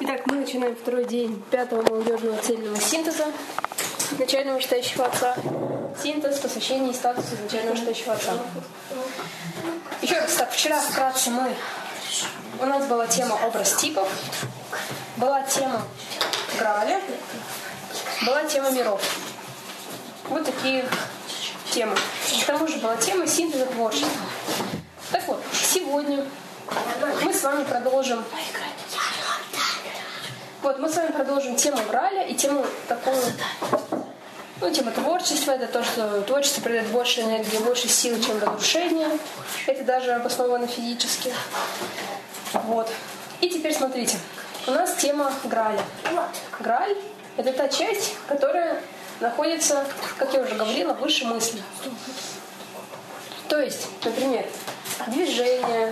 Итак, мы начинаем второй день пятого молодежного цельного синтеза начального читающего отца. Синтез, посвящение и статус изначального читающего отца. Еще раз, так, вчера вкратце у нас была тема образ типов, была тема Грааля, была тема миров. Вот такие темы. К тому же была тема синтеза творчества. Так вот, сегодня мы с вами продолжим тему Грааля и тему такую, тема творчества. Это то, что творчество придает больше энергии, больше сил, чем разрушение. Это даже обосновано физически. Вот. И теперь смотрите. У нас тема Грааля. Грааль — это та часть, которая находится, как я уже говорила, выше мысли. То есть, например, движение,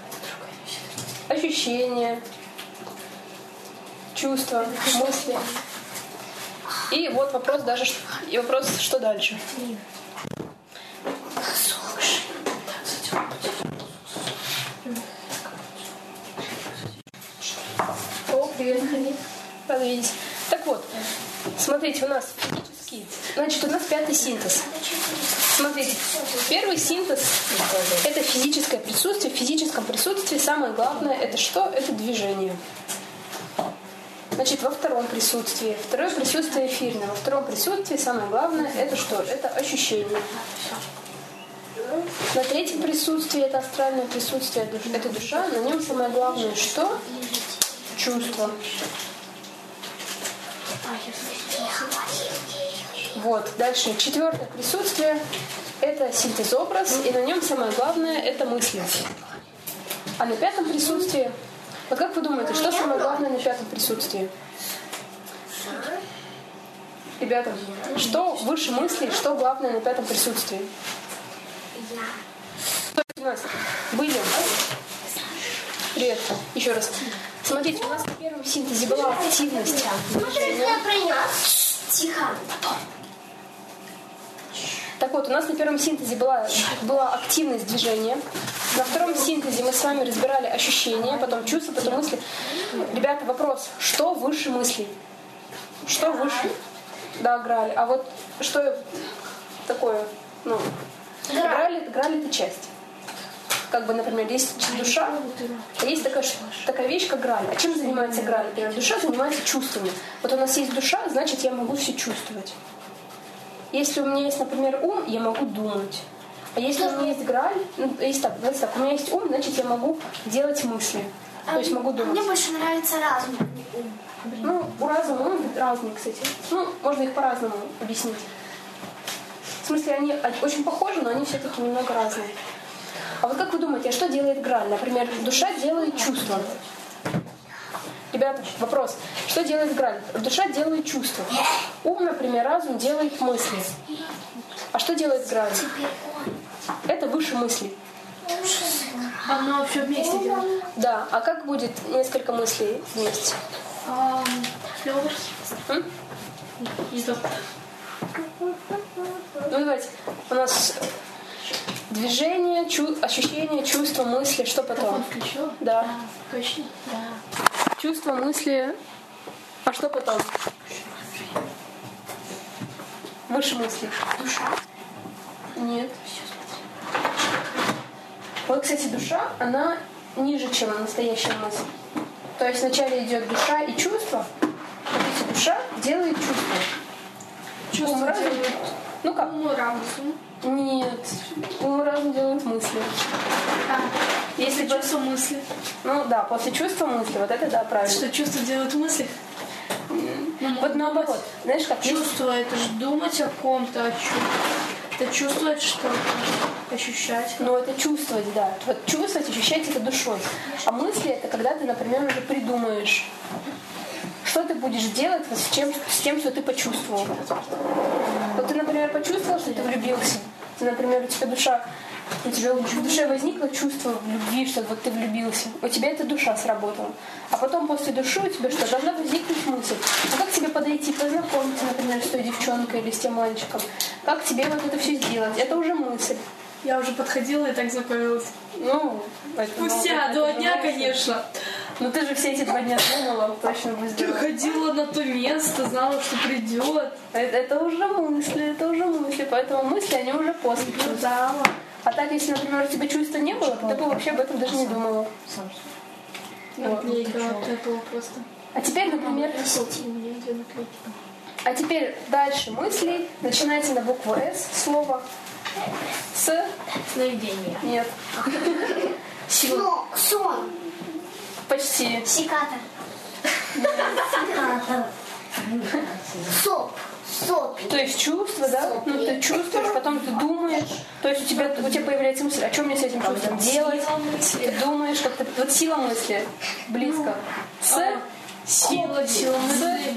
ощущения, чувства, мысли. И вот вопрос что дальше? О, привет, рада видеть. Так вот, смотрите, у нас у нас пятый синтез. Смотрите, первый синтез — это физическое присутствие. В физическом присутствии самое главное — это что? Это движение. Значит, во втором присутствии. Второе присутствие эфирное. Во втором присутствии самое главное — это что? Это ощущение. На третьем присутствии — это астральное присутствие, это душа. На нем самое главное — что? Чувство. Вот. Дальше. Четвертое присутствие — это синтез-образ, и на нем самое главное — это мысли. А на пятом присутствии, вот как вы думаете, что самое главное на пятом присутствии? Ребята, что выше мыслей, что главное на пятом присутствии? То есть у нас были... Привет, еще раз. Смотрите, у нас на первом синтезе была активность. Тихо. Так вот, у нас на первом синтезе была активность движения. На втором синтезе мы с вами разбирали ощущения, потом чувства, потом мысли. Ребята, вопрос, что выше мыслей? Что выше? Да, Грааль. А вот что такое? Грааль — это часть. Как бы, например, есть душа, а есть такая вещь, как Грааль. А чем занимается Грааль? Например, душа занимается чувствами. Вот у нас есть душа, значит, я могу все чувствовать. Если у меня есть, например, ум, я могу думать. А если у меня есть Грааль, у меня есть ум, значит, я могу делать мысли. То есть могу думать. Мне больше нравится разум, а не ум. У разума ум разные, кстати. Можно их по-разному объяснить. В смысле, они очень похожи, но они все-таки немного разные. А вот как вы думаете, а что делает Грааль? Например, душа делает чувства. Ребята, вопрос. Что делает Грааль? Душа делает чувства. Ум, например, разум делает мысли. А что делает Грааль? Это выше мысли. Оно все вместе делает. Да. А как будет несколько мыслей вместе? Давайте. У нас движение, ощущение, чувство, мысли. Что потом? Да. Точно? Да. Чувство, мысли. А что потом? Выше мысли. Душа. Нет. Вот, кстати, душа, она ниже, чем настоящая мысль. То есть вначале идет душа и чувство. Смотрите, душа делает чувство. Чувство разум делает. как? Разум. Нет. Разум делает мысли. Если чувство мысли. После чувства мысли. Вот это да, правильно. Что чувство делает мысли? Вот наоборот. Знаешь, как чувство — это же думать о ком-то, это чувствовать что-то, ощущать. Это чувствовать, да. Вот чувствовать, ощущать — это душой. А мысли — это когда ты, например, уже придумаешь, что ты будешь делать с тем, что ты почувствовал. Вот ты, например, почувствовал, что ты влюбился. Например, у тебя в душе возникло чувство любви, что вот ты влюбился. У тебя эта душа сработала. А потом после души у тебя что? Должна возникнуть мысль. А как тебе подойти, познакомиться, например, с той девчонкой или с тем мальчиком? Как тебе вот это все сделать? Это уже мысль. Я уже подходила и так знакомилась. Спустя 2 дня, конечно. Ну ты же все эти 2 дня думала, точно бы сделала. Ходила на то место, знала, что придет. Это уже мысли, поэтому мысли, они уже после чувств. А так, если, например, у тебя чувства не было, то ты бы вообще об этом даже не думала. Вот. Просто. А теперь, например... А теперь дальше мысли. Начинается на букву «С» слово. Сновидение. Нет. Сон. Почти. Секатор. Соп. То есть чувство, да? Ну ты чувствуешь, потом ты думаешь. То есть у тебя появляется мысль, а что мне с этим чувством делать? Ты думаешь, как-то... Вот сила мысли близко. Сила мысли.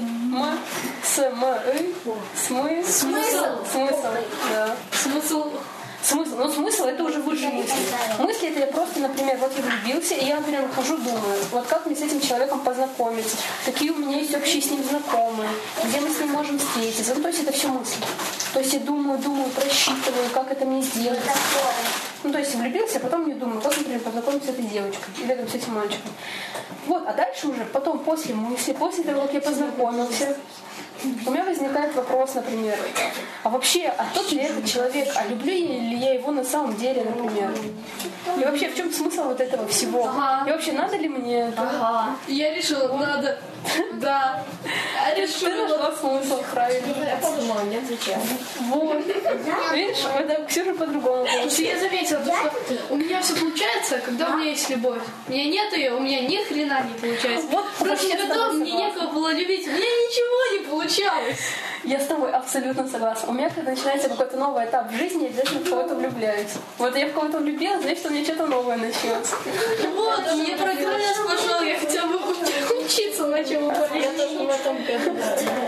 Смысл. Да. Смысл. Но смысл это уже выше мысли. Мысли это я просто, например, вот я влюбился, и я, например, хожу, думаю, вот как мне с этим человеком познакомиться, какие у меня есть общие с ним знакомые, где мы с ним можем встретиться. Ну, то есть это все мысли. То есть я думаю, просчитываю, как это мне сделать. Ну, то есть влюбился, а потом мне думаю, как, например, познакомиться с этой девочкой или там, с этим мальчиком. Вот, а дальше уже, потом после мысли, после того, как я познакомился, у меня возникает вопрос, например, а вообще, а тот ли это человек, а люблю ли я его на самом деле, например? И вообще, в чем смысл вот этого всего? И вообще, надо ли мне это? Я решила, надо. Да. Я решила. Ты нашла смысл, правильно. Я подумала, не отвечаю. Вот. Видишь, это Ксюша по-другому. Я заметила, что у меня все получается, когда у меня есть любовь. У меня нет ее, у меня ни хрена не получается. Вот, в прошлом году мне некого было любить, у меня ничего не получалось. Я с тобой абсолютно согласна. У меня, когда начинается какой-то новый этап в жизни, я обязательно в кого-то влюбляюсь. Вот я в кого-то влюбилась, значит, у меня что-то новое начнется. Вот, а мне прогресс пошел, я хотя бы учиться начала. Я тоже в этом году.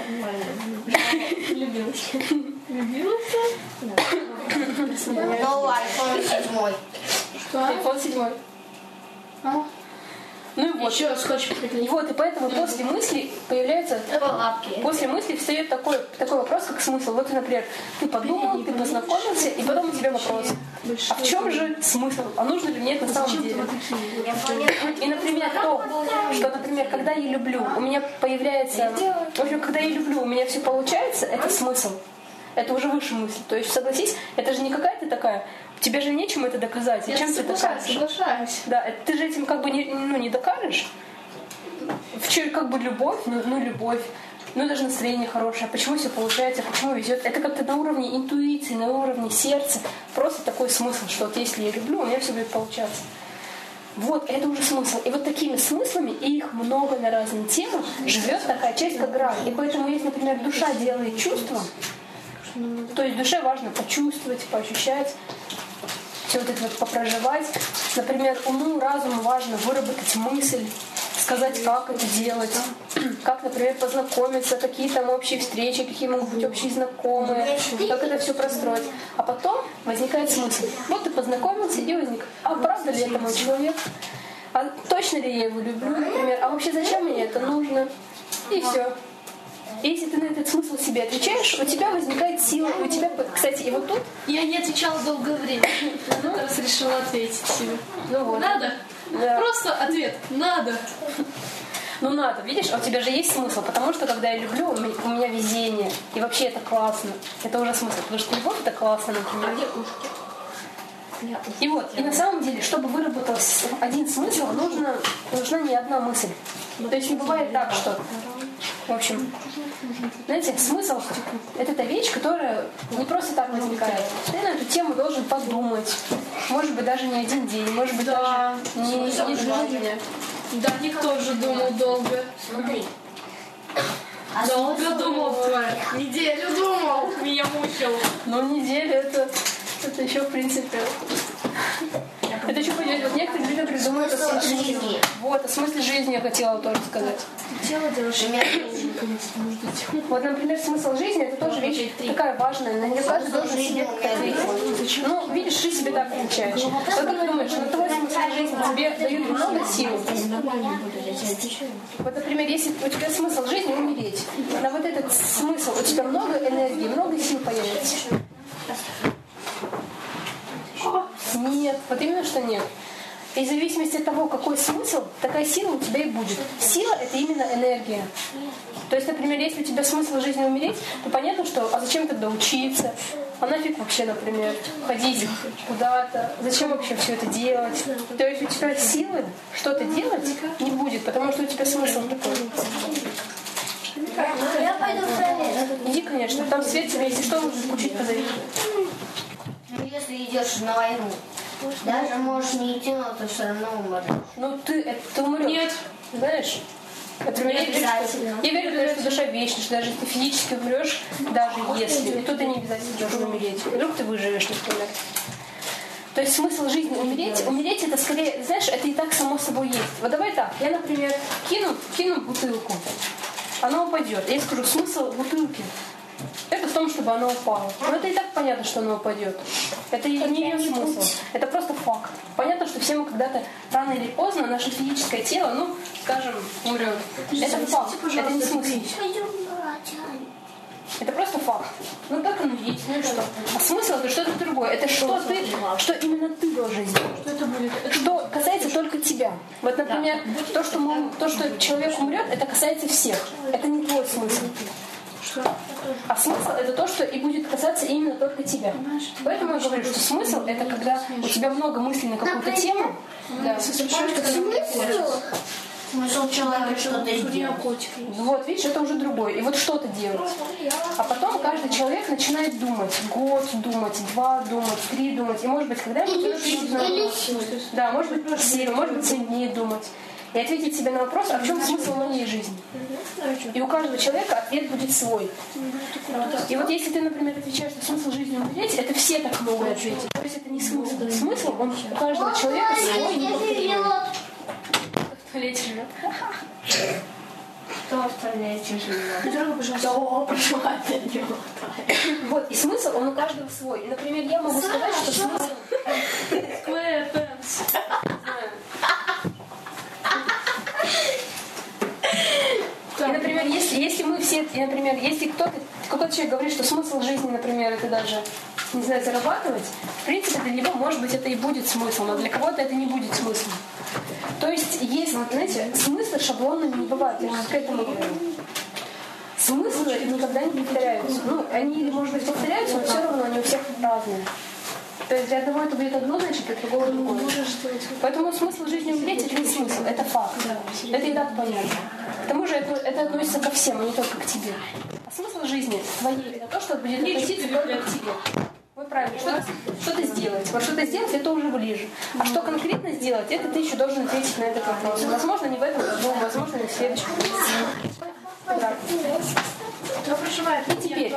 Влюбилась. Влюбилась? Новый iPhone 7. Что? iPhone 7. Ну и вот. Еще раз хочешь приклеить. И вот, и поэтому после мысли появляется... После мысли встает такой вопрос, как смысл. Вот, например, ты подумал, ты познакомился, и потом у тебя вопрос. А в чем же смысл? А нужно ли мне это на самом деле? И, например, что, например, когда я люблю, у меня появляется... В общем, когда я люблю, у меня все получается, это смысл. Это уже выше мысли. То есть, согласись, это же не какая-то такая... Тебе же нечем это доказать. Зачем ты докажешь? Соглашаюсь. Да, ты же этим как бы не докажешь. Как бы любовь, ну любовь. Ну даже настроение хорошее. Почему все получается, почему везет. Это как-то на уровне интуиции, на уровне сердца. Просто такой смысл, что вот если я люблю, у меня все будет получаться. Вот, это уже смысл. И вот такими смыслами, и их много на разные темы, живет такая часть, как грань. И поэтому, если, например, душа делает чувства, то есть душе важно почувствовать, поощущать, все вот это вот попроживать. Например, уму, разуму важно выработать мысль, сказать, как это делать, как, например, познакомиться, какие там общие встречи, какие могут быть общие знакомые, как это все простроить. А потом возникает смысл. Вот ты познакомился и возник. А правда ли это мой человек? А точно ли я его люблю, например? А вообще зачем мне это нужно? И все. И если ты на этот смысл себе отвечаешь, у тебя возникает сила, у тебя, кстати, и вот тут... Я не отвечала долгое время. Раз решила ответить себе. Ну вот. Надо? Да. Просто ответ. Надо. Ну надо, видишь, а у тебя же есть смысл, потому что когда я люблю, у меня везение. И вообще это классно. Это уже смысл, потому что любовь это классно, например. И вот, и на самом деле, чтобы выработался один смысл, нужна не одна мысль. То есть не бывает так, что... В общем, знаете, смысл — это та вещь, которая не просто так возникает. Ты на эту тему должен подумать. Может быть, даже не один день, может быть, даже не 2 дня. Да, никто же думал долго. Смотри. Долго думал, тварь. Неделю думал, меня мучил. Но неделя это еще, в принципе... Это еще понять. Вот некоторые люди придумывают о смысле жизни. Вот, о смысле жизни я хотела тоже сказать. Тело делаешь. Вот, например, смысл жизни — это тоже вещь такая важная. На нее каждый должен себе как-то ответить. Ну, видишь, ты себе так отвечаешь. Вот как ты думаешь, на твой смысл жизни тебе дают много сил? Вот, например, если у тебя смысл жизни — умереть, на вот этот смысл у тебя много энергии, много сил появится. Нет, вот именно что нет. И в зависимости от того, какой смысл, такая сила у тебя и будет. Сила — это именно энергия. То есть, например, если у тебя смысл жизни умереть, то понятно, что а зачем тогда учиться? А нафиг вообще, например, ходить куда-то? Зачем вообще все это делать? То есть у тебя силы что-то делать не будет, потому что у тебя смысл такой. Я пойду в туалет. Иди, конечно, там свет тебе, если что, нужно включить, позови. Если идешь на войну, даже можешь не идти, но ты все равно умрешь. Ну ты умрешь. Нет. Знаешь? Например, Не обязательно. Я верю, что душа вечна, что даже если ты физически умрешь, даже если, то ты не обязательно должен умереть. Вдруг ты выживешь, например. То есть смысл жизни умереть это скорее, знаешь, это и так само собой есть. Вот давай так, я, например, кину бутылку, она упадет. Я скажу, смысл бутылки это в том, чтобы она упала. Но это и так понятно, что она упадет. Это не ее смысл. Это просто факт. Понятно, что все мы когда-то, рано или поздно, наше физическое тело, ну, скажем, умрет. Это факт. Это не смысл. Это просто факт. Ну так оно есть, ну и что? А смысл это что-то другое. Это что именно ты должен сделать. Что это будет? Что касается только тебя. Вот, например, то, что человек умрет, это касается всех. Это не твой смысл. А смысл это то, что и будет касаться именно только тебя. Поэтому я говорю, что смысл это когда у тебя много мыслей на какую-то тему. Да. Смысл человека что-то сделать. Вот, видишь, это уже другое. И вот что-то делать. А потом каждый человек начинает думать. Год думать, 2 думать, 3 думать. И может быть, когда-нибудь... Да, может быть, 7, может быть, 7 дней думать. И ответить себе на вопрос, а в чем смысл моей жизни? И у каждого человека ответ будет свой. И вот если ты, например, отвечаешь, что смысл жизни умереть, это все так могут ответить. То есть это не смысл. Смысл, он у каждого человека свой, неповторимый. В туалете живет. Кто в туалете живет? Дорогу, пожалуйста. Вот, и смысл, он у каждого свой. И, например, я могу сказать, что смысл... И, например, если мы все, например, если какой-то человек говорит, что смысл жизни, например, это даже, не знаю, зарабатывать, в принципе, для него, может быть, это и будет смыслом, а для кого-то это не будет смыслом. То есть, знаете, смыслы шаблонными не бывают, я к этому говорю. Смыслы никогда не повторяются. Ну, они, может быть, повторяются, но все равно они у всех разные. То есть для одного это будет одно, значит, для другого другое. Поэтому смысл жизни умереть это не смысл, это факт. Это и так понятно. К тому же это относится ко всем, а не только к тебе. А смысл жизни твоей это то, что будет относиться только к тебе. Вы правильно, что-то сделать. Вот что-то сделать, это уже ближе. А что конкретно сделать, это ты еще должен ответить на этот вопрос. Возможно, не в этом году, возможно, не в следующем году. Да. Кто проживает?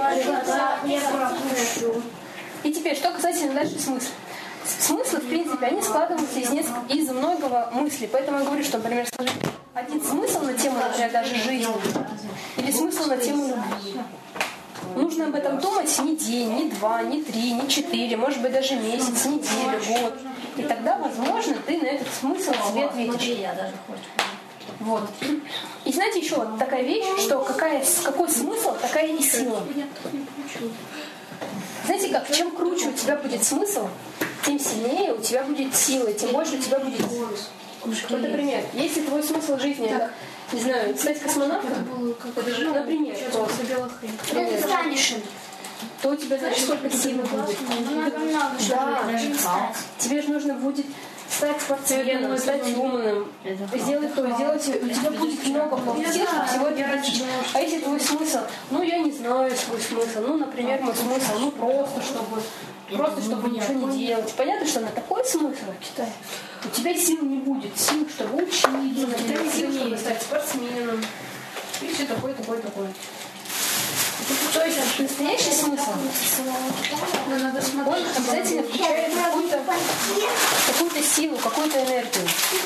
И теперь, что касательно дальше смысла. Смыслы, в принципе, они складываются из многого мыслей. Поэтому я говорю, что, например, сложить один смысл на тему, например, даже жизни, или смысл на тему любви. Нужно об этом думать не день, не 2, не 3, не 4, может быть, даже месяц, неделю, год. И тогда, возможно, ты на этот смысл себе ответишь. Вот. И знаете, еще вот такая вещь, что какой смысл, такая и сила. Знаете как, чем круче у тебя будет смысл, тем сильнее у тебя будет сила, тем больше у тебя будет сила. Вот, например, если твой смысл жизни это, не знаю, стать космонавтом, например, то у тебя, знаешь, сколько силы будет? Да. Тебе же нужно будет стать спортсменом, стать умным, сделать то, сделать... У тебя будет много сил, чтобы всего это достичь. А если твой смысл? Ну, я не знаю свой смысл. Ну, например, мой смысл, ну, просто чтобы ничего не делать. Понятно, что на такой смысл у тебя сил не будет. Сил, чтобы учиться, сил, чтобы стать спортсменом. И все такое. То есть настоящий смысл, он обязательно включает какую-то силу, какую-то энергию.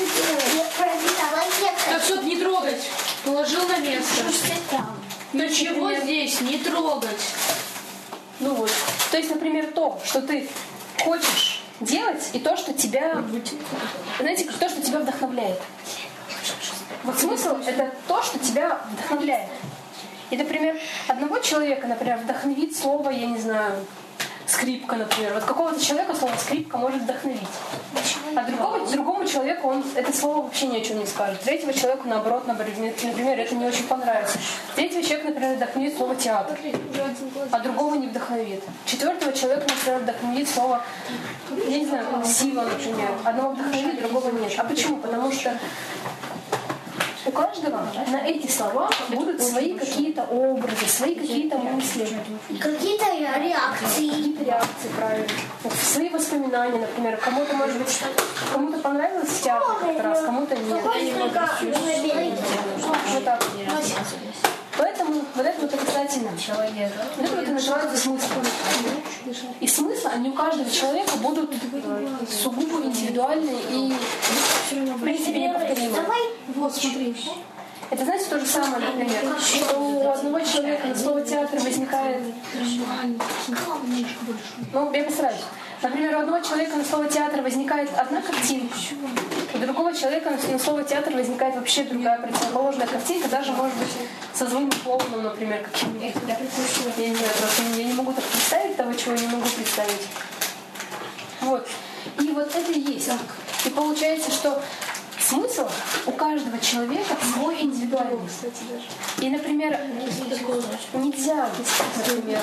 Так, чтоб не трогать. Положил на место. Ничего здесь не трогать. Ну вот. То есть, например, то, что ты хочешь делать, и то, что тебя, знаете, то, что тебя вдохновляет. Вот смысл — это то, что тебя вдохновляет. И, например, одного человека, например, вдохновит слово, я не знаю, скрипка, например. Вот какого-то человека слово скрипка может вдохновить. А другому человеку это слово вообще ни о чем не скажет. Третьего человеку, наоборот, например, это не очень понравится. Третьего человека, например, вдохновит слово театр, а другого не вдохновит. Четвертого человека, например, вдохновит слово, я не знаю, сила, например. Одного вдохновит, другого нет. А почему? Потому что у каждого на эти слова будут свои какие-то образы, свои какие-то мысли. Какие-то реакции. Какие-то реакции, правильно. Свои воспоминания, например. Кому-то, может быть, кому-то понравилось театр как раз, кому-то нет. Вот так. Поэтому вот это вот обязательно. Вот это вот называется смыслом. И смыслы, они у каждого человека будут сугубо индивидуальные и, в принципе, неповторимые. Вот, смотри. Это, знаете, то же самое, например, что у одного человека на слово театр возникает... Ну, я постараюсь. Например, у одного человека на слово театр возникает одна картинка, у другого человека на слово театр возникает вообще другая противоположная картинка, даже, может быть, со злым клоуном, например, каким-нибудь. Я не знаю, просто я не могу так представить того, чего я не могу представить. Вот. И вот это и есть. И получается, что смысл у каждого человека свой индивидуальный. И, например, нельзя, например,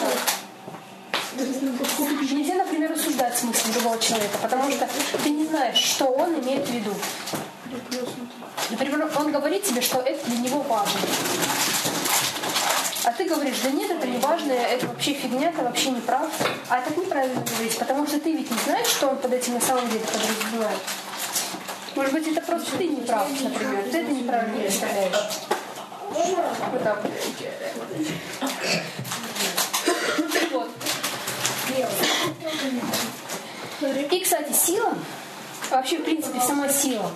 нельзя, например, рассуждать смысл другого человека, потому что ты не знаешь, что он имеет в виду. Например, он говорит тебе, что это для него важно. А ты говоришь, да нет, это не важно, это вообще фигня, это вообще не прав. А так неправильно говорить, потому что ты ведь не знаешь, что он под этим на самом деле подразумевает. Может быть, это просто ты не прав, например. Ты это неправильно представляешь. Вот так. Вот. И, кстати, сила, вообще, в принципе, сама сила.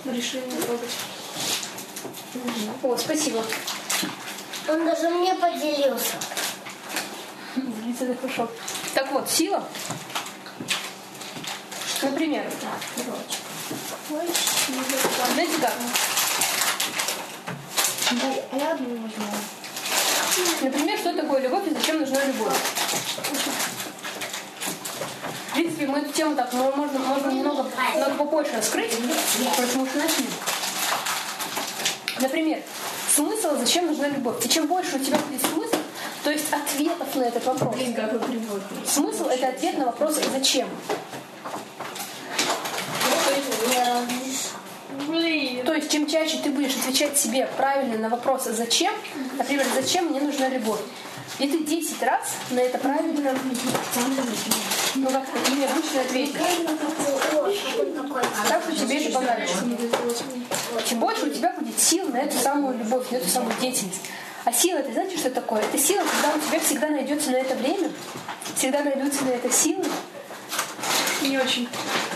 О, спасибо. Он даже мне поделился. Это хорошо. Так вот, сила. Например, знаете как? Например, что такое любовь и зачем нужна любовь? В принципе, мы эту тему так можно немного попозже раскрыть, поэтому уж начнем. Например, смысл, зачем нужна любовь? И чем больше у тебя будет смысл, то есть ответов на этот вопрос. Смысл — это ответ на вопрос «зачем?». То есть, чем чаще ты будешь отвечать себе правильно на вопрос «зачем?», например, «зачем мне нужна любовь?», и ты 10 раз на это правильно, ну как-то необычно ответишь. Так что тебе это понравится. Тем больше у тебя будет сил на эту самую любовь, на эту самую деятельность. А сила, это знаете, что такое? Это сила, когда у тебя всегда найдется на это время, всегда найдутся на это силы. Не очень.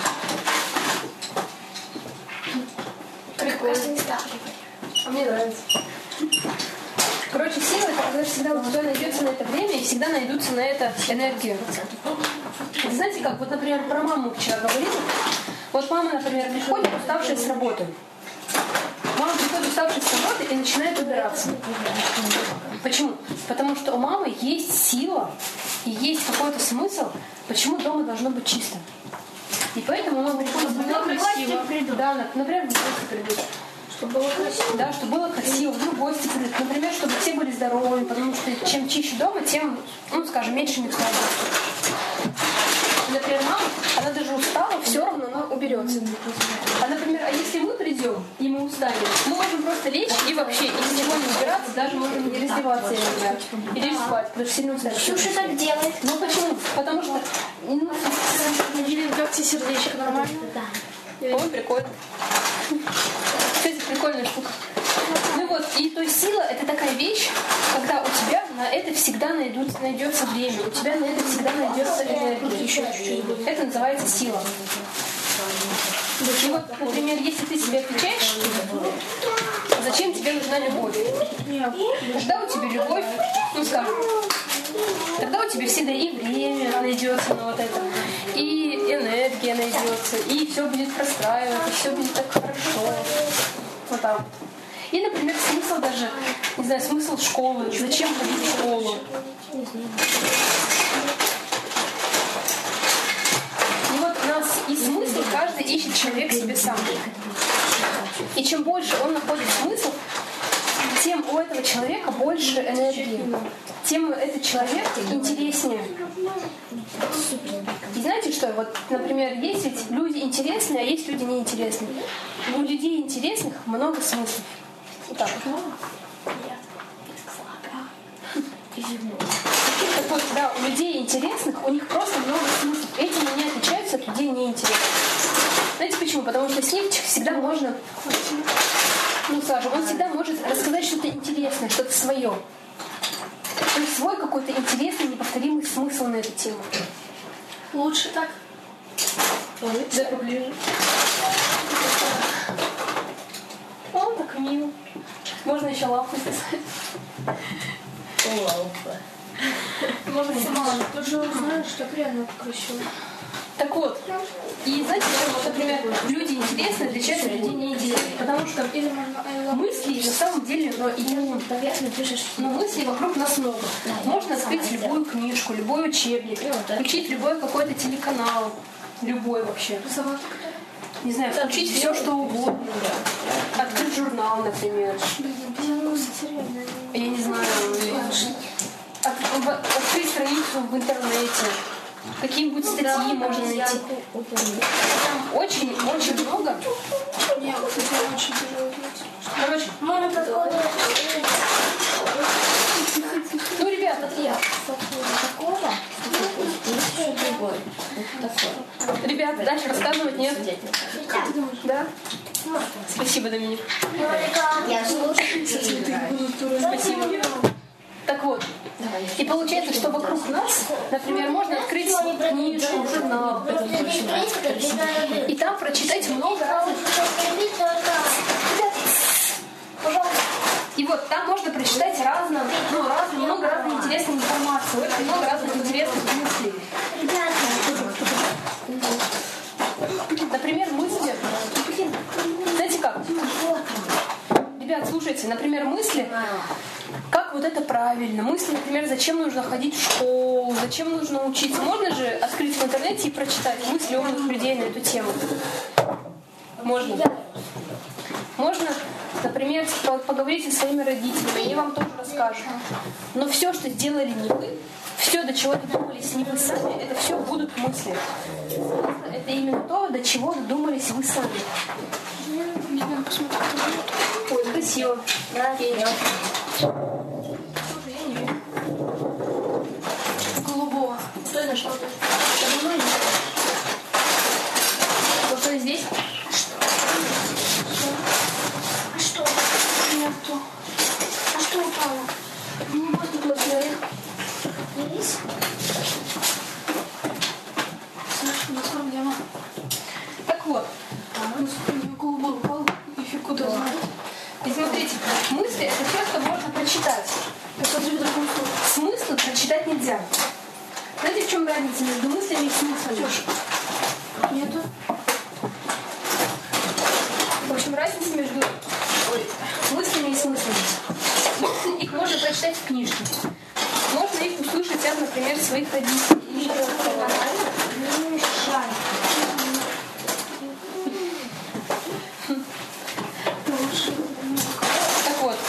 А мне нравится. Короче, сила — это когда всегда у тебя найдется на это время и всегда найдутся на это энергия. Знаете как? Вот, например, про маму вчера говорили. Вот мама, например, приходит уставшая с работы. Мама приходит уставшая с работы и начинает убираться. Почему? Потому что у мамы есть сила и есть какой-то смысл, почему дома должно быть чисто. И поэтому мама приходит красиво. Да, например, в гости придут. Чтобы было красиво. Да, чтобы было красиво. Вдруг гости придут. Например, чтобы все были здоровыми, потому что чем чище дома, тем, ну, скажем, меньше микробов. Например, мама, она даже устала, все равно она уберется. А, например, если мы придем и мы устанем, мы можем просто лечь и вообще ничего не убираться, даже можем не раздеваться иногда. Или спать, потому что сильно устать. Ксюша так делает. Ну почему? Потому что... Или как тебе сердечко нормально? Да. Ой, прикольно. Кстати, прикольная штука. Ну вот, и то есть сила — это такая вещь, когда у тебя на это всегда найдется время, у тебя на это всегда найдется энергия. Это называется сила. И вот, например, если ты себе отвечаешь, зачем тебе нужна любовь? Когда у тебя любовь, ну скажем, тогда у тебя всегда и время найдется на вот это, и энергия найдется, и все будет простраиваться, все будет так хорошо. Вот так. И, например, смысл даже, не знаю, смысл школы. Зачем ходить в школу? И смысл каждый ищет человек себе сам. И чем больше он находит смысл, тем у этого человека больше энергии, тем этот человек интереснее. И знаете что? Вот, например, есть ведь люди интересные, а есть люди неинтересные. У людей интересных много смыслов. Вот так вот. Так вот, да, у людей интересных, у них просто много смыслов. Этим они отличаются от людей неинтересных. Знаете почему? Потому что с ним всегда можно, скажем, он всегда может рассказать что-то интересное, что-то свое. То есть свой какой-то интересный, неповторимый смысл на эту тему. Лучше так. Да, поближе. О, так мило. Можно еще лапу сказать. Лапа. Можно сама. Тут же знаешь, что прямо красиво. Так вот, и знаете, что, вот, например, люди интересные отличаются от людей неинтересных, потому что мыслей на самом деле, но мыслей вокруг нас много. Можно открыть любую книжку, любой учебник, включить любой какой-то телеканал, любой вообще. Не знаю, включить все, что угодно. Открыть журнал, например. Я не знаю, открыть страницу в интернете. Какие-нибудь статьи можно найти. Там очень много. Я, кстати, очень тяжело. Короче, ребята, ребята, дальше рассказывать нет? Да? Спасибо, Доминик. Я слушаю. Спасибо. Так вот, и получается, что вокруг нас, например, можно открыть книжку, журнал, и там прочитать много разных. И вот там можно прочитать много разной интересной информации, очень много разных интересных мыслей. Например, мысли. Знаете как? Ребят, слушайте, например, мысли, как вот это правильно. Мысли, например, зачем нужно ходить в школу, зачем нужно учиться. Можно же открыть в интернете и прочитать мысли умных людей на эту тему? Можно. Можно, например, поговорить со своими родителями, они вам тоже расскажут. Но все, что сделали не вы, все, до чего додумались не вы сами, это все будут мысли. Это именно то, до чего додумались вы сами. Ой, красиво. Да, Голубого. Что это что? Что здесь? А что? Нету. А что упало? Не можно посмотреть. Есть? Слушай, у нас проблема. Так вот. Голубой упал. И фиг куда знает. И смотрите, мысли — это все, что можно прочитать. Смысл прочитать нельзя. Знаете, в чем разница между мыслями и смыслами? Нету. В общем, разница между мыслями и смыслами. Смыслы, их можно прочитать в книжке. Можно их услышать от, например, своих родителей. Так вот.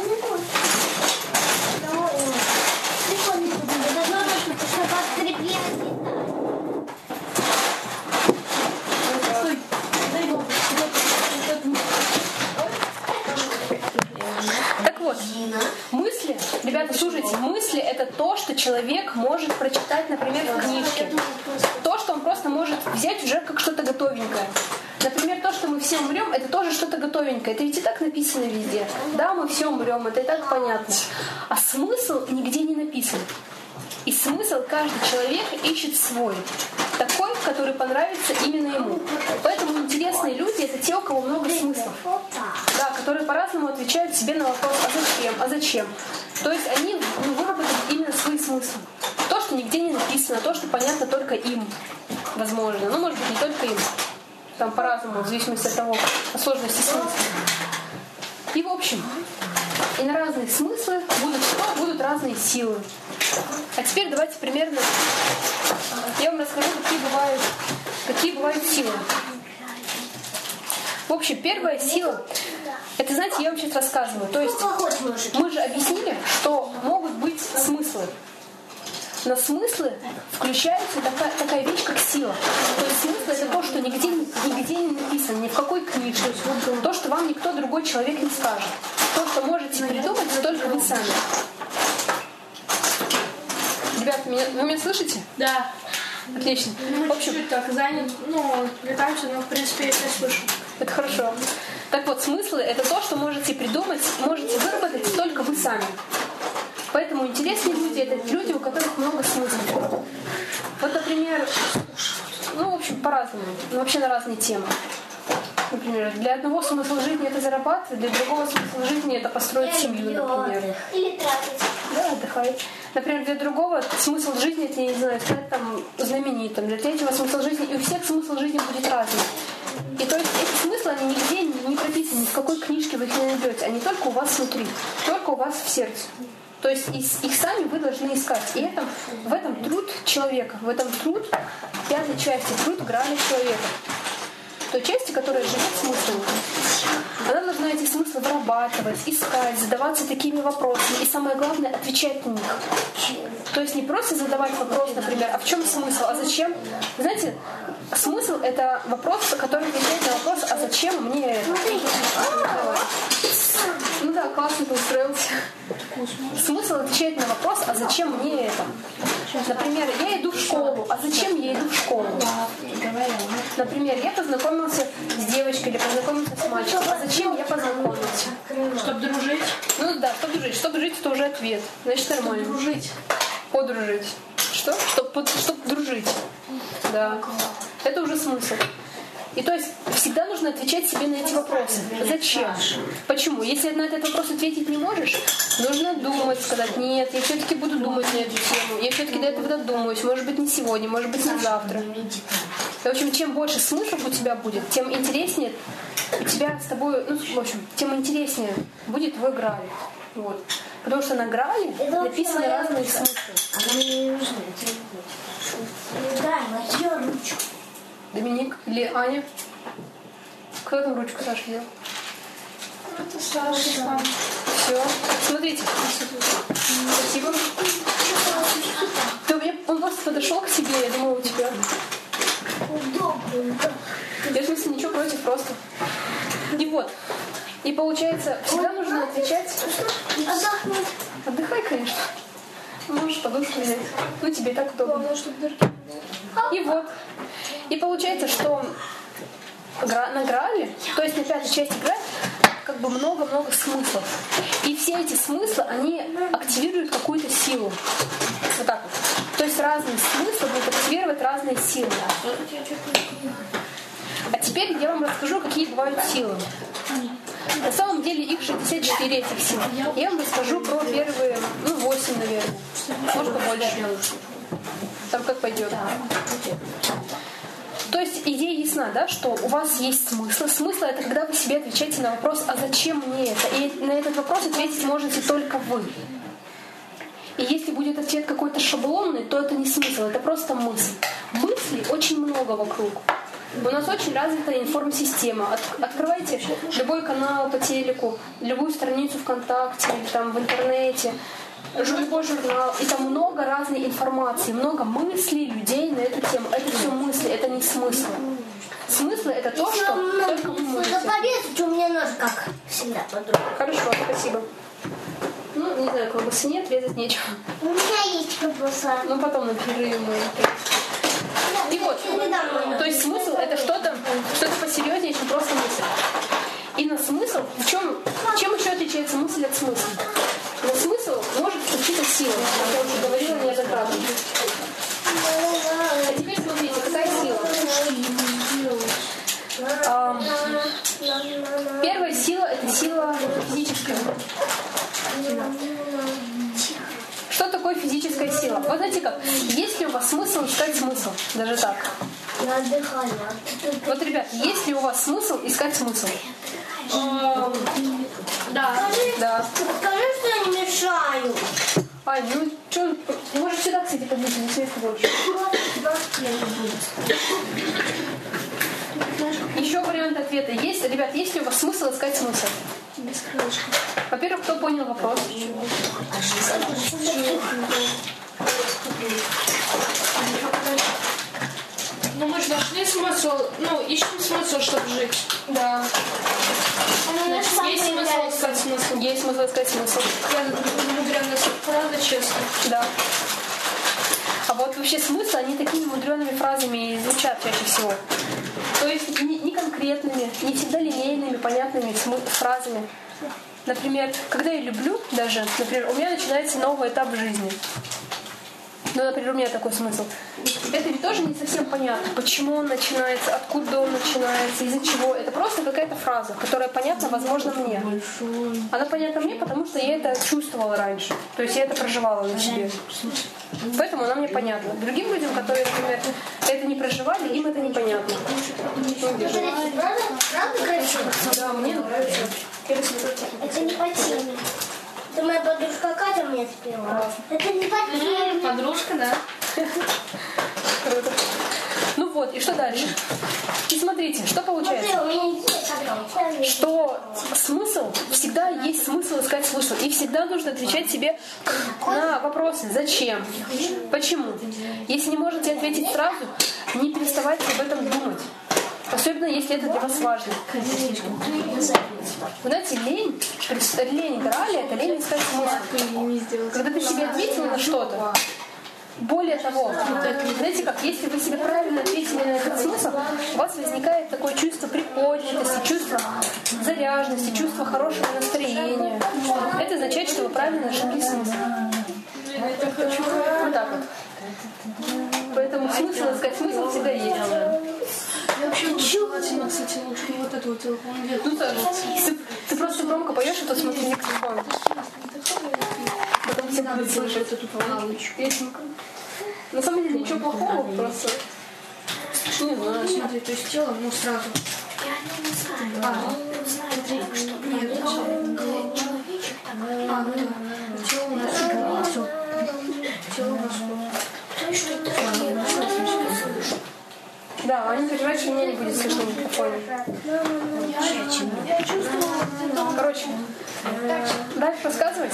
Так вот, мысли, ребята, слушайте, мысли — это то, что человек может прочитать, например, в книжке. То, что он просто может взять уже как что-то готовенькое. Например, то, что мы все умрем, это тоже что-то готовенькое. Это ведь и так написано везде. Да, мы все умрем, это и так понятно. А смысл нигде не написан. И смысл каждый человек ищет свой. Такой, который понравится именно ему. Поэтому интересные люди — это те, у кого много смыслов. Да, которые по-разному отвечают себе на вопрос «а зачем?», «а зачем?». То есть они выработали именно свои смыслы. То, что нигде не написано, то, что понятно только им, возможно. Но, может быть, не только им. Там по-разному, в зависимости от того, от сложности смысла. И в общем, И на разные смыслы будут разные силы. А теперь давайте примерно я вам расскажу, какие бывают силы. В общем, первая сила, это, знаете, я вам сейчас рассказываю. То есть мы же объяснили, что могут быть смыслы. На смыслы включается такая вещь, как сила. То есть смысл — это то, что нигде не написано, ни в какой книжке. То, что вам никто другой человек не скажет. То, что можете придумать только вы сами. Ребята, вы меня слышите? Да. Отлично. В общем, так занят, отвлекаемся, но в принципе я все слышу. Это хорошо. Так вот, смыслы — это то, что можете придумать, можете выработать только вы сами. Поэтому интересные люди — это люди, у которых много смыслов. Вот, например, в общем, по-разному, вообще на разные темы. Например, для одного смысл жизни — это зарабатывать, для другого смысл жизни — это построить семью, например. Или тратить. Да, отдыхать. Например, для другого смысл жизни — это, я не знаю, стать там знаменитым. Для третьего смысл жизни, и у всех смысл жизни будет разный. И то есть эти смыслы, они нигде не прописаны, ни в какой книжке вы их не найдете. Они только у вас внутри, только у вас в сердце. То есть их сами вы должны искать. И в этом труд человека, в этом труд пятой части, труд грани человека. Той части, которая живет смыслом. Она должна эти смыслы вырабатывать, искать, задаваться такими вопросами. И самое главное — отвечать на них. То есть не просто задавать вопрос, например, а в чем смысл, а зачем? Знаете, смысл — это вопрос, который отвечает на вопрос, а зачем мне это? Ну да, классно ты устроился. Смысл отвечает на вопрос, а зачем мне это? Например, я иду в школу, а зачем я иду в школу? Например, я познакомился с девочкой или познакомился с мальчиком, а зачем я познакомился? Чтобы дружить? Ну да, чтобы дружить. Чтобы дружить — это уже ответ. Значит, нормально. Дружить. Подружить. Что? Чтобы дружить. Да. Это уже смысл. И то есть всегда нужно отвечать себе на эти вопросы. Зачем? Почему? Если на этот вопрос ответить не можешь, нужно думать, сказать: нет, я все-таки буду думать на эту тему. Я все-таки до этого додумаюсь. Может быть, не сегодня, может быть, не завтра. И, в общем, чем больше смыслов у тебя будет, тем интереснее у тебя с тобой, в общем, тем интереснее будет твой граль. Вот. Потому что на грали написаны разные смыслы. Она мне не нужна. Дай мою ручку. Доминик или Аня? Кто там ручку Саша делал? Это Саша. Все. Смотрите. Спасибо. Он просто подошел к тебе, я думала, у тебя. Удобно. Я, в смысле, ничего против, просто. И вот. И получается, всегда нужно отвечать. Отдохнуть. Отдыхай, конечно. Можешь подушку взять. Ну, тебе и так удобно. И вот. И получается, что на грали, то есть на пятой части грали, как бы много-много смыслов. И все эти смыслы, они активируют какую-то силу. Вот так вот. То есть разные смыслы будут активировать разные силы. А теперь я вам расскажу, какие бывают силы. На самом деле их 64 этих сил. Я вам расскажу про первые, 8, наверное. Может, побольше. Там как пойдет. То есть идея ясна, да, что у вас есть смысл. Смысл — это когда вы себе отвечаете на вопрос: а зачем мне это? И на этот вопрос ответить можете только вы. И если будет ответ какой-то шаблонный, то это не смысл, это просто мысль. Мыслей очень много вокруг. У нас очень развитая информсистема. Открывайте любой канал по телеку, любую страницу ВКонтакте, или там в интернете, любой журнал, и там много разной информации, много мыслей людей на эту тему. Это все мысли, это не смысл. Смыслы — это то, что только вы можете. Порезать у меня нож, как всегда, подруга. Хорошо, спасибо. Не знаю, колбасы нет, резать нечего. У меня есть колбаса. Потом на перерыве мы. И вот, то есть смысл — это что-то посерьезнее, чем просто мысль. И на смысл, чем еще отличается мысль от смысла? На смысл может случиться сила, как я уже говорила неоднократно. А теперь смотрите, какая сила? Первая сила — это сила физическая. Что такое физическая сила? Вот знаете как? Есть ли у вас смысл искать смысл? Даже так. Я отдыхаю. Вот, ребят, есть ли у вас смысл искать смысл? Да. Да. Скажи, что я не мешаю. Ань, ну что, можешь сюда, кстати, подвинуть, не свет больше. Еще вариант ответа есть. Ребят, есть ли у вас смысл искать смысл? Без крылышка. Во-первых, кто понял вопрос? Ну мы же нашли смысл, ищем смысл, чтобы жить. Да. Есть смысл искать смысл. Есть смысл искать смысл. Мудренная фраза, честно. Да. А вот вообще смыслы, они такими мудреными фразами и звучат чаще всего. То есть не конкретными, не всегда линейными, понятными фразами. Например, когда я люблю даже, например, у меня начинается новый этап жизни. Ну, например, у меня такой смысл. Это ведь тоже не совсем понятно, почему он начинается, откуда он начинается, из-за чего. Это просто какая-то фраза, которая понятна, возможно, мне. Она понятна мне, потому что я это чувствовала раньше. То есть я это проживала на себе. Поэтому она мне понятна. Другим людям, которые, например, это не проживали, им это непонятно. Правда красиво? Да, мне нравится. Это не по теме. Это моя подружка Катя мне спела. Это не по теме. Подружка, да? Круто. Ну вот, и что дальше? И смотрите, что получается? Смотри, у меня есть подружка. Что смысл, всегда есть смысл искать смысл. И всегда нужно отвечать себе на вопросы. Зачем? Почему? Если не можете ответить сразу, не переставайте об этом думать. Особенно, если это для вас важно. Вы знаете, лень Граля — это лень искать смысл. Когда ты себе ответил на что-то, более того, знаете как, если вы себе правильно ответили на этот смысл, у вас возникает такое чувство приподнятости, чувство заряженности, чувство хорошего настроения. Это означает, что вы правильно нашли смысл. Вот так вот. Поэтому смысл искать смысл всегда есть. Я вообще желательно, кстати, лучше вот эту вот телефон. Ну, ты просто громко поешь, а то смотри микрофон. Потом все будут слышать эту песенку. На самом деле ничего плохого, просто... Не знаю. Смотри, то есть тело, сразу. Я не знаю. Смотри, что... Нет, человечек там. Да. Тело у нас все. Тело у нас Да, они переживают, что меня не будет слышно в микрофоне. Короче, дальше рассказывать?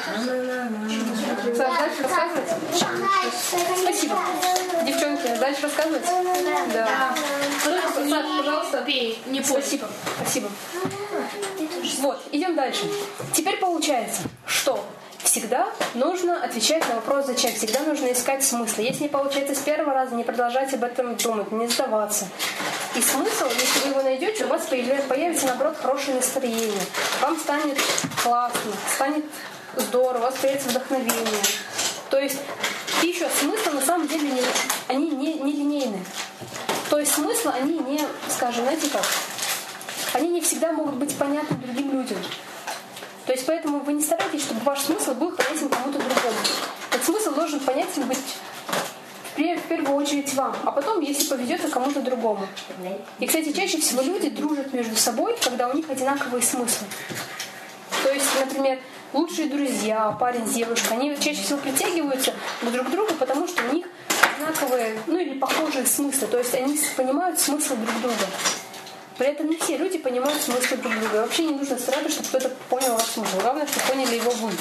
Саш, дальше рассказывать? Спасибо. Девчонки, дальше рассказывать? Да. Саш, пожалуйста. Не Спасибо. Спасибо. Вот, идем дальше. Теперь получается, что всегда нужно отвечать на вопрос «зачем?». Всегда нужно искать смысл. Если не получается с первого раза, не продолжать об этом думать, не сдаваться. И смысл, если вы его найдете, у вас появится, наоборот, хорошее настроение. Вам станет классно, станет здорово, у вас появится вдохновение. То есть, и еще смысл, на самом деле, они не линейные. То есть смыслы, они не, скажем, знаете как, они не всегда могут быть понятны другим людям. То есть поэтому вы не старайтесь, чтобы ваш смысл был понятен кому-то другому. Этот смысл должен понятен быть в первую очередь вам, а потом, если повезет, кому-то другому. И, кстати, чаще всего люди дружат между собой, когда у них одинаковые смыслы. То есть, например, лучшие друзья, парень с девушкой, они чаще всего притягиваются друг к другу, потому что у них одинаковые, или похожие смыслы. То есть они понимают смысл друг друга. При этом не все люди понимают смысл друг друга. Вообще не нужно стараться, чтобы кто-то понял ваш смысл. Главное, чтобы поняли его вы.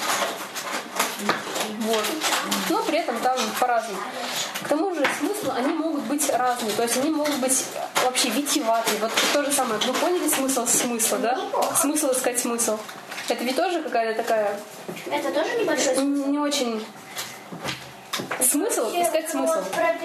Вот. Но при этом там по-разному. К тому же смыслы, они могут быть разные. То есть они могут быть вообще витиеватые. Вот то же самое. Вы поняли смысл смысла, да? Смысл искать смысл. Это ведь тоже какая-то такая... Это тоже небольшой смысл? Не очень... Смысл искать смысл.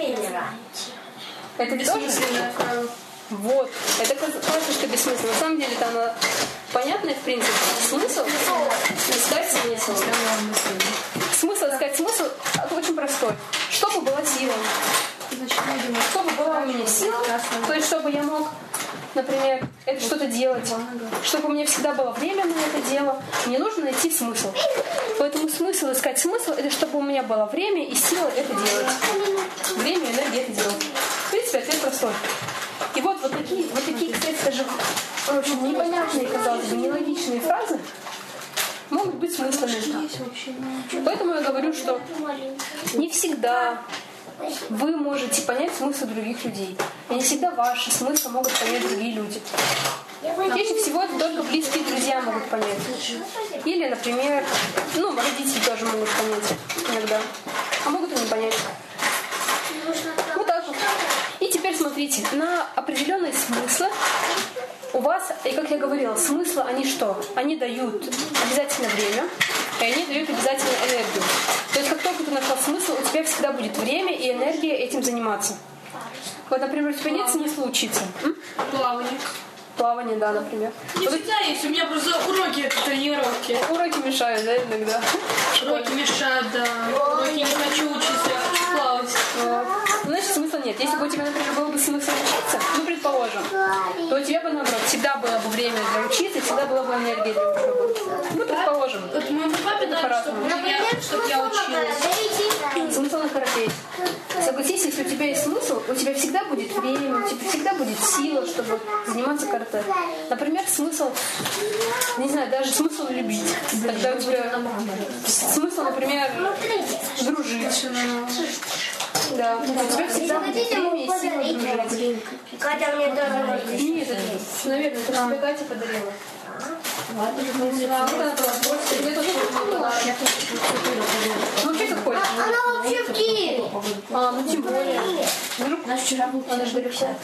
Это ведь тоже... Вот. Это классическое бессмысленно. На самом деле это она понятная в принципе. Смысл искать смысл. Смысл искать смысл очень простой. Чтобы была сила. Чтобы была у меня сила, то есть чтобы я мог, например, это что-то делать. Чтобы у меня всегда было время на это дело, мне нужно найти смысл. Поэтому смысл искать смысл, это чтобы у меня было время и сила это делать. Время и энергия это делать. В принципе, ответ простой. И вот такие, кстати, даже очень непонятные, казалось бы, нелогичные фразы, могут быть смыслами. Поэтому я говорю, что не всегда вы можете понять смысл других людей. И не всегда ваши смыслы могут понять другие люди. Чаще всего это только близкие друзья могут понять. Или, например, родители тоже могут понять иногда. А могут и не понять. Вот так вот. И теперь смотрите, на определенные смыслы у вас, и как я говорила, смыслы они что? Они дают обязательно время, и они дают обязательно энергию. То есть как только ты нашла смысл, у тебя всегда будет время и энергия этим заниматься. Вот, например, у тебя нет смысла учиться. Плавание, да, например. Не всегда есть, у меня просто уроки это тренировки. Уроки мешают, да, иногда? Уроки мешают, да. Уроки не хочу учиться плавать. Значит, смысла нет. Если бы у тебя, например, был бы смысл учиться, предположим, то у тебя бы, наоборот, всегда было бы время для учиться, всегда была бы энергия для учебы. Предположим. Вот моему папе надо, чтобы я училась. Смысл на карате. Согласись, если у тебя есть смысл, у тебя всегда будет время, у тебя всегда будет сила, чтобы заниматься карате. Например, смысл, не знаю, даже смысл любить. Тогда у тебя смысл, например, дружить. Да, у тебя всегда будет время и сила дружить. Катя мне тоже. Нет, наверное, это тебе Катя подарила. Вообще как хочешь. Она вообще в Киеве. Тем более. Она вчера был далеко.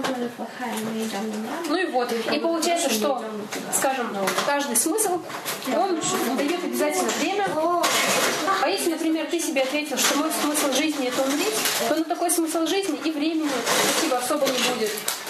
Ну и вот. И получается, что, скажем, каждый смысл, он дает обязательно время. А если, например, ты себе ответил, что мой смысл жизни это умереть, то на такой смысл жизни и времени особо не будет.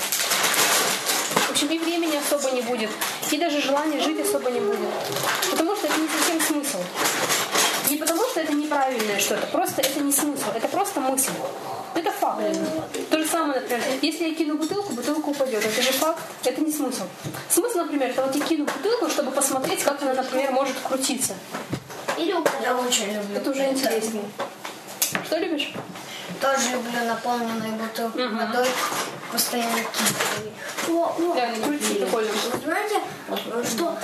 В общем, и времени особо не будет, и даже желания жить особо не будет. Потому что это не совсем смысл. Не потому что это неправильное что-то, просто это не смысл, это просто мысль. Это факт. То же самое, например, если я кину бутылку, бутылка упадет. Это же факт, это не смысл. Смысл, например, это вот я кину бутылку, чтобы посмотреть, как она, например, может крутиться. Я очень люблю. Это уже интереснее. Что любишь? Тоже люблю наполненные бутылки водой. Постоянно кидаю. Да, крути, прикольно. Знаете, что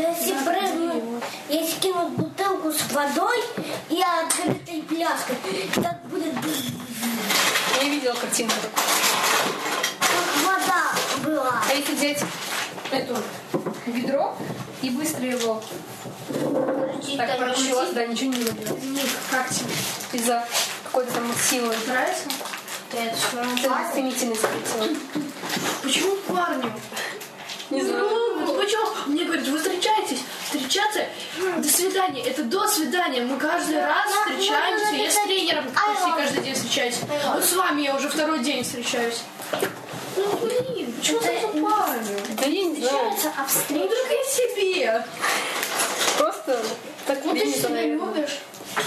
если кинуть бутылку с водой и открытой пляской, так будет... Я видела картинку. Как вода была. А если взять эту ведро и быстро его так прокрутить, да, ничего не видно. Как тебе? Из-за какой-то там силы. Нравится? Это стремительность сила. Почему парню? Не знаю. Ну, почему? Мне говорят, вы встречаетесь? Встречаться? До свидания. Это до свидания. Мы каждый раз встречаемся. Я с тренером почти каждый день встречаюсь. Вот с вами я уже второй день встречаюсь. Ну, блин, почему сразу парню? Да я не знаю. Ну, только я себе. Просто так Вот ты принято, себя наверное. любишь.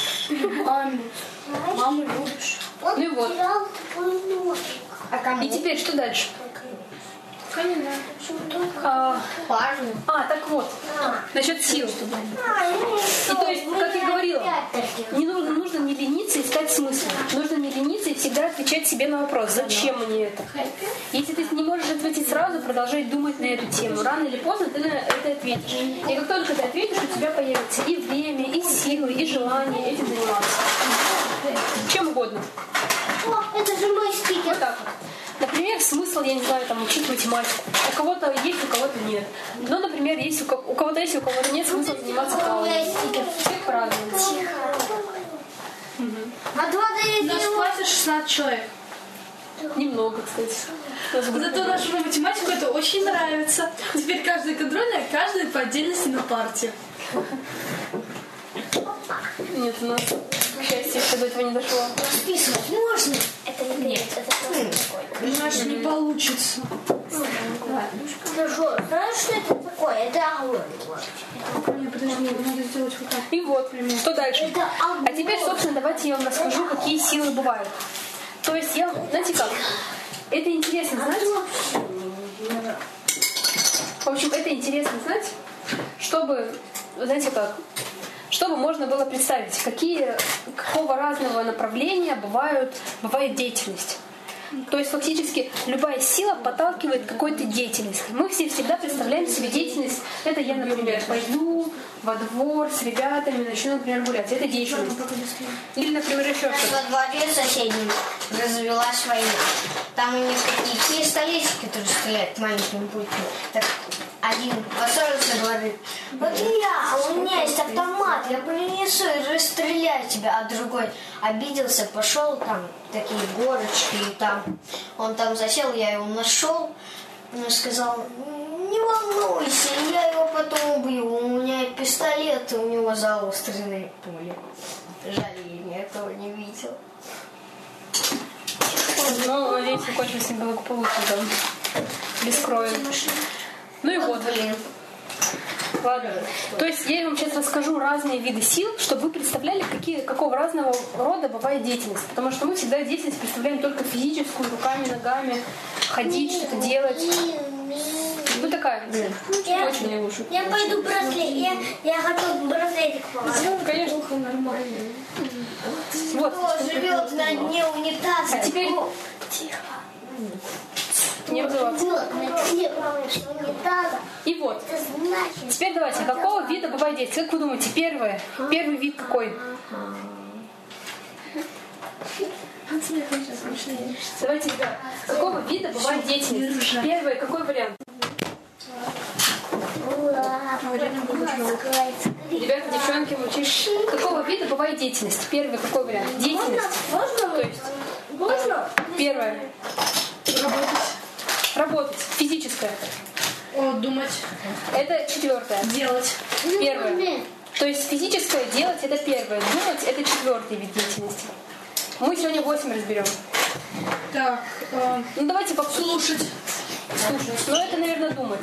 Маму любишь. Ну и вот. И теперь что дальше? Так вот. Насчет сил. И то есть, как я говорила, нужно не лениться искать смысл. Нужно не лениться и всегда отвечать себе на вопрос, зачем мне это. Если ты не можешь ответить сразу, продолжай думать на эту тему. Рано или поздно ты на это ответишь. И как только ты ответишь, у тебя появится и время, и силы, и желание этим заниматься. Чем угодно. Это же мой стикер. Вот так вот. Например, смысл, я не знаю, там, учить математику. У кого-то есть, у кого-то нет. Но, например, есть у кого-то есть, у кого-то нет смысла заниматься плаванием. Всех по-разному. У нас в классе 16 человек. Немного, кстати. Зато нашему математику это очень нравится. Теперь каждая контрольная, каждый по отдельности на парте. Нет, у нас, к счастью, еще до этого не дошло. Списывать можно? Это не нет. Это Понимаешь, не получится. знаешь, что это такое? Это огонь. Подожди, надо сделать вот так. И вот, что дальше? А теперь, собственно, давайте я вам расскажу, какие силы бывают. То есть, знаете как, это интересно знать. В общем, это интересно знать, чтобы, знаете как, чтобы можно было представить, какого разного направления бывает деятельность. То есть фактически любая сила подталкивает к какой-то деятельности. Мы все всегда представляем себе деятельность. Это я, например, пойду во двор с ребятами, начну, например, гулять. Это деятельность. Или, например, еще что-то. Во дворе соседнем развелась война. Там у них такие пистолетики, которые стреляют маленькими пульками. Так один поссорился, говорит: вот у меня есть автомат, я принесу и расстреляю тебя. А другой обиделся, пошел, там такие горочки, и там он там засел, я его нашел, сказал: не волнуйся, я его потом убью, у меня пистолет, у него заостренные пули. Жаль, я этого не видел. Ну, надеюсь, закончился благополучно, да. Без крови. Ну и вот. Блин. Ладно. То есть я вам сейчас расскажу разные виды сил, чтобы вы представляли, какого разного рода бывает деятельность. Потому что мы всегда деятельность представляем только физическую, руками, ногами, ходить, что-то делать. Ну такая. Очень не лучше. Я пойду браслет. Я хочу браслетик положить. Конечно. Нормально. Вот. Кто живет на дне унитаза? А теперь... Тихо. Не вызываться. Унитаза. И вот. Это значит... Теперь давайте, какого вида бывает деятельность? Как вы думаете, первый вид какой? Давайте, ребят, какого вида бывает деятельность? Первый, какой вариант? Ребята, девчонки, мальчишки, какого вида бывает деятельность? Первый, какой вариант? Деятельность. Можно? То есть, Можно? первое. Работать. Физическое. Думать. Это четвертое. Делать. Первое. То есть физическое делать это первое. Думать это четвертый вид деятельности. Мы сегодня 8 разберем. Так. Ну давайте Слушать. Слушать. Но это, наверное, думать.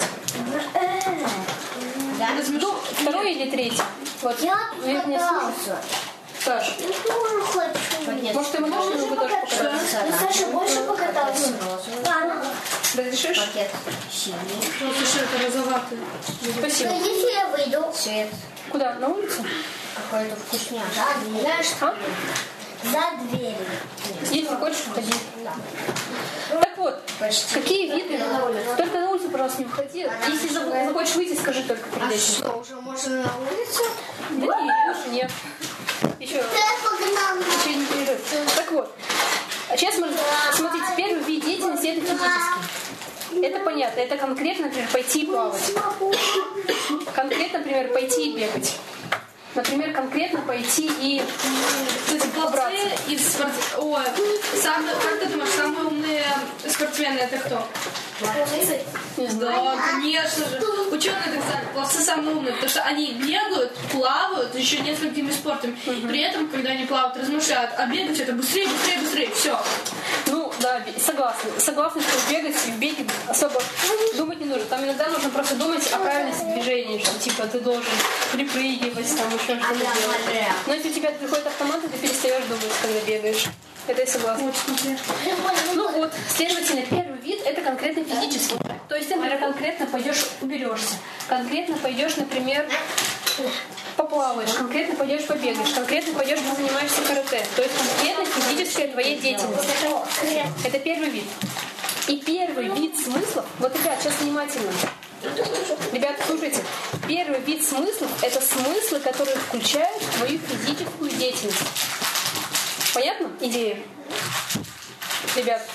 Да. Ну, второй или третий? Вот. Я Вы меня слушаете? Саша. Я тоже хочу. Может, ему можно немного тоже покататься? Ну, Саша больше покатался. Ладно. Разрешишь? Пакет синий. Слушай, это розоватый. Спасибо. Если я выйду. Цвет. Куда? На улицу? Какой-то вкусняк. Знаешь, А? за дверью. Если хочешь, входи. Так вот, какие виды? Только на улицу, пожалуйста, не входи. Если захочешь выйти, скажи только перед этим. Что, уже можно на улицу? Да нет, лучше нет. Еще не перерыв. Так вот, сейчас мы, смотрите, первый вид деятельности это физический. Это понятно, это конкретно, например, пойти и плавать. Конкретно, например, пойти и бегать. Например, конкретно пойти и пловцы и Ой, как ты думаешь, самые умные спортсмены это кто? Не знаю. Да, конечно же. Ученые так сказали, пловцы самые умные, потому что они бегают, плавают еще несколькими спортами. При этом, когда они плавают, размышляют, а бегать это быстрее, быстрее, быстрее, все. Ну, да, согласна. Согласна, что бегать в беге особо думать не нужно. Там иногда нужно просто думать о правильности движения, что типа ты должен припрыгивать, там еще что-то делать. Но если у тебя приходит автомат, ты перестаешь думать, когда бегаешь. Это я согласна. Ну вот, следовательно, первый вид это конкретно физический. То есть ты, например, конкретно пойдешь, уберешься. Конкретно пойдешь, например, поплаваешь, конкретно пойдешь побегаешь, конкретно пойдешь позанимаешься карате. То есть конкретно физическая твоя деятельность. Это первый вид. И первый вид смыслов, вот, ребят, сейчас внимательно. Ребята, слушайте. Первый вид смыслов это смыслы, которые включают в твою физическую деятельность. Понятно? Идея? Ребят.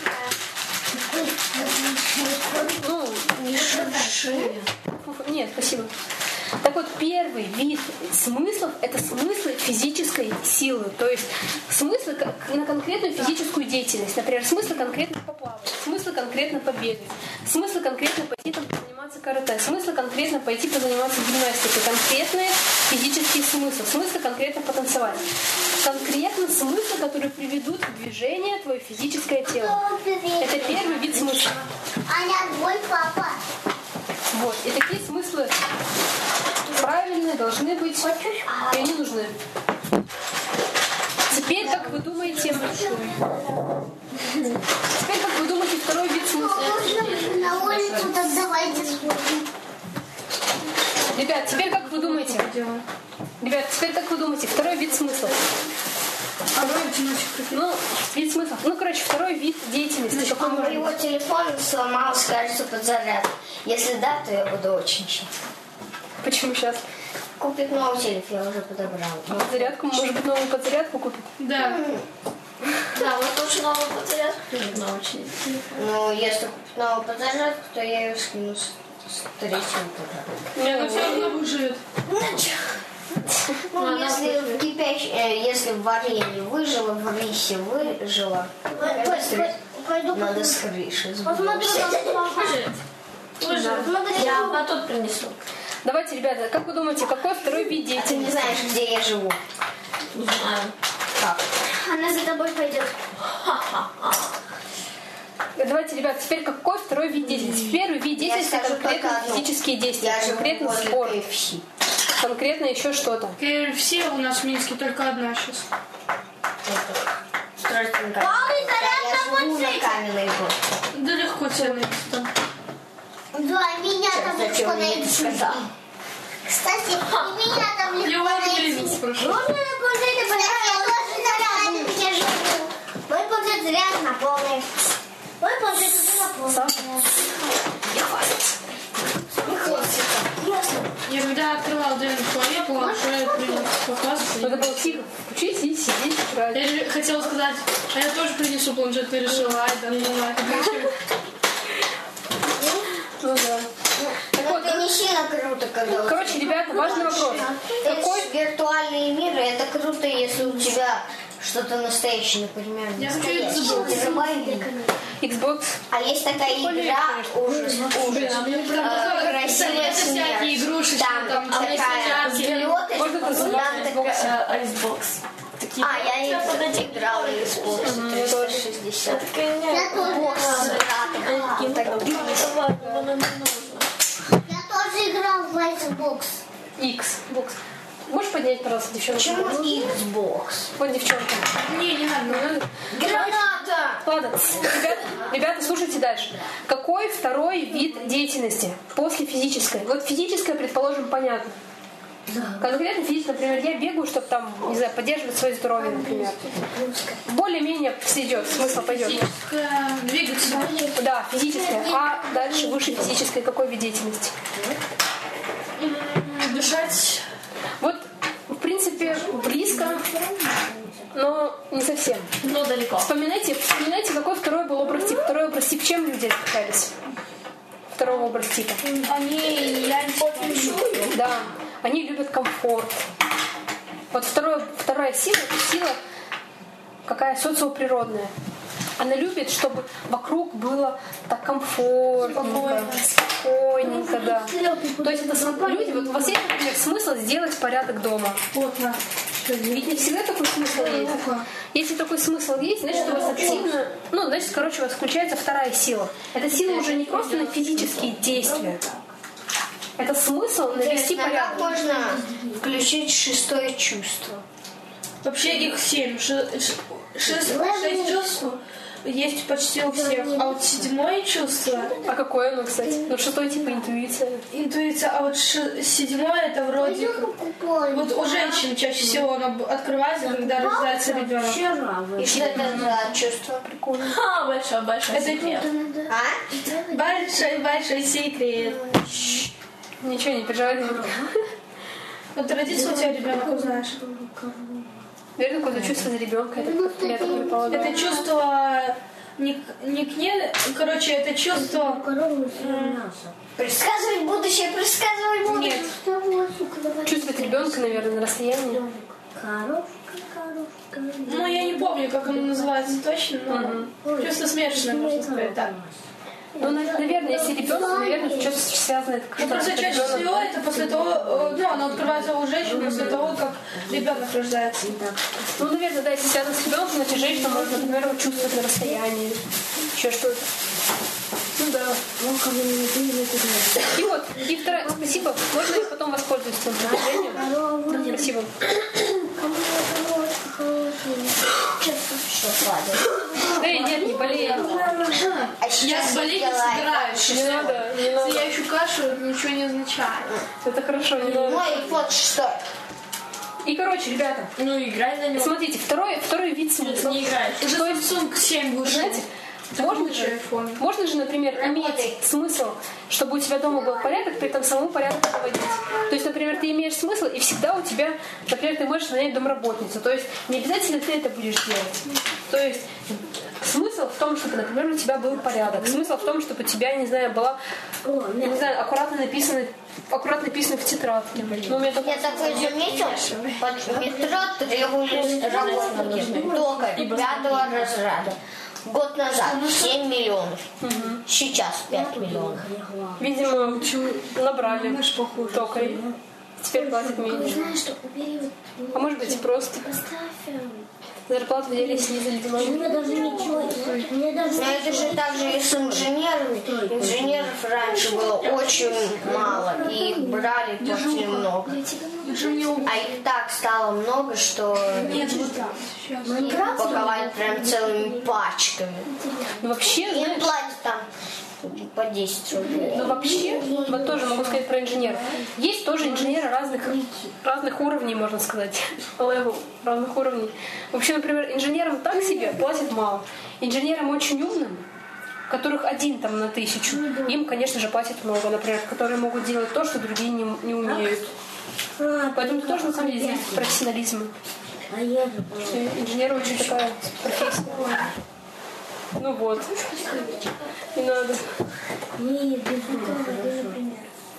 Ну, нет, спасибо. Так вот, первый вид смыслов – это смыслы физической силы. То есть смыслы на конкретную физическую деятельность. Например, смыслы конкретно поплавать, смыслы конкретно побегать, смыслы конкретно пойти там позаниматься карате, смыслы конкретно пойти позаниматься гимнастикой. Конкретные физические смыслы. Смыслы конкретно потанцевать. Конкретно смыслы, которые приведут в движение твое физическое тело. Это первый вид смысла. Аня, твой папа. Вот. И такие смыслы правильные должны быть, и они нужны. Теперь, как вы думаете, второй вид смысла? На улицу, так давайте сходим. Ребят, теперь как вы думаете? Ребят, теперь как вы думаете, второй вид смыслов? Ну, вид смыслов. Ну, короче, второй вид деятельности. Какой может быть? Его телефон сломался, кажется, под заряд. Если да, то я буду очень счастлив. Почему сейчас? Купить новый телефон, я уже подобрала. Зарядку, может быть, новую подзарядку купить? Да. Да, вот лучше новую подзарядку или новый телефон. Но если купить новую подзарядку, то я ее скину с третьего подзарядки. Не, но все равно выживет. Ну, если в если в варенье выжила, в рисе выжила, надо с крыши сбросить. Я батут принесу. Давайте, ребята, как вы думаете, какой второй вид А ты не деятельности? знаешь, где я живу? Не знаю. Как? Она за тобой пойдет. Давайте, ребят, теперь какой второй вид деятельности? Первый вид деятельности — скажу конкретно только одно. физические действия, Я живу конкретно возле спорт, KFC. конкретно еще что-то. Все у нас в Минске только одна сейчас. Строительный камень. Я живу на каменной горке. Да легко тебе найти там. Да, меня там Зачем легко мне это найти. сказал? Кстати, и меня там Я легко вам найти. Лизу спрошу. Можно на планшете полететь? Я тоже на камень я живу. Мой планшет зря на полной. Мой планшет уже на полной. Я когда открывал дверь в туалет, планшет показывал. Это был тихо. Учись и сидеть, играть. Я хотела сказать, а я тоже принесу планшет, ты решила, ай, да ну нафиг. Ну да. Ну, это не сильно круто, когда... Короче, ребята, важный вопрос. Какой? Виртуальные миры, это круто, если у тебя что-то настоящее, например, Я хочу настоящее. Xbox. Терабайт. Xbox. А есть такая игра, ужас. Красивая Это всякие смерть. игрушечки, Там там такая взлет, Можно там называть такая... Айсбокс. А, я играла в Xbox 360. Я тоже Бокс с играла. братом. Так, Я тоже играл в Xbox. Xbox. Можешь поднять, пожалуйста, девчонку? почему Xbox? Вот девчонка. Не надо. Граната! Ладно, ребята, слушайте дальше. Какой второй вид деятельности после физической? Вот физическая, предположим, понятно. Конкретно физическая, например, я бегаю, чтобы там, не знаю, поддерживать свое здоровье, например. Более-менее идет, смысл пойдет. Двигаться. Да, физическая. А дальше выше физической какой вид деятельности? Дышать. Вот, в принципе, близко, но не совсем. Но далеко. Вспоминайте, какой второй был образ тип. Второй образ тип чем люди отличались? Второго образ типа. Они, я не помню. Да, они любят комфорт. Вот вторая сила, это сила какая социоприродная. Она любит, чтобы вокруг было так комфортненько, спокойненько, да. То есть это люди, вот у вас есть, например, смысл сделать порядок дома. Вот, на. Ведь не всегда такой смысл есть. Если такой смысл есть, значит, у вас активно, значит, у вас включается вторая сила. Эта сила уже не просто на физические действия. Это смысл навести А как порядок. можно включить шестое чувство? Вообще их 7. 6 чувств есть почти у всех. А вот 7 чувство, А какое оно, кстати? Ну, шестой типа интуиция. интуиция, а вот 7 это вроде вот у женщин чаще всего оно открывается, когда рождается ребенок. И что это за чувство? Прикольно. Большой Это секрет. А? большой секрет. Ничего не переживай. Вот родится у тебя ребенок, узнаешь. Наверное, какое-то чувство за ребенка. Это как-то я так не полагаю. Это чувство не к ней, короче, это чувство. Предсказывать будущее, предсказывать будущее. Нет. Чувствовать ребенка, наверное, на расстоянии. Ну, я не помню, как оно называется точно, но чувство смешанное, можно сказать так. Ну, наверное, если ребенок, наверное, что-то связано. Ну, просто чаще всего это после того, оно открывается у женщин после того, как ребенок рождается. Ну, наверное, да, если связано с ребенком, значит, женщина может, например, его чувствовать на расстоянии. Еще что-то. Ну да. И вот, и вторая, спасибо. Можно я потом воспользуюсь этим предложением? Спасибо. Эй, нет, не болей. А Я сейчас болеть не делаю. собираюсь. Не надо, не надо. Я еще кашу, ничего не означает. Это хорошо, не надо. Ну и вот что. И, короче, ребята, Ну, играй на нем. смотрите, второй вид смысла. Не играешь. Уже То есть, Samsung 7 вышел. знаете, можно же, например, иметь смысл, чтобы у тебя дома был порядок, при этом самому порядок наводить. То есть, например, ты имеешь смысл, и всегда у тебя, например, ты можешь нанять домработницу. То есть, не обязательно ты это будешь делать. То есть, смысл в том, чтобы, например, у тебя был порядок. Смысл в том, чтобы у тебя, не знаю, была, не знаю, аккуратно написано в тетрадке. Ну, у меня такое... Я такой заметил, под метро требовались работники только 5-го разряда. Год назад 7 миллионов, сейчас 5 миллионов. Видимо, набрали токарей. Теперь платят меньше. Знаешь что, убери А может быть, просто поставь. зарплату взяли и снизили демагу. Мне даже ничего, мне даже... Но это же так же и с инженерами. Инженеров раньше было очень мало, и их брали очень много. А их так стало много, что упаковать прям целыми пачками. Ну, вообще, Им знаешь, платят там по 10 рублей. ну, вообще, вот тоже могу сказать про инженеров. Есть тоже инженеры разных уровней, можно сказать. Level, разных уровней. Вообще, например, инженерам так себе платят мало. Инженерам очень умным, которых 1 там на 1000, им, конечно же, платят много, например, которые могут делать то, что другие не умеют. Поэтому тоже, на самом деле, здесь профессионализм. Инженеры очень такая профессия. Ну вот. Не надо. Не безумно,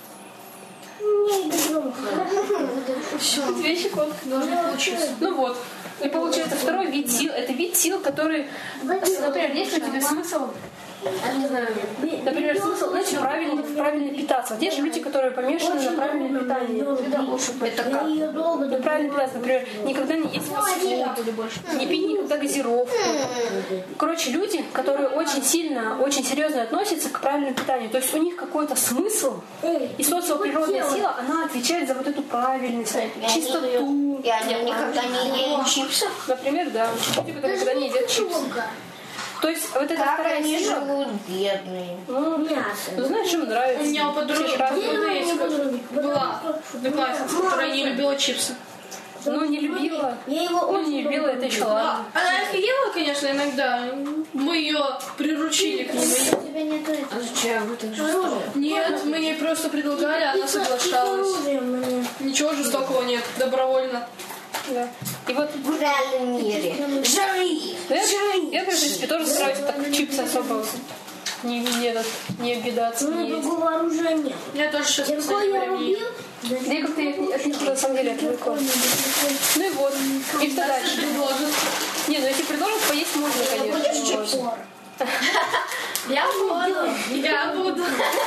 Вещи котка должны получиться. Ну вот. И получается второй вид сил. Это вид сил, который, например, есть у тебя смысл, не знаю, например, смысл, знаете, правильно питаться. Вот есть же люди, которые помешаны на правильном питании. Это как? Ну, правильно питаться, например, никогда не есть фастфуд, не пить никогда газировку. Короче, люди, которые очень сильно, очень серьезно относятся к правильному питанию. То есть у них какой-то смысл, и социоприродная сила, она отвечает за вот эту правильность, чистоту. И они никогда не ели чипсы. Например, да. Люди, которые никогда не едят чипсы. То есть вот эта Как вторая они сила, живут, бедные. ну, знаешь, им нравится. У меня у подруги Все ж разные. была одноклассница, которая не любила чипсы. Ну, не любила. Я его Ну, не любила, это еще ладно. Она их ела, конечно, иногда. Мы ее приручили к нему. У тебя нету этого. Зачем вы так жестоко? Нет, мы ей просто предлагали, она соглашалась. Ничего жестокого нет, добровольно. Да. И вот В реальном мире. Жри! я, в принципе, тоже стараюсь так чипсы особо не обидаться. У не меня есть. другого оружия нет. Я тоже сейчас, Киркой кстати, я прям ем. убил. Да я как-то от них на самом деле отвыкла. Ну и вот. И что дальше? Не, ну если предложат, поесть можно, конечно. Вот. Я буду.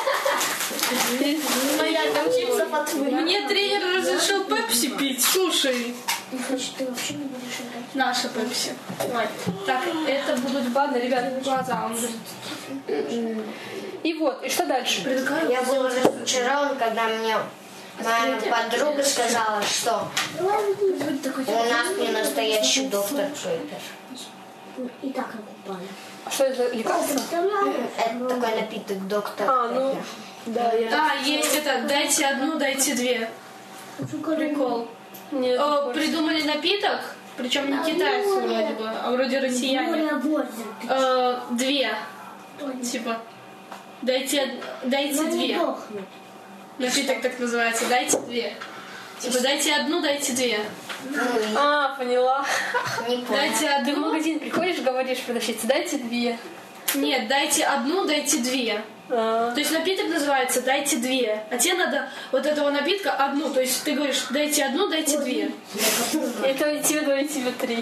Моя там чипсов отвыкла. Мне тренер разрешил пепси пить. Слушай, Значит, ты вообще не будешь играть. наша пепси. Так, это будут Ладно, ребят. глаза. Он говорит, И вот, и что дальше? Я был разочарован, когда мне моя подруга сказала, что у нас не настоящий доктор Пеппер. И так накупали. А что это за лекарство? Представляешь? Это такой напиток доктор А, ну, Пеппер. да, я... Да, есть это. Дайте одну, дайте две. Прикол. Нет, Придумали напиток, причем не китайцы вроде бы, а вроде россияне. Море возят. Две. Типа, дайте две. Напиток так называется. Дайте две. Типа, дайте одну, дайте две. А, поняла. Не понял. Дайте Ты в одну. магазин приходишь, говоришь продавщице, дайте 2. Нет, дайте одну, дайте две. А, То есть напиток называется «дайте две», а тебе надо вот этого напитка одну. То есть ты говоришь «дайте одну, дайте две». это тебе 2, и тебе 3.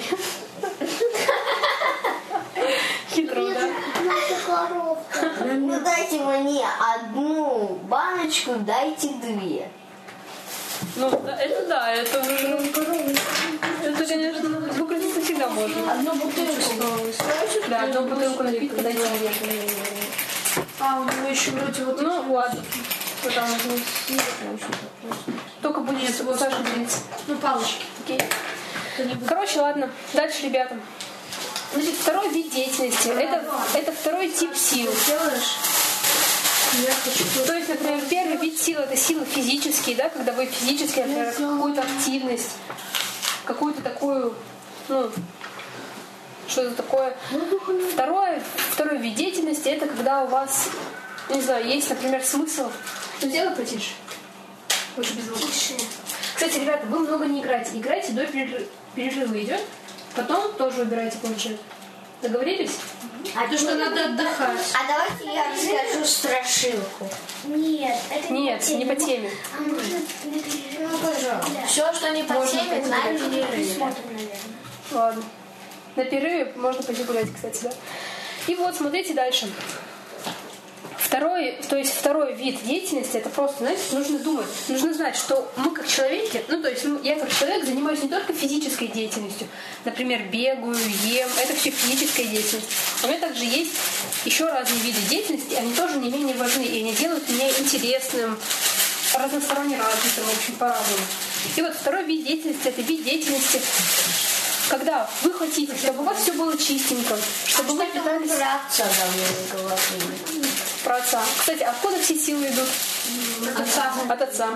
Хитро, да? Наша коровка. Ну дайте мне одну баночку, дайте две. Ну, да, это уже... Это, конечно, выкрутиться всегда можно. Одну бутылку. Да, одну бутылку напитка дайте 2. А, у него еще вроде вот... Ну, ладно. Что там возьму? Только будет вот Саша делиться. Ну, палочки. Окей. Короче, ладно. Дальше, ребята. Значит, второй вид деятельности. Это второй тип сил. Делаешь? То есть, например, первый вид сил — это силы физические, да, когда вы физически, например, какую-то активность какую-то такую, ну, что-то такое. Второй вид деятельности — это когда у вас, не знаю, есть, например, смысл. Ну, сделай потише. Лучше без звука. Кстати, ребята, вы много не играете. Играйте до перерыва идет. Потом тоже выбирайте планшет. Договорились? Потому что надо отдыхать. А давайте я расскажу страшилку. Нет, это Нет, не по теме. А может, на перерыв? Ну, пожалуйста. Все, что не по теме, на перерыве. Смотрим, наверное. Ладно. На перерыве можно пойти гулять, кстати, да. И вот, смотрите дальше. Второй вид деятельности — это просто, знаете, нужно думать. Нужно знать, что мы как человеки, ну, то есть я как человек занимаюсь не только физической деятельностью. Например, бегаю, ем. Это все физическая деятельность. У меня также есть еще разные виды деятельности. Они тоже не менее важны. И они делают меня интересным, разносторонне развитым, в общем, по-разному. И вот второй вид деятельности — это вид деятельности, когда вы хотите, чтобы у вас все было чистенько, чтобы вы питались... Про отца давно говорили. Про отца. Кстати, откуда все силы идут? От отца.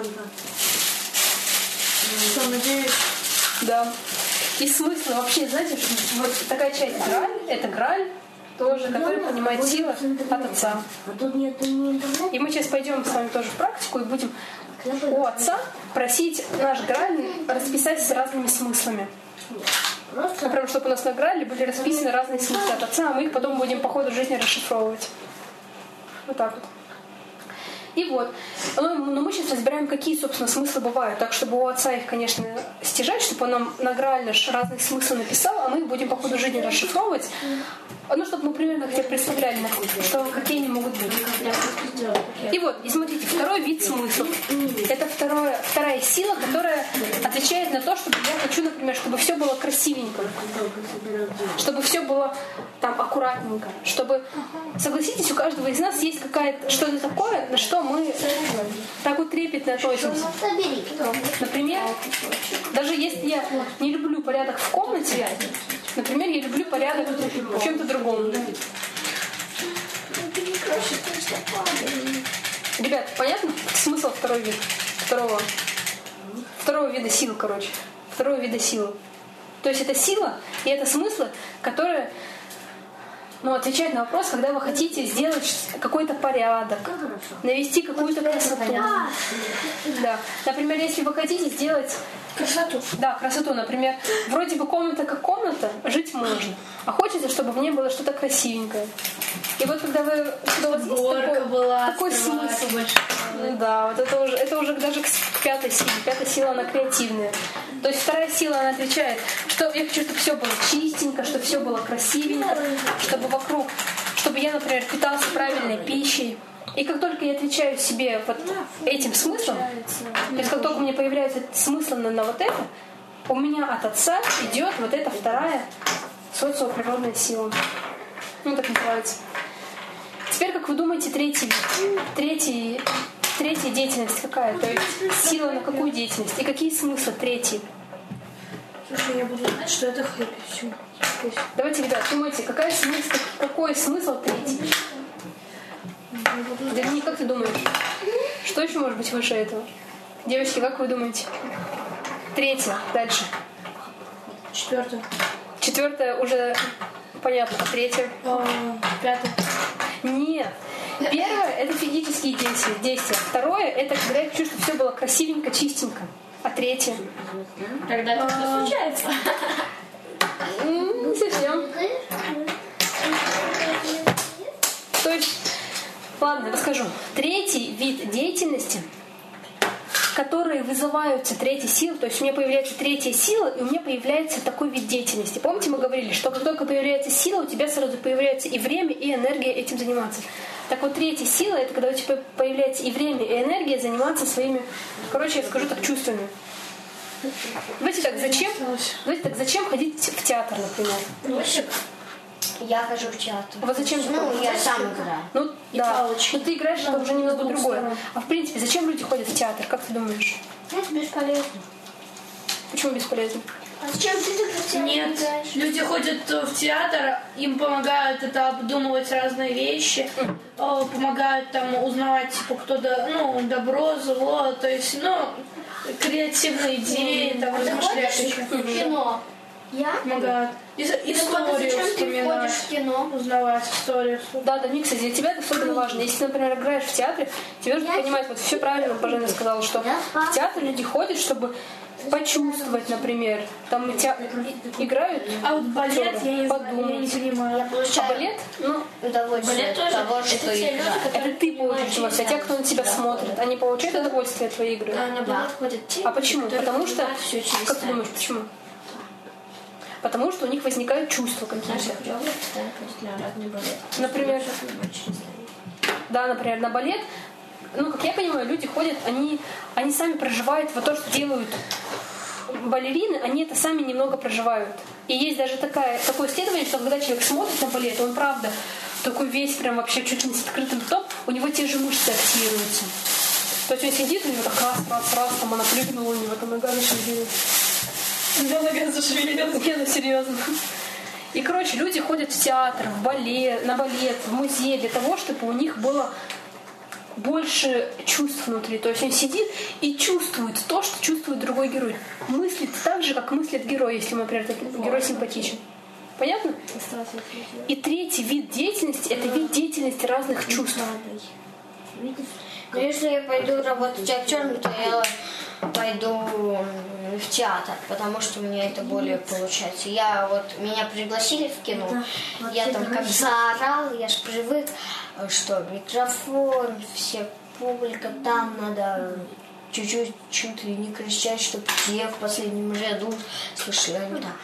Что, надеюсь? Да. И смысл вообще, знаете, вот такая часть граль, это граль тоже, который понимает силы от отца. А тут нет ни интернета. И мы сейчас пойдем с вами тоже в практику и будем у отца просить наш граль расписать с разными смыслами. Например, чтобы у нас на грали были расписаны разные смыслы от отца, а мы их потом будем по ходу жизни расшифровывать. Вот так вот. И вот. Но мы сейчас разбираем, какие, собственно, смыслы бывают. Так, чтобы у отца их, конечно, стяжать, чтобы он нам на граль наш разные смыслы написал, а мы их будем по ходу жизни расшифровывать. Ну, чтобы мы примерно хотя бы представляли, что, какие они могут быть. И вот, и смотрите, второй вид смыслов. Это вторая сила, которая отвечает на то, чтобы я хочу, например, чтобы все было красивенько. Чтобы все было там аккуратненько. Чтобы, согласитесь, у каждого из нас есть какая-то что-то такое, на что мы так вот трепетно относимся. Например, даже если я не люблю порядок в комнате, например, я люблю порядок в чем-то другом. Ребят, понятно смысл второго вида сил, короче. Второго вида силы. То есть это сила и это смыслы, которые отвечают на вопрос, когда вы хотите сделать какой-то порядок, навести какую-то красоту. Да. Например, если вы хотите сделать красоту. Да, красоту. Например, вроде бы комната как комната, жить можно. А хочется, чтобы в ней было что-то красивенькое. И вот когда у вас есть такой смысл. Да, вот это уже даже к пятой силе. Пятая сила, она креативная. То есть вторая сила, она отвечает, что я хочу, чтобы все было чистенько, чтобы все было красивенько, чтобы вокруг, чтобы я, например, питался правильной пищей. И как только я отвечаю себе вот этим смыслом, то есть как только у меня появляется смысл на вот это, у меня от отца идет вот эта вторая социоприродная сила. Ну, так называется. Теперь, как вы думаете, третья деятельность какая? То есть сила на какую деятельность? И какие смыслы третьей? Слушай, я буду знать, что это хэппи. Все. Давайте, ребят, думайте, какой смысл третий? Доминик, как ты думаешь? Что еще может быть выше этого? Девочки, как вы думаете? Третья. Дальше. Четвертая уже понятно. А третья? Пятая. Нет. Первое — это физические действия. Второе — это когда я хочу, чтобы все было красивенько, чистенько. А третье? Когда это что случается? Не совсем. То есть, ладно, расскажу. Третий вид деятельности, которые вызываются третьей силой, то есть у меня появляется третья сила, и у меня появляется такой вид деятельности. Помните, мы говорили, что как только появляется сила, у тебя сразу появляется и время, и энергия этим заниматься. Так вот, третья сила — это когда у тебя появляется и время, и энергия заниматься своими, короче, я скажу так, чувствами. Давайте так, зачем ходить в театр, например? Я хожу в театр. Вот зачем ты ходишь? Я сам играю. Ну, да. Но ты играешь, это уже немного другое. А в принципе, зачем люди ходят в театр? Как ты думаешь? Это бесполезно. Почему бесполезно? А зачем ты так в театр Нет, играешь? люди ходят в театр, им помогают это обдумывать разные вещи, помогают там узнавать, типа, кто добро, зло, то есть, креативные идеи, там размышлять еще. Кино. Я? Помогает. Историю Зачем ты вспоминать. ходишь в кино? Узнавать историю. Да, да, кстати, для тебя это особенно важно. Если, например, играешь в театре, тебе нужно понимать, вот все правильно Бажена сказала, что в театр люди ходят, чтобы почувствовать, например, там играют, А вот балет я не понимаю. а балет, ну, Удовольствие от того, что играть. это ты получаешь удовольствие, а те, кто на тебя смотрит, они получают удовольствие от твоей игры. На балет ходят те, А почему? которые Потому что, понимают всё через как ты тайм. думаешь, почему? Потому что у них возникают чувства какие-то. Например, да, например, на балет, ну, как я понимаю, люди ходят, они сами проживают вот то, что делают балерины, они это сами немного проживают. И есть даже такое исследование, что когда человек смотрит на балет, он правда такой весь прям вообще чуть ли не с открытым ртом, у него те же мышцы активируются. То есть он сидит, у него так раз, там она прыгнула, у него там нога зашевелилась. Да, нога зашевелилась. Не, ну серьезно. И, короче, люди ходят в театр, на балет, в музей для того, чтобы у них было больше чувств внутри. То есть он сидит и чувствует то, что чувствует другой герой. Мыслит так же, как мыслит герой, если, например, этот герой симпатичен. Понятно? И третий вид деятельности — это вид деятельности разных чувств. Но если я пойду работать актером, то я пойду в театр, потому что мне это более получается. Меня пригласили в кино, я там как заорал, я ж привык, что микрофон, все публика, там надо чуть-чуть чуть ли не кричать, чтобы те в последнем ряду слышали, они там.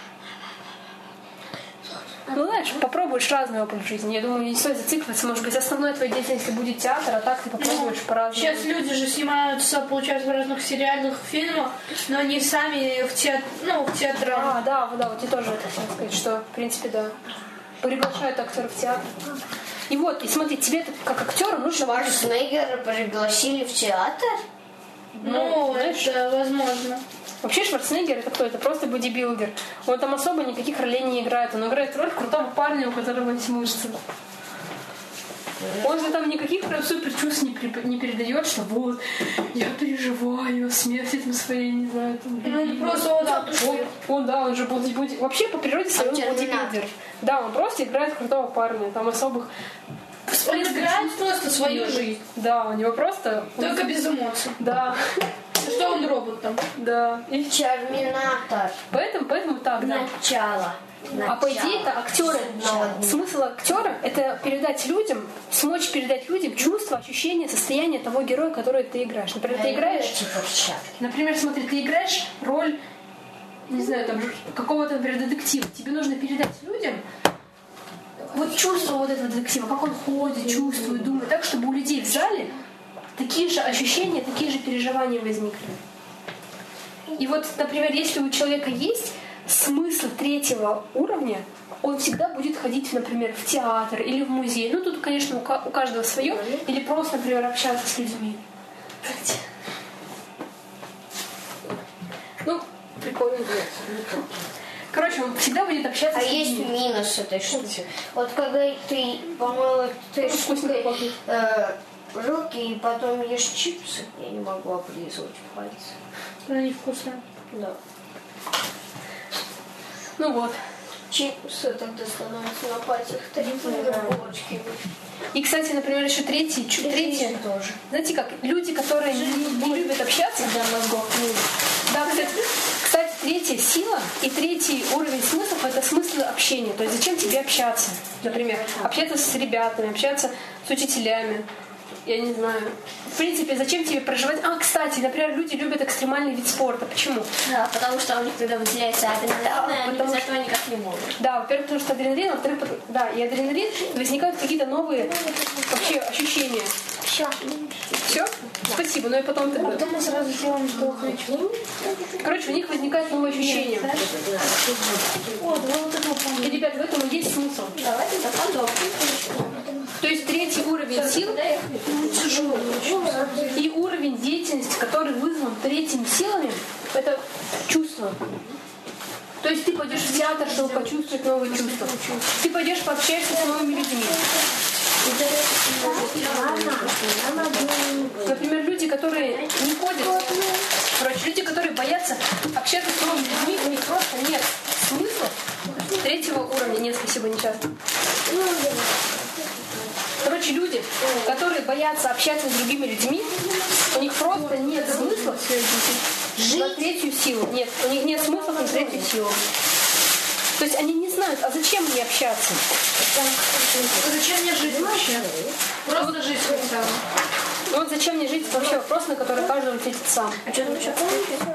Ну, знаешь, попробуешь разный опыт в жизни. Я думаю, не стоит зацикливаться. Может быть, основной твоей деятельности будет театр, а так ты попробуешь по-разному. Сейчас люди же снимаются, получается, в разных сериальных фильмах, но они сами в театрах. Да, вот я тоже это хотела сказать, что, в принципе, да, приглашают актеров в театр. И вот, и смотри, тебе как актеру нужно... Шварценеггера пригласили в театр? Ну, знаешь, это возможно. Вообще Шварценеггер — это кто? Это просто бодибилдер. Он там особо никаких ролей не играет. Он играет роль крутого парня, у которого есть мышцы. Он же там никаких прям супер чувств не передает, что вот, я переживаю смерти там своей, не знаю, там. Ну, просто он же бодибилдер. Вообще по природе своей он бодибилдер. Да, он просто играет крутого парня. Там особых... Он играет просто свою жизнь. Да, у него просто... Только без эмоций. Да. Что он робот там? Да. И Терминатор. Поэтому так, да. Начало. А по идее это актеры. Смысл актера — это смочь передать людям чувства, ощущения, состояние того героя, который ты играешь. Например, ты играешь... Например, смотри, ты играешь роль, не знаю, там, какого-то, например, детектива. Тебе нужно передать людям вот чувство вот этого детектива, как он ходит, чувствует, думает, так, чтобы у людей в зале такие же ощущения, такие же переживания возникли. И вот, например, если у человека есть смысл третьего уровня, он всегда будет ходить, например, в театр или в музей. Ну, тут, конечно, у каждого свое. Или просто, например, общаться с людьми. Ну, прикольно. Короче, он всегда будет общаться с людьми. А есть минус этой штуки. Вот когда ты помыла руки и потом ешь чипсы, я не могу облизывать пальцы. Они вкусные. Да. Ну вот. Чипсы тогда становятся на пальцах булочки. И, кстати, например, еще третий тоже. Знаете как, люди, которые не любят общаться для мозгов. Да, кстати, третья сила и третий уровень смыслов — это смысл общения. То есть зачем тебе общаться? Например, общаться с ребятами, общаться с учителями. Я не знаю. В принципе, зачем тебе проживать... кстати, например, люди любят экстремальный вид спорта. Почему? Да, потому что у них тогда выделяется адреналин, и они без этого никак не могут. Да, во-первых, потому что адреналин, во-вторых, да, и адреналин, возникают какие-то новые вообще ощущения. Все. Все? Спасибо, но и потом ты... Потом мы сразу делаем, что хочу. Короче, у них возникают новые ощущения. И, ребят, в этом и есть смысл. Давайте западем. То есть третий уровень сил и уровень деятельности, который вызван третьими силами, это чувство. То есть ты пойдешь в театр, чтобы почувствовать новые чувства. Ты пойдешь пообщаешься с новыми людьми. Например, люди, которые не ходят, люди, которые боятся общаться с новыми людьми, у них просто нет смысла. Третьего уровня, нет, спасибо, не часто. Люди, которые боятся общаться с другими людьми, у них просто нет смысла на третью силу. Нет, у них нет смысла на третью силу. То есть они не знают, а зачем мне общаться? Зачем мне жить вообще? Просто жить хотя бы. Вот зачем мне жить, вообще вопрос, на который каждый ответит сам. А что там еще?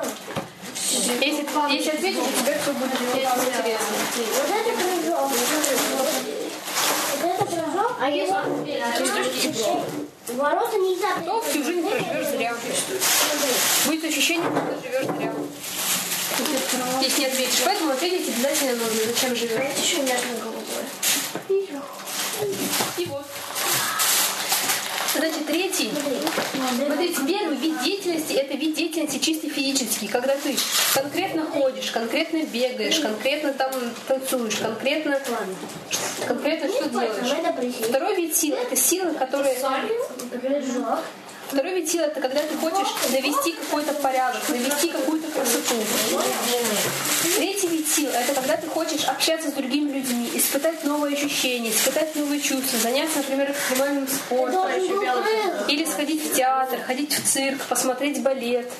Если ответить, то тебе все будет интересно. Вот это прыжок. Вот это прыжок. А если ворота нельзя. То всю жизнь проживешь зря. Будет ощущение, что ты живешь зря. Если не ответишь, поэтому ответить обязательно нужно, зачем живешь. Это еще нежно-голубое. И вот. Значит, третий. Смотрите, первый вид деятельности – это вид деятельности чисто физический, когда ты конкретно ходишь, конкретно бегаешь, конкретно там танцуешь, конкретно что делаешь. Второй вид силы – это силы, которые... Второй вид силы – это когда ты хочешь навести какой-то порядок, навести какую-то красоту. Третий вид силы – это когда ты хочешь общаться с другими людьми, испытать новые ощущения, испытать новые чувства, заняться, например, экстремальным спортом, или сходить в театр, ходить в цирк, посмотреть балет.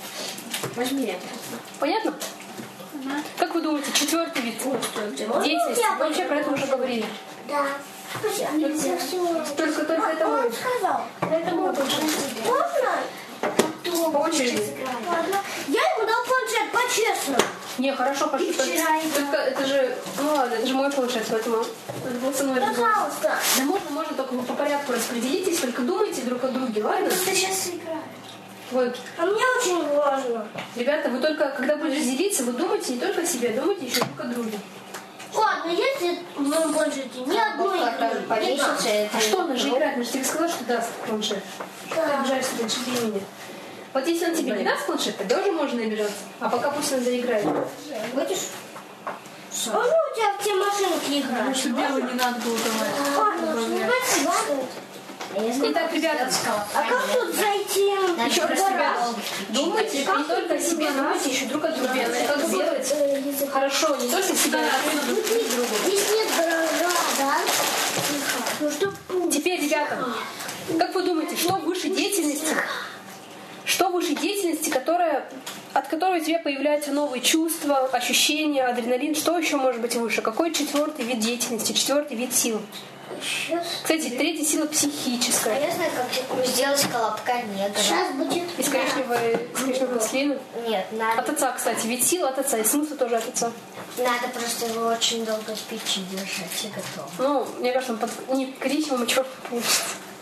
Понятно? Как вы думаете, четвертый вид деятельности? Мы вообще про это уже говорили. Да. Только это мы. Это мой планшет. Можно? По очереди. Ладно. Я ему дал планшет, по-честному. Не, хорошо, пошли. Только это же, ну ладно, это же мой планшет, поэтому это был со мной разговор. Пожалуйста. Да можно, только вы по порядку распределитесь, только думайте друг о друге, ладно? Ты сейчас играешь. Вот. А мне очень важно. Ребята, вы только, когда будете делиться, вы думайте не только о себе, думайте еще друг о друге. Ладно, если в моем планшете ни одной игры. А что она же играет? Она же тебе сказала, что даст планшет. Что ты обижаешься раньше времени? Вот если он тебе не даст планшет, тогда уже можно обижаться. А пока пусть он заиграет. Будешь? А ну у тебя все машинки играют. Что белый не надо было давать. Ладно, снимать. Итак, ребята, А как тут зайти? еще раз, ребята, думайте не только о себе, думайте еще друг о друге. Как сделать хорошо, не только себя, но и друг другу. Здесь нет гаража, да? Ну что? Теперь, ребята, как вы думаете, что выше деятельности? Что выше деятельности, от которой у тебя появляются новые чувства, ощущения, адреналин? Что еще может быть выше? Какой четвертый вид деятельности, четвертый вид сил? Кстати, третья сила психическая. Я знаю, как сделать колобка негра. Сейчас будет. Из коричневого слина. Нет, надо, От отца, кстати. Ведь сила от отца, и смысл тоже от отца. надо просто его очень долго в печи держать, и готово. Ну, мне кажется, он не коричневым, а черным получится.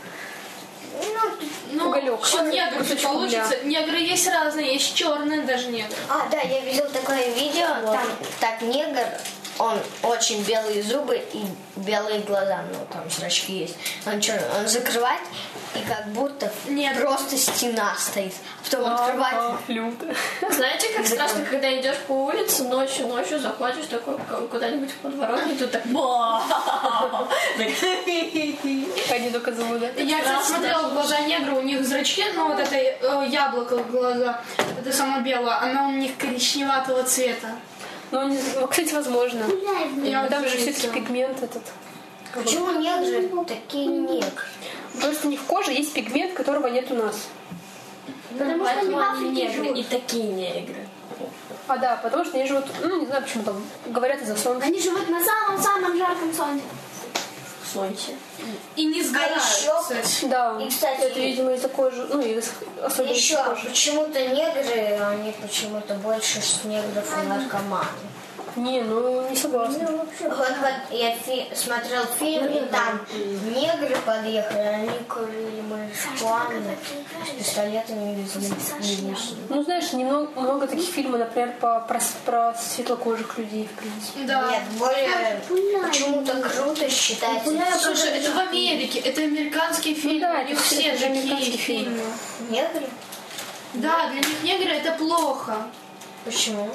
Ну, Уголек. что негр Кусочек получится. Негры есть разные, есть черные даже негры. А, да, я видел такое видео, там так негр, он очень белые зубы и белые глаза, ну там зрачки есть. Он закрывает, и как будто просто стена стоит. А потом открывать. Люто. Знаете, как страшно, когда идешь по улице ночью заходишь такой куда-нибудь в подворотню, и тут так Они только зовут, да? Я, кстати, смотрела в глаза негра, у них зрачки, ну вот это яблоко в глаза, это самое белое, оно у них коричневатого цвета. Ну, кстати, возможно. Я Там вот же все-таки заметила. пигмент этот. Почему негры такие негры? Просто не в коже есть пигмент, которого нет у нас. Потому что они в Африке негры живут. и такие негры. А да, потому что они живут, ну не знаю почему там, говорят из-за солнца. Они живут на самом-самом жарком солнце. Солнце. И не сгорают, еще- кстати. Да, И, кстати, это, видимо, из-за кожи, ну и особенно из Еще кожи. почему-то негры, они почему-то больше негров и наркоманов. Не, ну не согласна. Вот я смотрел фильм, и там негры подъехали, они курили марихуану с пистолетами везли. Ну, знаешь, много таких фильмов, например, про светлокожих людей, в принципе. Да. Нет, более почему-то круто считается. Слушай, это в Америке, это американские фильмы, да, у них это все это такие американские фильмы. Негры? Да, для них негры это плохо. Почему?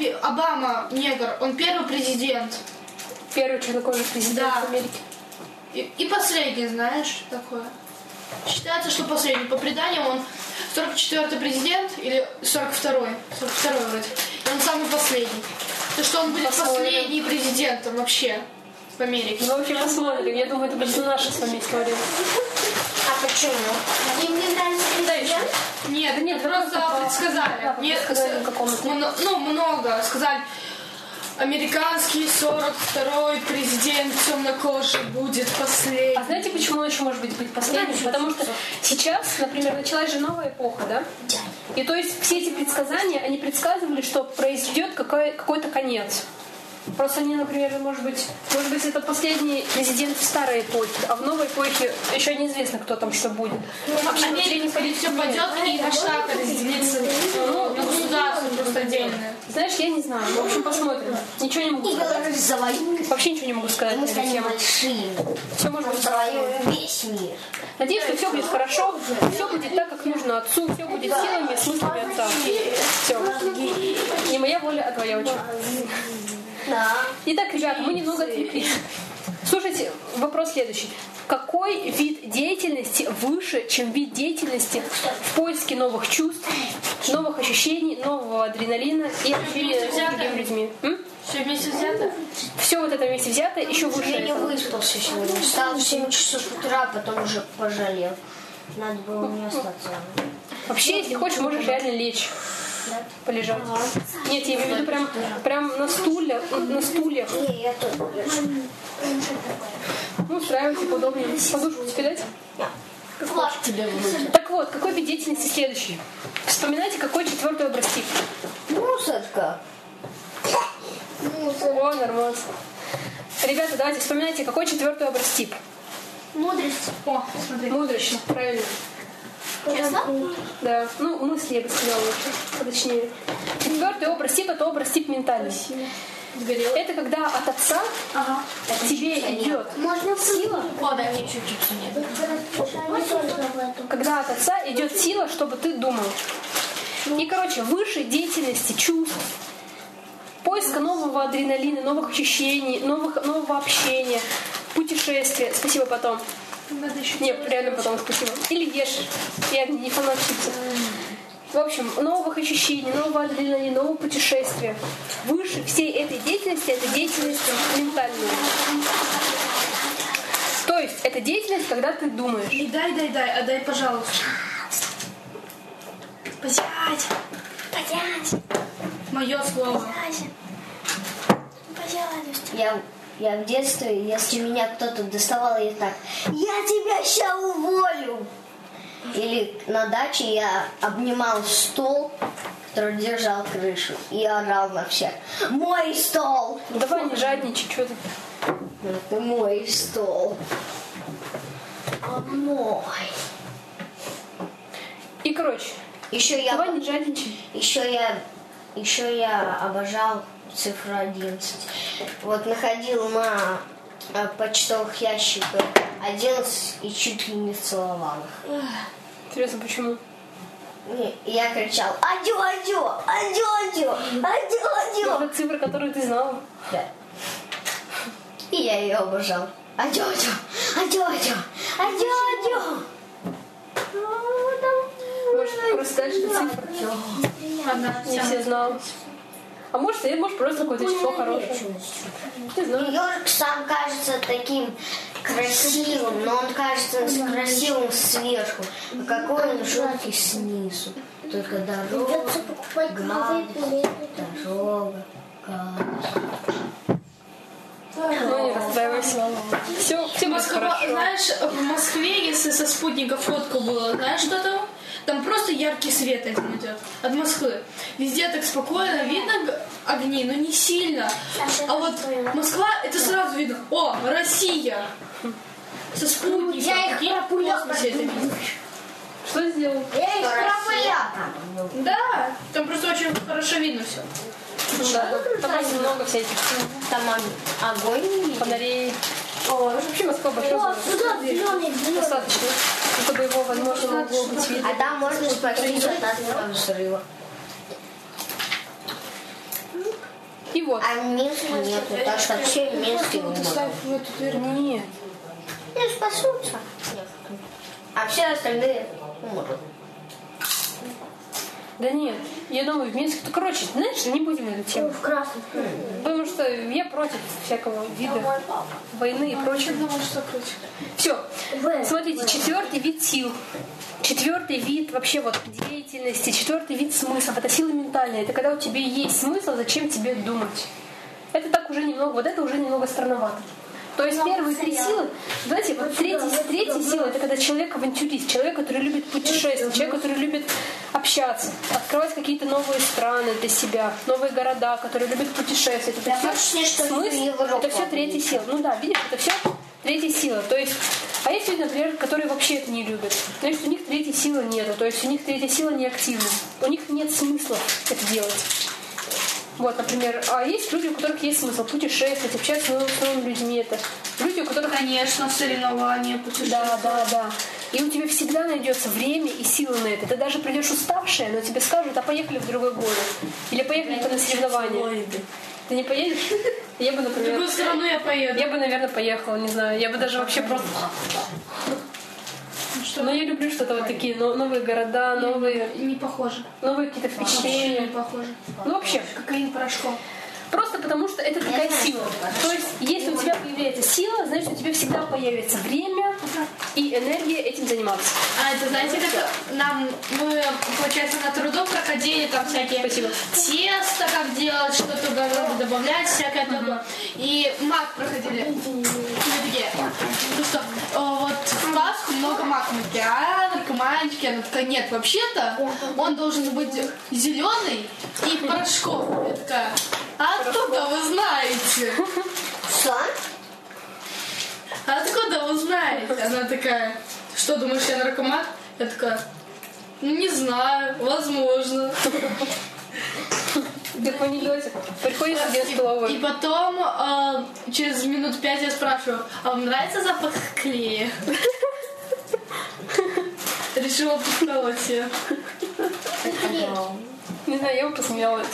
Обама негр, он первый президент. Первый чернокожий президент Да. Америки. И последний, знаешь, такое. Считается, что последний. По преданиям он 44-й президент или 42-й. 42-й вроде. И он самый последний. То, что он будет последний президентом вообще в Америке. Ну, вообще посмотрим. Я думаю, это будет наша с вами история. А почему? Им не нравится президент? Нет, просто предсказали. предсказали какому-то. Ну, много. Сказали, американский 42-й президент темнокожий будет последний. А знаете, почему он еще может быть последним? Потому что сейчас, например, началась же новая эпоха, да? И то есть все эти предсказания, они предсказывали, что произойдет какой-то конец. Просто они, например, может быть, это последний президент в старой эпохе, а в новой эпохе еще неизвестно, кто там что будет. Америка все пойдет и на штаты разделится, на государство просто отдельное. Знаешь, я не знаю. В общем, посмотрим. Ничего не могу сказать. Вообще ничего не могу сказать на Мы эту станем тему. большими. Все может быть. Завоюем весь мир. Надеюсь, что все будет хорошо, все будет так, как нужно отцу, все будет силами и смыслами отца. Все. Не моя воля, а твоя очень. Да. Итак, ребята, мы немного отвлеклись. Слушайте, вопрос следующий. Какой вид деятельности выше, чем вид деятельности в поиске новых чувств, новых ощущений, нового адреналина и общения с другими людьми? Все вместе взято? Все вот это вместе взято, еще выше Я не этого. выспался сегодня. Встал в 7 часов утра, потом уже пожалел. Надо было не остаться. Вообще, если хочешь, можешь реально лечь. Полежать. Нет, я имею в виду прям на стульях. Не, я тут лежу. Ну, устраивайся поудобнее. Подушку тебе дать? Флаг тебе будет. Так вот, какой вид деятельности следующий? Вспоминайте, какой 4-й образтип. Мусорка. О, нормально. Ребята, давайте вспоминайте, какой 4-й образтип. Мудрость. О, смотри. Мудрость, правильно. Честно? Да, ну, мысли я бы сказала лучше, поточнее. 4-й образтип — это образтип ментальный. Сгорело. Это когда от отца к тебе идет сила, О, дай мне чуть-чуть нет. когда от отца идет сила, чтобы ты думал. И, короче, выше деятельности чувств, поиска нового адреналина, новых ощущений, нового общения, путешествия. Спасибо потом. Надо еще Нет, реально потом спасибо. Или ешь. Я не фанат чипсов. В общем, новых ощущений, нового адреналина, нового путешествия. Выше всей этой деятельности это деятельность ментальная. То есть это деятельность, когда ты думаешь. Не дай, отдай, пожалуйста. Посядь. Мое слово. Я в детстве, если меня кто-то доставал, я так: я тебя ща уволю. Или на даче я обнимал стол, который держал крышу, и орал на всех: мой стол! Давай не жадничай, что ты. Это мой стол. Мой. И, короче, Еще давай я, не жадничай. еще я обожал цифру 11. Вот находил на почтовых ящиках 11 и чуть ли не целовал их. Интересно, почему? Я кричал: адё! Это цифра, которую ты знала. Да. И я ее обожал. Адё! Может, просто дальше цифра. Одна. Не все знал. А может просто какое-то число хорошее. Не знаю. Нью-Йорк сам кажется таким красивым, но он кажется красивым сверху. А какой он жуткий снизу. Только дорога, дорога, Ну, не расстраивайся. Все будет Москва, хорошо. знаешь, в Москве, если со спутника фотка была, знаешь, что там просто яркий свет этим идет от Москвы. Везде так спокойно, видно огни, но не сильно. А вот Москва, это сразу видно: о, Россия! Со спутника. Я их Прикинь, в космосе это видно. Что сделал? Я их пропылял. Да, там просто очень хорошо видно все. Да, там очень много всяких Там огонь. фонарей. Вообще Москва большой город. Достаточно, чтобы его, возможно, могло быть видно. А там можно спастись от атомного взрыва. И вот. А в Минске нет, потому что вообще в Минске не надо. Нет. Не спасутся. А все остальные умрут. Да нет, я думаю, в Минске... Короче, знаешь, не будем на эту тему. В красном. Потому что я против всякого вида войны и прочего. Думаю, что круче. Все. Смотрите, 4-й вид сил. 4-й вид вообще вот деятельности, 4-й вид смыслов. Это сила ментальная. Это когда у тебя есть смысл, зачем тебе думать. Это так уже немного, вот это уже немного странновато. То есть первые 3 силы, знаете, вот третья сила, это когда человек авантюрист, человек, который любит путешествовать, человек, который любит общаться, открывать какие-то новые страны для себя, новые города, который любит путешествовать. Это все смысл, это все 3-я сила. Ну да, видишь, это все 3-я сила. То есть, а есть люди, например, которые вообще это не любят. Значит, у них 3-й силы нету, то есть у них 3-я сила не активна. У них нет смысла это делать. Вот, например, а есть люди, у которых есть смысл путешествовать, общаться с новыми людьми. Это люди, у которых... Конечно, соревнования, путешествия. Да. И у тебя всегда найдется время и силы на это. Ты даже придешь уставшая, но тебе скажут, а поехали в другой город. Или поехали на соревнования. Ты не поедешь? Я бы, например... В другую страну я поеду. Я бы, наверное, поехала, не знаю. Я бы даже вообще просто... Но я люблю что-то вот такие новые города, новые... Не похоже. Новые какие-то впечатления. Не похоже. Ну, вообще, Кокаин порошком. просто потому что это такая сила. То есть, если у тебя появляется сила, значит, у тебя всегда появится время и энергия этим заниматься. А это, знаете, как мы, получается, на трудов проходили там всякие тесто, как делать, что туда добавлять, всякое такое. И мак проходили. Мы такие, ну что, вот в Пасху много макмаки, а наркоманчики, она такая, нет, вообще-то он должен быть зеленый и порошком. Я такая, откуда вы знаете? Что? Откуда вы знаете? Она такая, что, думаешь, я наркоман? Я такая, ну не знаю, возможно. Как в анекдоте. Приходит студент в столовую. И потом через минут 5 я спрашиваю, а вам нравится запах клея? Решила подколоть ее. Не знаю, я бы посмеялась.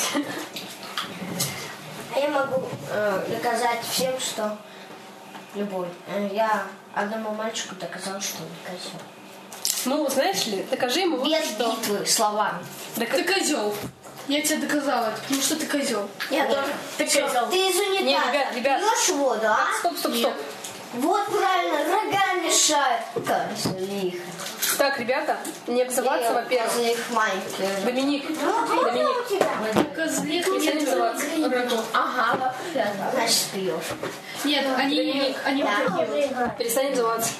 А я могу доказать всем, что любой. Я одному мальчику доказал, что он козел. Ну, знаешь ли, докажи ему вот Без что. битвы, словами. Ты козел. Я тебе доказала это, потому что ты козел. Я тоже. Ты из унитаза Не, ребят. пьешь воду, а? Стоп. Вот правильно, рога мешают. Козлиха. Так, ребята, не обзываться, во-первых. Козлих маленький. Доминик. Козлик Перестань обзываться. Ага. Значит, пьешь. Нет, они плохие. Перестань обзываться.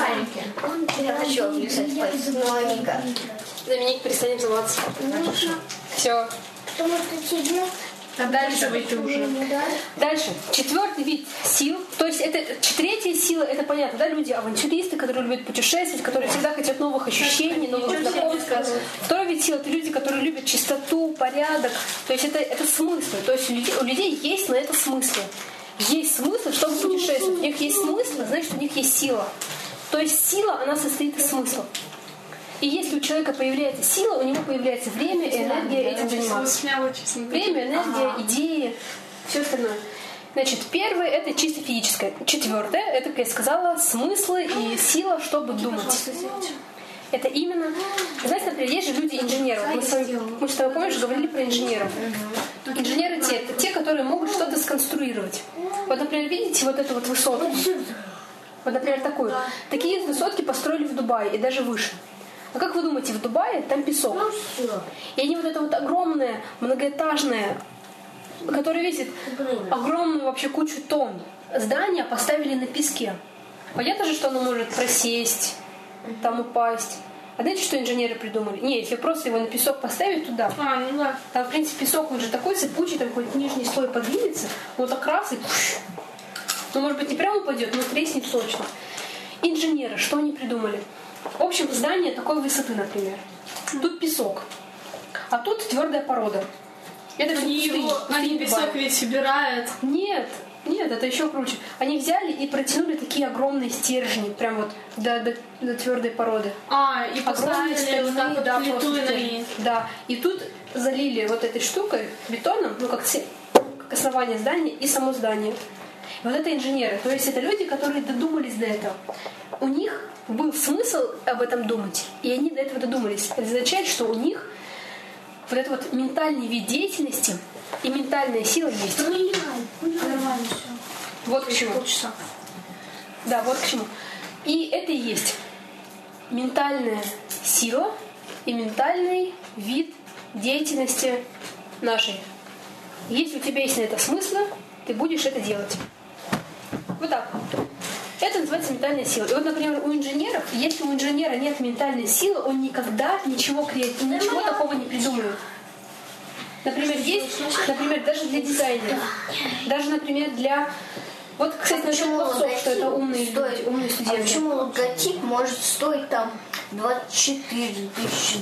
Я хочу облизать пальцы, но никак. Доминик, перестань обзываться. Все. Потому что тебе... Дальше выйти уже. Дальше. 4-й вид сил. То есть это 3-я сила, это понятно, да, люди авантюристы, которые любят путешествовать, которые всегда хотят новых ощущений, новых знакомств. 2-й вид сил — это люди, которые любят чистоту, порядок. То есть это смыслы. То есть у людей есть на это смыслы. Есть смысл, чтобы путешествовать. У них есть смысл, значит, у них есть сила. То есть сила, она состоит из смыслов. И если у человека появляется сила, у него появляется время и энергия этим заниматься. Время, энергия, идеи, все остальное. Значит, 1-й — это чисто физическое. 4-е — это, как я сказала, смыслы и сила, чтобы думать. Это именно... Знаете, например, есть же люди-инженеры. Мы с тобой, помнишь, говорили про инженеров. Инженеры это те, которые могут что-то сконструировать. Вот, например, видите вот эту вот высотку? Вот, например, такую. Такие высотки построили в Дубае и даже выше. А как вы думаете, в Дубае там песок? И они вот это вот огромное, многоэтажное, которое весит огромную вообще кучу тонн, здание поставили на песке. Понятно же, что оно может просесть, там упасть. А знаете, что инженеры придумали? Не, если просто его на песок поставить туда, Ну да. там, в принципе, песок, он же такой сыпучий, там хоть нижний слой подвинется, вот так раз и ну, может быть, не прямо упадет, но треснет точно. Инженеры, что они придумали? В общем, здание такой высоты, например. Тут песок, а тут твердая порода. Это Они песок ведь собирают. Нет, это еще круче. Они взяли и протянули такие огромные стержни, прям вот до твердой породы. И поставили вот так вот плиту на. Да, и тут залили вот этой штукой, бетоном, ну как основание здания и само здание. Вот это инженеры. То есть это люди, которые додумались до этого. У них был смысл об этом думать, и они до этого додумались. Это означает, что у них вот этот вот ментальный вид деятельности и ментальная сила есть. Нормально все. Вот к чему. Полчаса. Да, вот к чему. И это и есть ментальная сила и ментальный вид деятельности нашей. Если у тебя есть на это смысл, ты будешь это делать. Вот так. Это называется ментальная сила. И вот, например, у инженеров, если у инженера нет ментальной силы, он никогда ничего такого не придумает. Например, есть, например, даже для дизайнеров, даже, например, для... Вот, кстати, насчет пловцов, что это умные студенты. А почему логотип может стоить там $24 тысячи?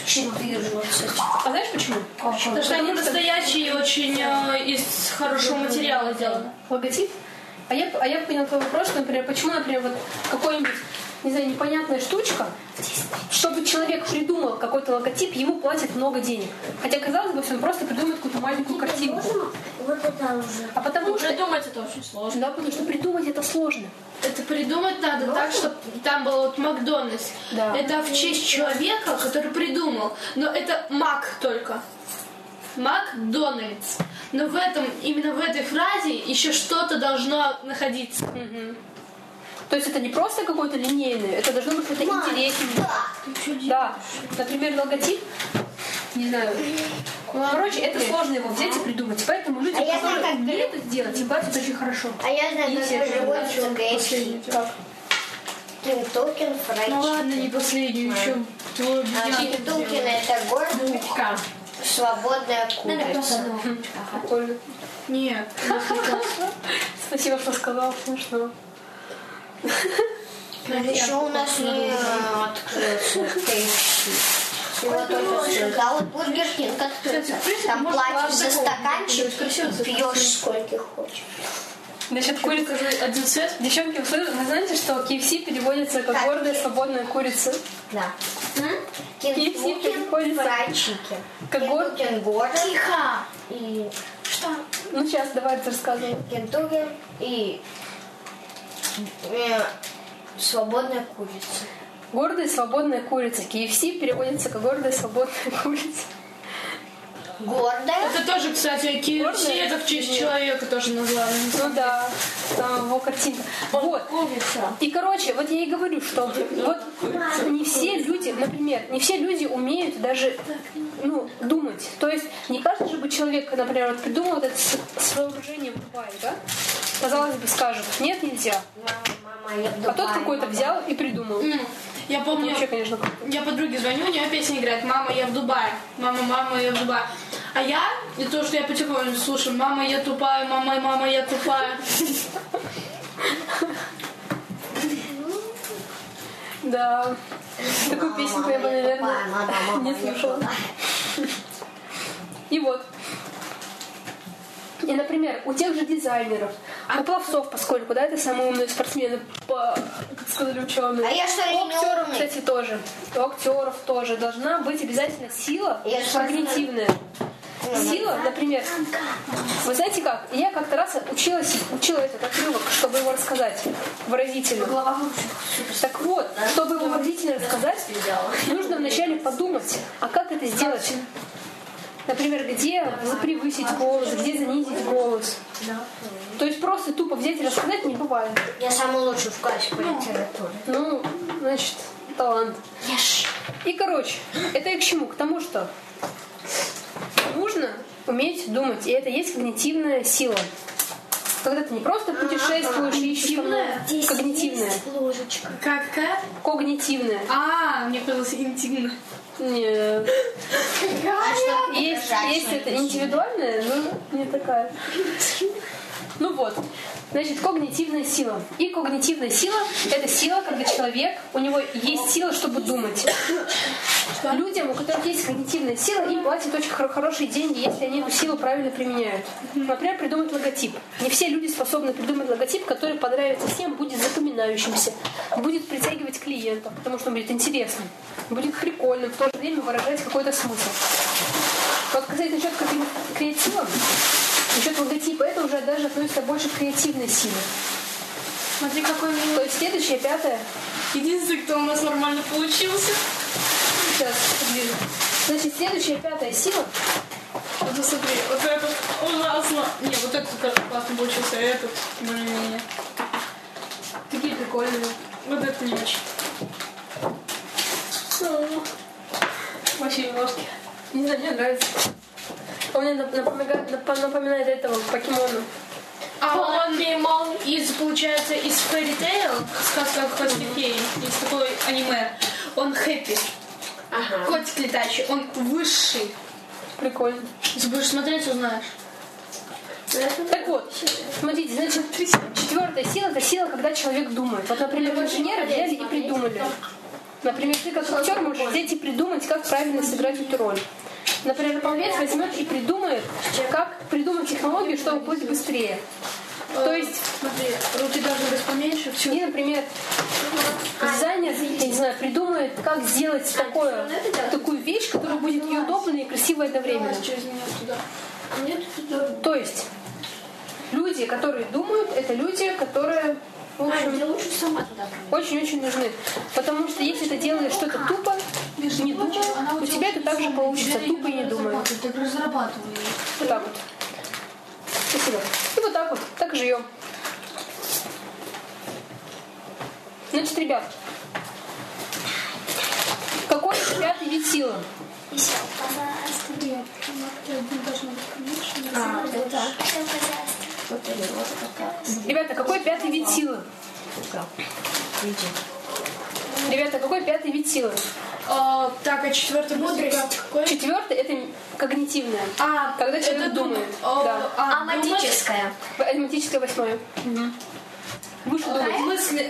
14. А знаешь почему? Потому что они настоящие и очень из хорошего материала сделаны. Логотип? А я поняла твой вопрос, что, например, почему, например, вот какой-нибудь, не знаю, непонятная штучка, чтобы человек придумал какой-то логотип, ему платят много денег. Хотя, казалось бы, он просто придумает какую-то маленькую картинку. Вот это уже. А потому что... Придумать это очень сложно. Да, потому что придумать это сложно. Это придумать надо так, чтобы там был вот Макдональдс. Да. Это в честь человека, который придумал. Но это Мак только. Макдональдс. Но именно в этой фразе еще что-то должно находиться. То есть это не просто какой-то линейный, это должно быть что-то интереснее. Да. Например, логотип, не знаю. Короче, это сложно его взять и придумать. Поэтому люди, которые умеют это делать, им платят очень хорошо. А я знаю, как переводится греческий. Как? Кентукин, фрайд. Ну ладно, не последнюю еще. Кентукин — это город, свободная курица. Прикольно. Нет. Спасибо, что сказал. Смешно. Еще у нас не открылся KFC. Его тоже создал. Вот Бургер Кинг открылся. Там платишь за стаканчик, пьешь сколько хочешь. Насчет курицы. Один цвет? Девчонки, вы знаете, что KFC переводится как гордая свободная курица? Да. KFC переводится Фрайд чикен. как Кентукин город. Тихо! И Ну, сейчас, давай ты рассказывай. Кентукин и свободная курица. Гордая свободная курица. KFC переводится как гордая свободная курица. Гордая. Это тоже, кстати, KFC, это в честь человека тоже назвали. Ну да, там его картинка. Вот. И, короче, вот я и говорю, что вот не все люди, например, не все люди умеют даже думать. То есть не каждый же бы человек, например, вот придумал вот это с вооружением в Дубае, да? Казалось бы, скажут, нет, нельзя. Мама, я в Дубае. А тот какой-то взял и придумал. Я помню, Вообще, конечно, я подруге звоню, у нее песня играет «Мама, я в Дубае». Мама, я в Дубае. А я, и то, что я потихоньку слушаю, «Мама, я тупая, мама, я тупая». Да. Такую песенку я бы, наверное, не слушала. И вот. И, например, у тех же дизайнеров, у пловцов, поскольку, да, это самые умные спортсмены, как сказали ученые. А я что ли у не актеров, умный? кстати, тоже. У актеров тоже должна быть обязательно сила Я когнитивная. Сила, например, вы знаете как? Я как-то раз учила этот отрывок, чтобы его рассказать выразительно. Так вот, чтобы его выразительно рассказать, нужно вначале подумать, а как это сделать? Например, где превысить голос, где занизить голос. То есть просто тупо взять и рассказать не бывает. Я самый лучший в классе по литературе. Ну, значит, талант. И, короче, это и к чему? К тому, что нужно уметь думать, и это есть когнитивная сила. Когда ты не просто путешествуешь и ищешь когнитивная. Какая? Когнитивная. Мне казалось интимно. Нет. А что Есть это индивидуальная, но не такая. Ну вот. Значит, когнитивная сила. И когнитивная сила – это сила, когда человек, у него есть сила, чтобы думать. Людям, у которых есть когнитивная сила, им платят очень хорошие деньги, если они эту силу правильно применяют. Например, придумать логотип. Не все люди способны придумать логотип, который понравится всем, будет запоминающимся, будет притягивать клиентов, потому что он будет интересным, будет прикольным, в то же время выражать какой-то смысл. Вот, кстати, насчет креатива, Насчет логотипа, это уже даже относится больше к креативной силе. Смотри, какой милый. То есть следующая, 5-я. Единственный, кто у нас нормально получился. Сейчас, поближе. Значит, следующая, 5-я сила. Вот смотри, вот этот ужасно. Не, вот этот классно получился, а этот более-менее. Такие прикольные. Вот это не очень. Вообще немножко. Не знаю, мне нравится. Он мне напоминает этого покемона. А он получается, из Fairy Tail, сказка о хвосте феи, есть такое аниме. Он хэппи. Ага. Котик летающий, он высший. Прикольно. Если будешь смотреть, узнаешь. Так вот, смотрите, значит, 4-я сила — это сила, когда человек думает. Вот, например, инженеры взяли и придумали. Например, ты как актер можешь взять и придумать, как правильно сыграть эту роль. Например, пловец возьмет и придумает, как придумать технологию, чтобы плыть быстрее. То есть, Смотри, руки должны быть поменьше. и, например, дизайнер, я не знаю, придумает, как сделать такую вещь, которая будет и удобной, и красивой одновременно. Через меня туда. То есть, люди, которые думают, это люди, которые, в общем, лучше сама туда. очень-очень нужны. Потому что если ты делаешь что-то тупо, не думая, у тебя это также получится тупо и не думая. Ты разрабатываешь. Вот так вот. Спасибо. И вот так вот. Так живем. Значит, ребят, какой 5-й вид силы? Еще, пожалуйста. Ребята, какой 5-й вид силы? Ребята, какой 5-й вид силы? Так, а 4-й мудрость какой? 4-й — это когнитивная. Когда человек думает. Да. Аматическая. Математическое 8-е. Выше думать.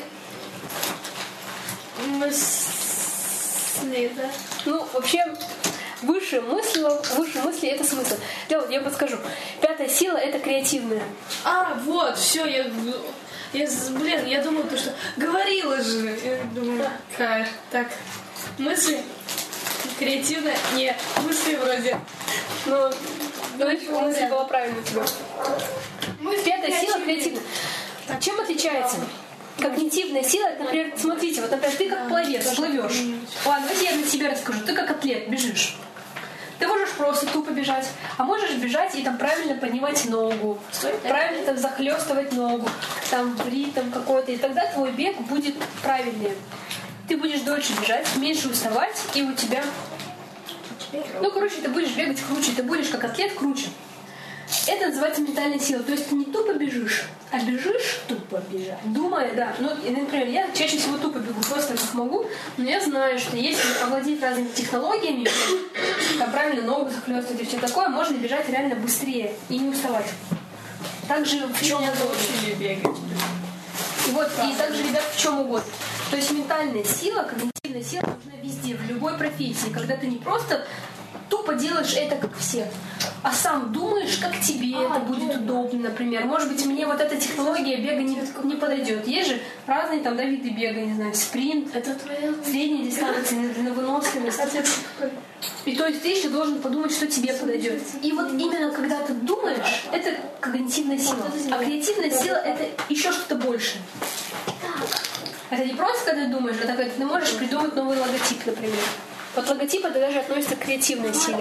Мысли, да. Ну, вообще, выше мысли — это смысл. Я подскажу. 5-я сила — это креативная. Вот, все, я думала, то, что говорила же. Я думаю, как так. Мысли креативная, не мысли вроде. Но мысль была правильная у тебя. 5-я сила креативная. Чем отличается? Когнитивная сила, это, например, смотрите, вот, например, ты как пловец плывешь. Ладно, давайте я на тебе расскажу. Ты как атлет бежишь. Ты можешь просто тупо бежать, а можешь бежать и там правильно поднимать ногу, правильно там захлестывать ногу, там в ритм какой-то, и тогда твой бег будет правильнее. Ты будешь дольше бежать, меньше уставать, и у тебя... Ну, короче, ты будешь бегать круче, ты будешь как атлет круче. Это называется ментальная сила. То есть ты не тупо бежишь, а бежишь тупо бежать. Думая, да. Ну, например, я чаще всего тупо бегу, просто как могу, но я знаю, что если овладеть разными технологиями, как правильно ногу захлестывать и все такое, можно бежать реально быстрее и не уставать. Также в чем угодно. бегать. И вот, и также, ребят, в чем угодно. То есть ментальная сила, когнитивная сила нужна везде, в любой профессии. Когда ты не просто тупо делаешь это, как все, а сам думаешь, как тебе это будет удобно, например. Может быть, мне вот эта технология бега не подойдет. Есть же разные там виды бега, не знаю, спринт, средняя дистанция, на выносливость. И то есть ты еще должен подумать, что тебе подойдет. И вот именно когда ты думаешь, это когнитивная сила. А креативная сила — это еще что-то большее. Это не просто, когда ты думаешь, это когда ты можешь придумать новый логотип, например. Вот логотип — это даже относится к креативной силе.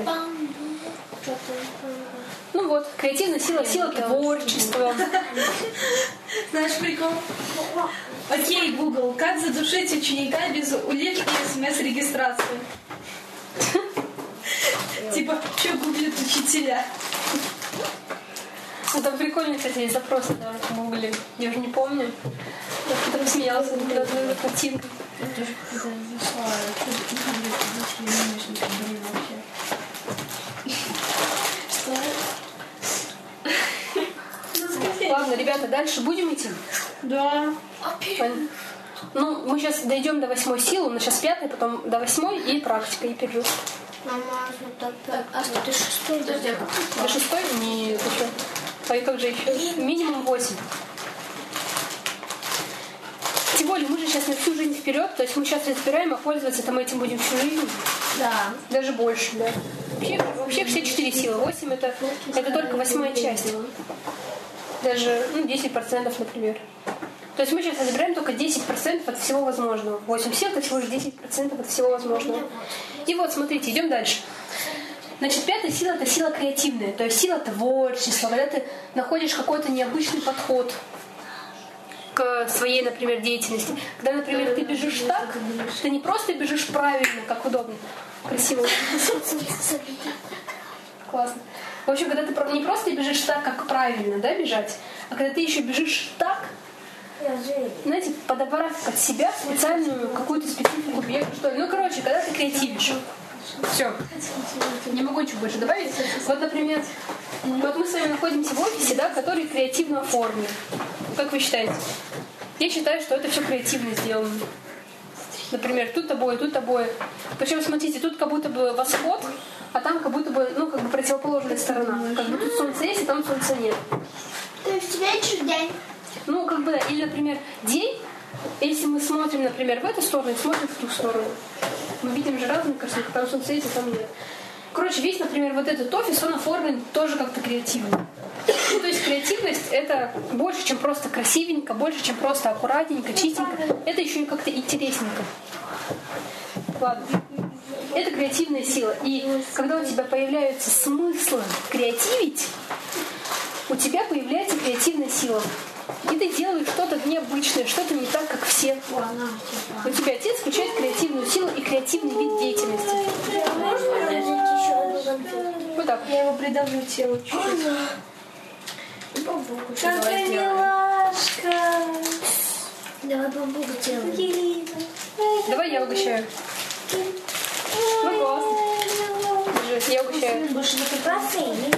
Ну вот, креативная сила — сила творчества. Знаешь прикол? Окей, Google, как задушить ученика без улитки и смс-регистрации? Типа, что гуглят учителя? Ну там прикольные, кстати, есть запросы даже в Гугле. Я уже не помню. Я потом смеялся над этой картинкой. Ладно, ребята, дальше будем идти? Да. Ну, мы сейчас дойдем до 8-й силы, у нас сейчас 5-й, потом до 8-й и практика, и перерыв. Мама, А что ты 6-й? Подожди, До 6-й? Нет, еще. А и как же еще? Минимум 8. Тем более, мы же сейчас на всю жизнь вперед, то есть мы сейчас разбираем, а пользоваться мы этим будем всю жизнь. Да. Даже больше, да. Вообще все 4 силы. 8 это только 8-я часть. Даже 10%, например. То есть мы сейчас разбираем только 10% от всего возможного. 8 сил это всего лишь 10% от всего возможного. И вот, смотрите, идем дальше. Значит, 5-я сила это сила креативная, то есть сила творчества, когда ты находишь какой-то необычный подход к своей, например, деятельности. Когда, например, ты бежишь так, ты не просто бежишь правильно, как удобно, красиво. Классно. В общем, когда ты не просто бежишь так, как правильно, да, бежать, а когда ты еще бежишь так, знаете, подобрав под себя специальную какую-то специфику бега, что ли. Ну, короче, когда ты креативишь. Все. Не могу ничего больше добавить. Вот, например, вот мы с вами находимся в офисе, да, который креативно оформлен. Как вы считаете? Я считаю, что это все креативно сделано. Например, тут обои. Причем, смотрите, тут как будто бы восход, а там как будто бы, как бы противоположная сторона. Как бы тут солнце есть, а там солнца нет. То есть у тебя еще день? Как бы, или, например, день, если мы смотрим, например, в эту сторону и смотрим в ту сторону, мы видим же разные картинки, там солнце есть, а там нет. Короче, весь, например, вот этот офис, он оформлен тоже как-то креативно. То есть креативность — это больше, чем просто красивенько, больше, чем просто аккуратненько, чистенько. Это еще и как-то интересненько. Ладно. Это креативная сила. И когда у тебя появляются смыслы креативить, у тебя появляется креативная сила. И ты делаешь что-то необычное, что-то не так, как все. У тебя отец включает креативную силу и креативный вид деятельности. Вот так. Я его придавлю телу чуть-чуть. Какая милашка. Давай бамбуку делаем. Давай я угощаю. Классно. Держи, я угощаю. Больше не бассейн.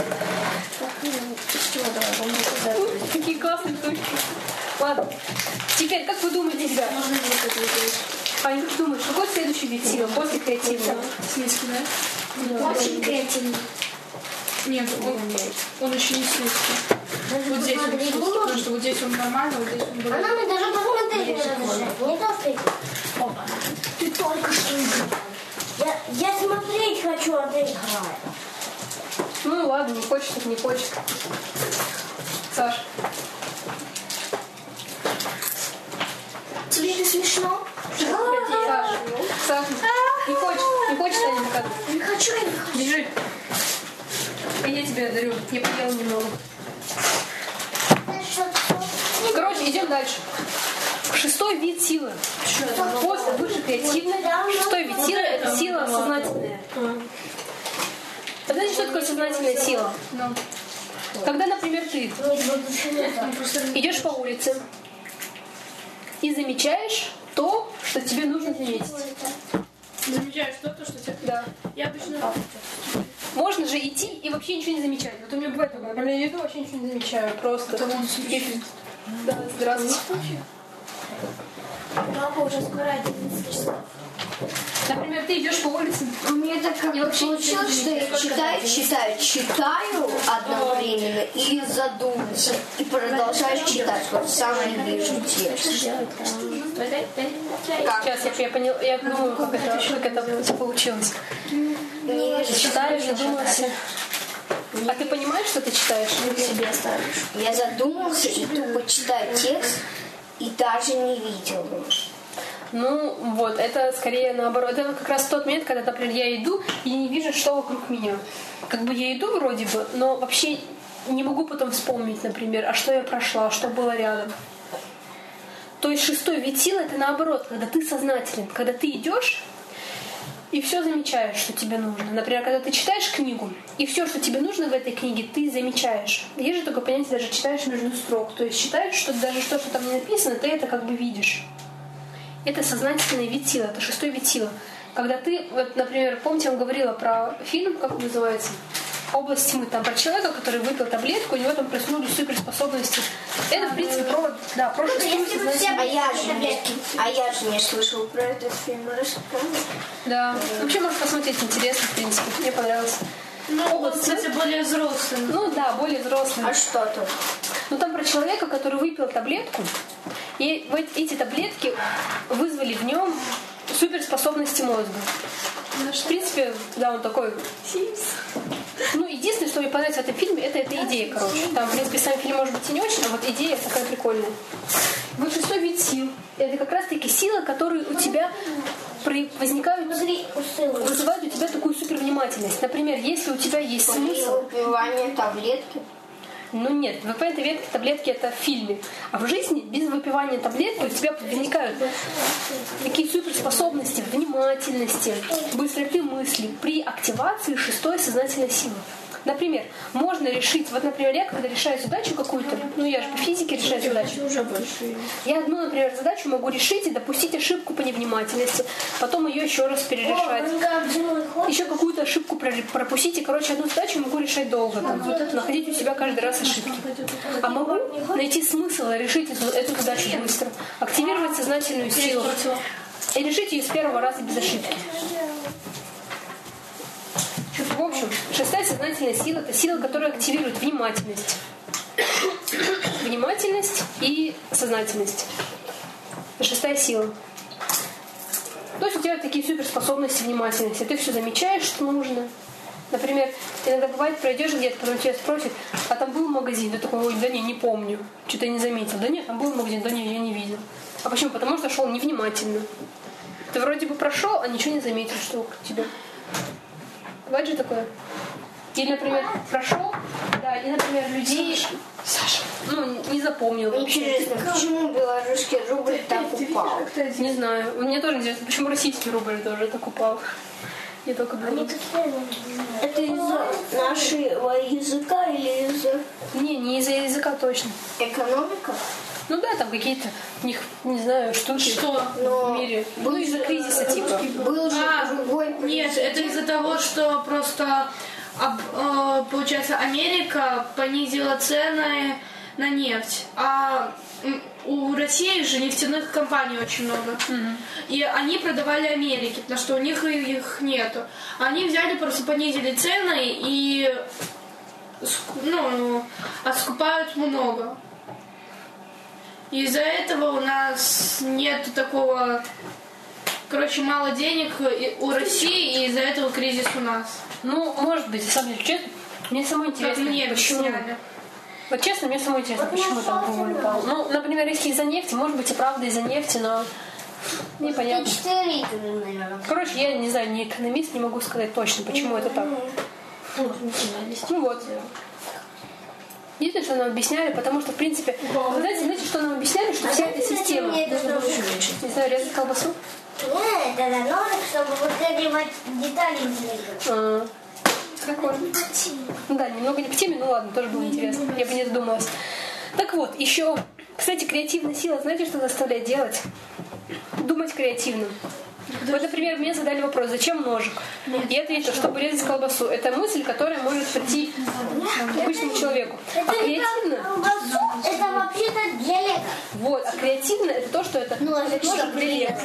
Какие классные точки. Ладно. Теперь, как вы думаете, ребят? Аня, как думаешь, какой следующий вид силы после креативного? Слизкий, да? Очень креативный. Нет, он еще не слизкий. Вот здесь он слизкий, потому что вот здесь он нормально, вот здесь он был. Она мы даже посмотреть не разрешает. Не то, что опа. Ты только что играл. Я смотреть хочу, а ты играешь. Ну ладно, не хочет, так не хочет. Саш. Тебе это смешно? Саш, не хочешь, Аня, как? Не хочу, я не хочу. Держи. И я тебе дарю. Я поела немного. Короче, идем дальше. 6-й вид силы. После выше креативной. 6-й вид силы — это сила сознательная. А знаете, что такое сознательная сила? Когда, например, ты идешь по улице и замечаешь то, что тебе нужно заметить. Замечаешь то, что тебе... Да. Я обычно... Можно же идти и вообще ничего не замечать. Вот у меня бывает такое. Например, я иду, вообще ничего не замечаю. Просто. Да, здравствуйте. Папа уже скоро 11 часов. Например, ты идешь по улице. У меня так как получилось, что я читаю одновременно и задумываюсь, и продолжаю читать. Вот самое вижу текст. Сейчас я поняла, я думаю, как это получилось. Читаешь, задумался. А ты понимаешь, что ты читаешь? Или себе оставишь? Я задумался и тупо читаю текст, и даже не видел. Ну, вот, это скорее наоборот. Это как раз тот момент, когда, например, я иду и не вижу, что вокруг меня. Как бы я иду вроде бы, но вообще не могу потом вспомнить, например, а что я прошла, что было рядом. То есть 6-й вид силы — это наоборот, когда ты сознателен, когда ты идешь и все замечаешь, что тебе нужно. Например, когда ты читаешь книгу, и все, что тебе нужно в этой книге, ты замечаешь. Есть же такое понятие, даже читаешь между строк. То есть читаешь, что даже то, что там не написано, ты это как бы видишь. Это сознательный вид силы, это 6-й вид силы. Когда ты, вот, например, помните, я вам говорила про фильм, как он называется? «Область тьмы». Там про человека, который выпил таблетку, у него там проснулись суперспособности. Это, в принципе, про 6-ю сознательную. А я же не слышал про этот фильм. Рассказывай. Да. Вообще, можно посмотреть, интересно, в принципе. Мне понравилось. Ну, он, кстати, более взрослый. Ну да, более взрослый. А что тут? Ну там про человека, который выпил таблетку, и вот эти таблетки вызвали в нем суперспособности мозга. В принципе, да, он такой... Ну, единственное, что мне понравилось в этом фильме, это эта идея, короче. Там, в принципе, сам фильм может быть и не очень, а вот идея такая прикольная. Вот шестой вид сил. Это как раз-таки сила, которые у тебя возникают, вызывают у тебя такую супервнимательность. Например, если у тебя есть смысл... Выпивание таблетки. Ну нет, выпивание таблетки это в фильме. А в жизни без выпивания таблетки у тебя возникают такие суперспособности, внимательности, быстроты мысли при активации шестой сознательной силы. Например, можно решить, вот, например, я когда решаю задачу какую-то, ну я же по физике решаю задачу. Я одну, например, задачу могу решить и допустить ошибку по невнимательности, потом ее еще раз перерешать. Еще какую-то ошибку пропустить, и, короче, одну задачу могу решать долго, там, находить у себя каждый раз ошибки. А могу найти смысл и решить эту задачу быстро, активировать сознательную силу и решить ее с первого раза без ошибки. В общем, шестая сознательная сила – это сила, которая активирует внимательность. Внимательность и сознательность. Это шестая сила. То есть у тебя такие суперспособности внимательности. Ты все замечаешь, что нужно. Например, иногда бывает, пройдешь где-то, потом тебя спросят, а там был магазин? Ты такой, ой, да не помню. Что-то я не заметил. Да нет, там был магазин, да нет, я не видел. А почему? Потому что шел невнимательно. Ты вроде бы прошел, а ничего не заметил, что вокруг тебя. Бывает же такое? Или, например, прошел, да, и, например, людей, Саша, ну, не запомнил вообще. Интересно, почему белорусский рубль так упал? Не знаю. Мне тоже интересно, почему российский рубль тоже так упал. Не только белорусский. Это из-за нашего языка или из-за... Не из-за языка точно. Экономика? Ну да, там какие-то у них, не знаю, штуки в мире. Ну, из-за кризиса, типа. Был же другой... Нет, это из-за того, что просто, получается, Америка понизила цены на нефть. А у России же нефтяных компаний очень много. И они продавали Америке, потому что у них их нету. Они взяли, просто понизили цены и скупают много. Из-за этого у нас нет такого, короче, мало денег у России, и из-за этого кризис у нас. Ну, может быть, на самом деле, честно, мне самое интересно, мне почему. объясняли. Вот честно, мне самое интересно, почему там рубль упал. Ну, например, если из-за нефти, может быть и правда из-за нефти, но непонятно. 4 литра, наверное. Короче, я не знаю, не экономист, не могу сказать точно, почему это так. Ну вот. Единственное, что нам объясняли, потому что, в принципе, вы знаете, что нам объясняли, что вся эта система... Не знаю, резать колбасу? Нет, это ножик, чтобы вот эти вот детали двигать. Прикольно. Ну да, немного не к теме, ну ладно, тоже было интересно. Я бы не додумалась. Так вот, еще, кстати, креативная сила, знаете, что заставляет делать? Думать креативно. Вот, например, мне задали вопрос, зачем ножик? Я ответила, чтобы резать колбасу. Это мысль, которая может прийти к обычному человеку. А креативно... Это вообще-то для лего. Вот, а креативно это то, что это ножик для лего.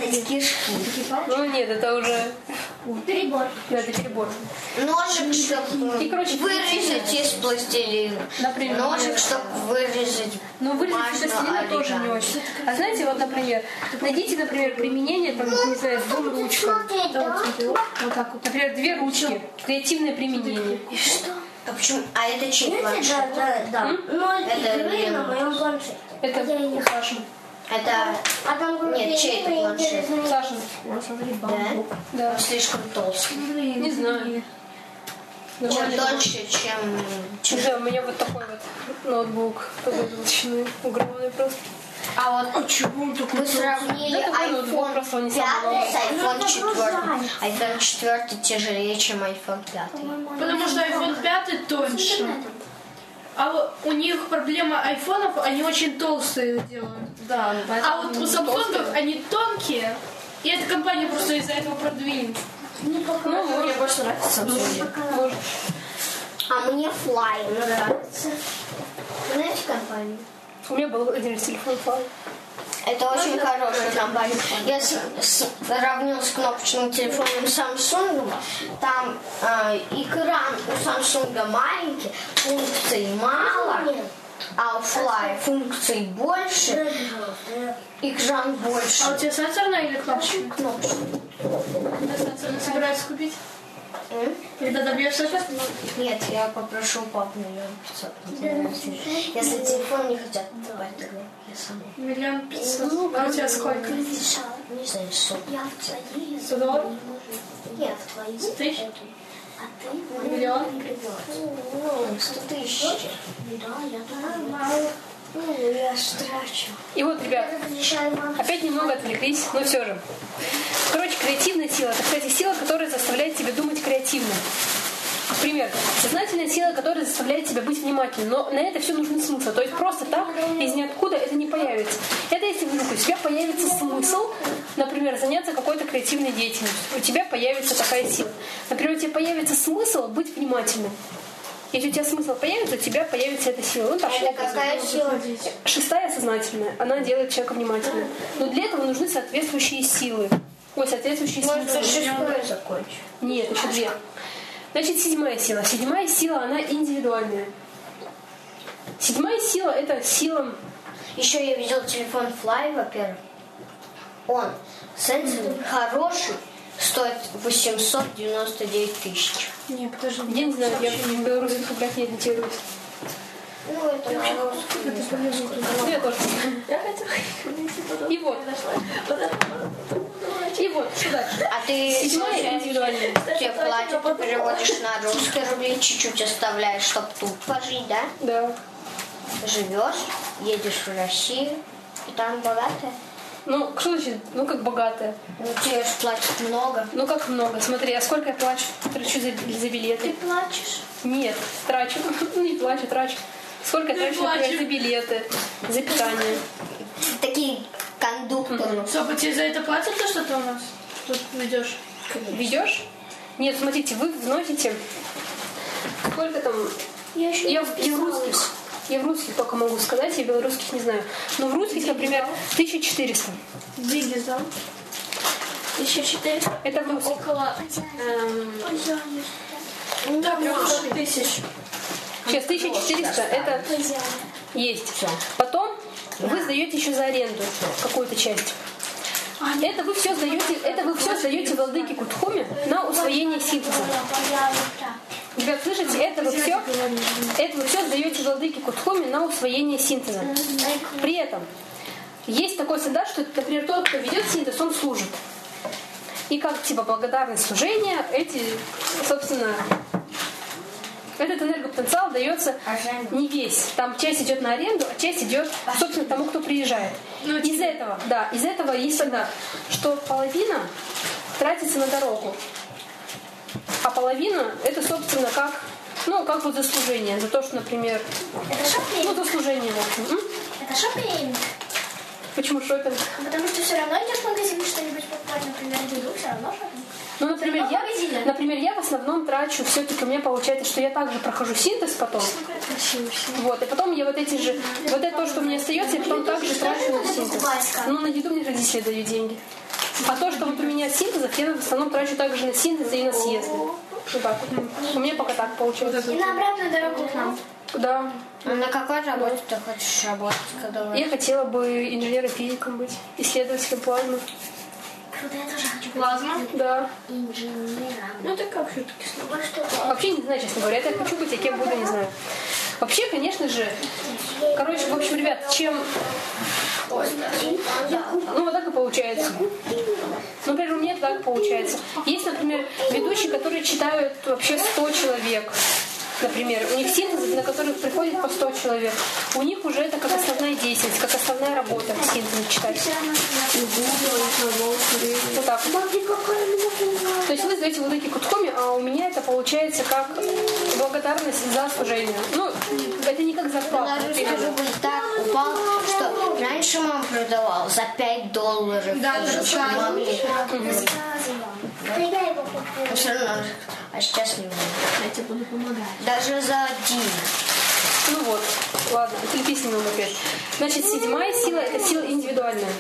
Ну нет, это уже... Перебор. Да, это перебор. Ножик, чтобы И, короче, вырезать из пластилина. Например. Ножик, чтобы вырезать. Но вырезать из пластилина тоже не очень. А знаете, вот, например, найдите, например, применение, там, не знаю, с двум ручкам. Вот так вот. Например, 2 ручки. Креативное применение. И что? А почему? А это чей планшет? Да. Ну, Это это на моем планшете. Это Саша. Это... А там Нет, чей это планшет? Саша. Да? Да. Он слишком толстый. Не знаю. Чем тоньше, чем... Не знаю, у меня вот такой вот ноутбук такой толщины, огромный просто. А вот мы сравнили iPhone 5 с iPhone 4. iPhone 4 тяжелее, чем iPhone 5. Потому что iPhone 5 тоньше. А у них проблема айфонов, они очень толстые делают. Да. А вот у Samsung они тонкие, и эта компания просто из-за этого продвинет. Ну, мне больше нравится Samsung. А мне Fly нравится. Знаете компанию? У меня был один телефон Fly. Это очень хорошая компания. Я сравнил с кнопочным телефоном Samsung. Там экран у Samsung маленький, функций мало. А у Fly функций больше, экран больше. А у тебя сенсорная или кнопочная? Кнопочка. Когда сенсорная собирается купить? Когда добьешься это? Нет, я попрошу папу 1 500 000. Если телефон не хотят давать, тогда я сама. 1 500 000. А у тебя сколько? Не знаю, 100. $100? Нет, в твои. 100 тысяч? А ты? Миллион? 100 тысяч. Да, я думаю. Я страчу. И вот, ребят, опять немного отвлеклись, но все же. Короче, креативная сила – это, кстати, сила, которая заставляет тебя думать креативно. Например, сознательная сила, которая заставляет тебя быть внимательным. Но на это все нужен смысл. То есть просто так, из ниоткуда это не появится. Это если вдруг у тебя появится смысл, например, заняться какой-то креативной деятельностью. У тебя появится такая сила. Например, у тебя появится смысл быть внимательным. Если у тебя смысл появится, у тебя появится эта сила. Ну, так, Это какая сила? 6-я сознательная. Она делает человека внимательным. Но для этого нужны соответствующие силы. Ой, соответствующие силы. Может, 6-ю закончу. Нет, еще 2. Значит, 7-я сила. 7-я сила, она индивидуальная. 7-я сила – это сила... Еще я видел телефон Fly, во-первых. Он сенсорный, хороший, стоит 899 тысяч. Не, подожди. Я не знаю, я в белорусских рублях не ориентируюсь. Ну, это на русском. Ну, я тоже. Я хотела... И вот. И вот, что дальше? А ты 7-я индивидуальная. тебе платят, ты переводишь на русские рубли, чуть-чуть оставляешь, чтобы тут пожить, да? Да. Живешь, едешь в Россию, и там богатая. Ну, что значит? Ну, как богатая. Ну, тебе же платят много. Ну, как много. Смотри, а сколько я плачу? Трачу за билеты. Ты плачешь? Нет, трачу. Ну, не плачу, трачу. Сколько я трачу, например, за билеты, за питание. Такие кондукторы. Стоп, а тебе за это платят, то, что ты у нас тут ведешь? Ведешь? Нет, смотрите, вы вносите... Сколько там... Я в русских только могу сказать, я белорусских не знаю. Но в русских, например, 1400. Деньги сдал? 1400? Это в русских. Около... Да, 3000. Сейчас 1400 это есть. Потом вы сдаете еще за аренду какую-то часть. Это вы все сдаете владыке Кутхуме на усвоение синтеза. Ребят, слышите, это вы все сдаете владыке Кутхуме на усвоение синтеза. При этом есть такой стандарт, что, например, тот, кто ведет синтез, он служит. И как типа благодарность служения, собственно, этот энергопотенциал дается не весь. Там часть идет на аренду, а часть идет, собственно, тому, кто приезжает. Из этого есть стандарт, что половина тратится на дорогу, а половина это, собственно, как вот за служение, за то, что, например, за служение, в общем. Это шопинг. Почему шопинг? Потому что все равно идешь в магазин что-нибудь покупать, например, еду, все равно шопинг. Ну, например, я в основном трачу, все-таки у меня получается, что я также прохожу синтез потом. Вот, и потом я вот это то, что у меня остается, я потом также трачу на синтез. Ну, на еду мне родители дают деньги. А то, что вот у меня синтезов, я в основном трачу также на синтез и на съезды. Вот так вот. У меня пока так получается. И на обратную дорогу к нам. Да. А на какой работе ты хочешь работать? Когда Я хотела бы инженером-физиком быть, исследователем плазмы. Круто, я тоже хочу. Плазма? Да. Инженером. Ну, так как все-таки сложно. Вообще не знаю, честно говоря. Это я хочу быть, а кем буду, не знаю. Вообще, конечно же, в общем, ребят, чем... Ну, вот так и получается. Например, у меня так получается. Есть, например, ведущие, которые читают вообще 100 человек. Например, у них синтезы, на которых приходит по 100 человек. У них уже это как основная деятельность, как основная работа синтезы читать. Вот так вот. То есть вы сдаете владыке Кутхуме, а у меня это получается как благодарность за служение. Ну, это не как зарплата. рубль так упал, что раньше мама продавала за $5. Да, могли. Но все равно, а сейчас не могу. Я тебе буду помогать. Даже за 1. Ну вот, ладно, отвлекись немного опять. Значит, 7-я сила – это сила индивидуальная.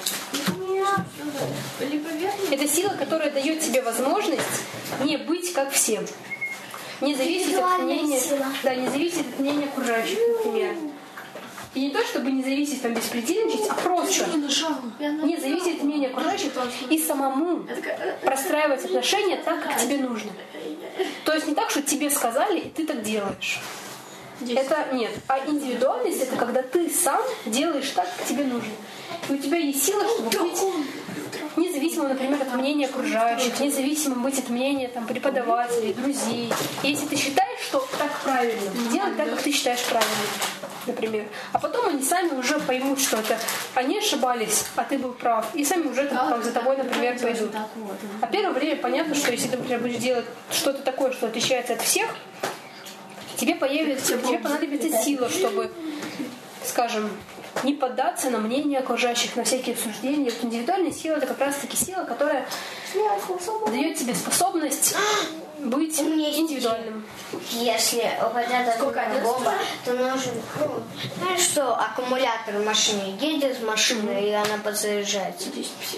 Это сила, которая дает тебе возможность не быть как всем. Не зависеть от мнения, не зависеть от мнения окружающих, например. И не то, чтобы не зависеть, там, беспредельничать, а просто не зависеть от мнения окружающих и самому простраивать отношения так, как тебе нужно. То есть не так, что тебе сказали, и ты так делаешь. Это нет. А индивидуальность — это когда ты сам делаешь так, как тебе нужно. И у тебя есть сила, чтобы быть независимым, например, от мнения окружающих, независимым быть от мнения там, преподавателей, друзей. И если ты считаешь, что так правильно, делать так, как ты считаешь правильным, например. А потом они сами уже поймут, что это они ошибались, а ты был прав. И сами уже там, за тобой, например, пойдут. А первое время понятно, что если ты, например, будешь делать что-то такое, что отличается от всех, тебе понадобится сила, чтобы, скажем, не поддаться на мнение окружающих, на всякие обсуждения. Вот индивидуальная сила — это как раз-таки сила, которая дает тебе способность быть индивидуальным. Если упадет атомная бомба, то нужен, знаешь, что аккумулятор в машине едет в машину, и она подзаряжается.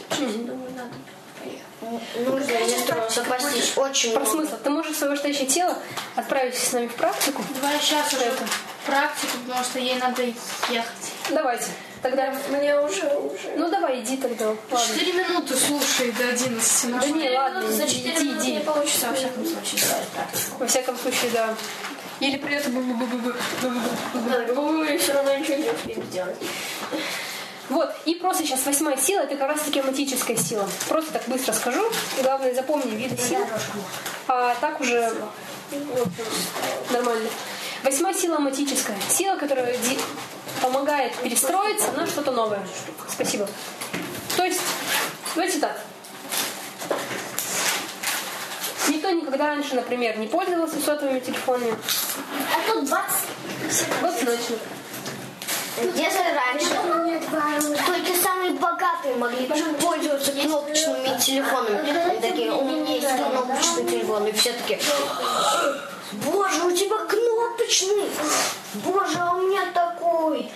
Нужно электронно запастись очень Про много. смысл. Ты можешь свое настоящее тело отправить с нами в практику. Давай сейчас уже практику, потому что ей надо ехать. Давайте. Тогда Мне уже. ну давай, иди тогда. Ладно. 4 минуты слушай до 11. Да не, ладно, За 4 иди, минуты не иди. получится, во всяком случае, сделать практику. Во всяком случае, да. Или при этом Да, и все равно ничего не успеем сделать. вот, и просто сейчас 8-я сила — это как раз таки аматическая сила. Просто так быстро скажу. Главное, запомни виды сил. А так уже нормально. 8-я сила аматическая. Сила, которая помогает перестроиться на что-то новое. Спасибо. То есть, давайте так. Никто никогда раньше, например, не пользовался сотовыми телефонами. А тут 20. Вот точно. Если раньше только самые богатые могли пользоваться кнопочными телефонами. Они такие, у меня есть кнопочный телефон. И все такие, боже, у тебя кнопочный. Боже, а у меня такой.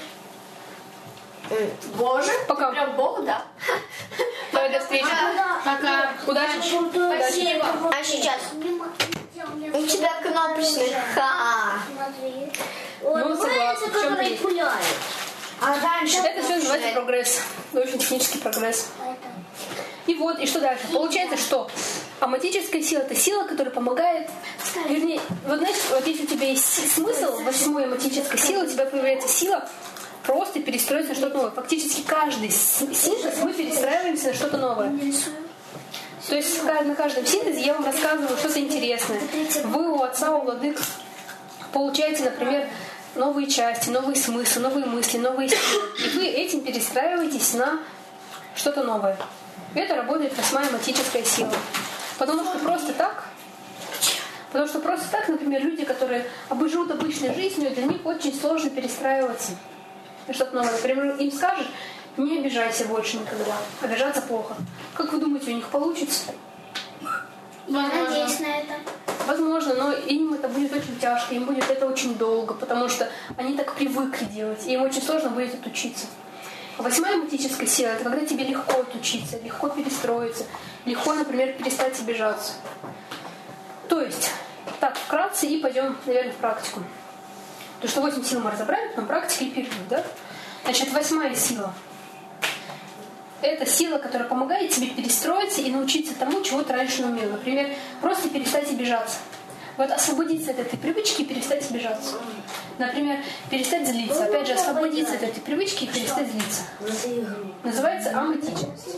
Боже, Пока. ты прям бог, да? Давай, до встречи. Пока. Удачи. Спасибо. А сейчас у тебя кнопочный. Ха. Ну, согласна. В чем-то есть. А раньше Это все называется прогресс. Очень технический прогресс. И вот, и что дальше? Получается, что аматическая сила — это сила, которая помогает, вернее, вот знаешь, вот если у тебя есть смысл 8-й аматической силы, у тебя появляется сила просто перестроиться на что-то новое. Фактически каждый синтез мы перестраиваемся на что-то новое. То есть на каждом синтезе я вам рассказываю что-то интересное. Вы у отца, у владык получаете, например, новые части, новые смыслы, новые мысли, новые силы. И вы этим перестраиваетесь на что-то новое. И это работает 8-я аматическая сила. Потому что просто так, например, люди, которые живут обычной жизнью, для них очень сложно перестраиваться на что-то новое. Например, им скажут: не обижайся больше никогда. Обижаться плохо. Как вы думаете, у них получится? Я надеюсь на это. Возможно, но им это будет очень тяжко, им будет это очень долго, потому что они так привыкли делать, и им очень сложно будет отучиться. А 8-я аматическая сила — это когда тебе легко отучиться, легко перестроиться, легко, например, перестать обижаться. То есть, так, вкратце, и пойдем, наверное, в практику. То, что 8 сил мы разобрали, потом практика и перерыв, да? Значит, 8-я сила — это сила, которая помогает тебе перестроиться и научиться тому, чего ты раньше не умел. Например, просто перестать обижаться. Вот освободиться от этой привычки и перестать обижаться. Например, перестать злиться. Опять же, освободиться от этой привычки и перестать злиться. Называется аматическость.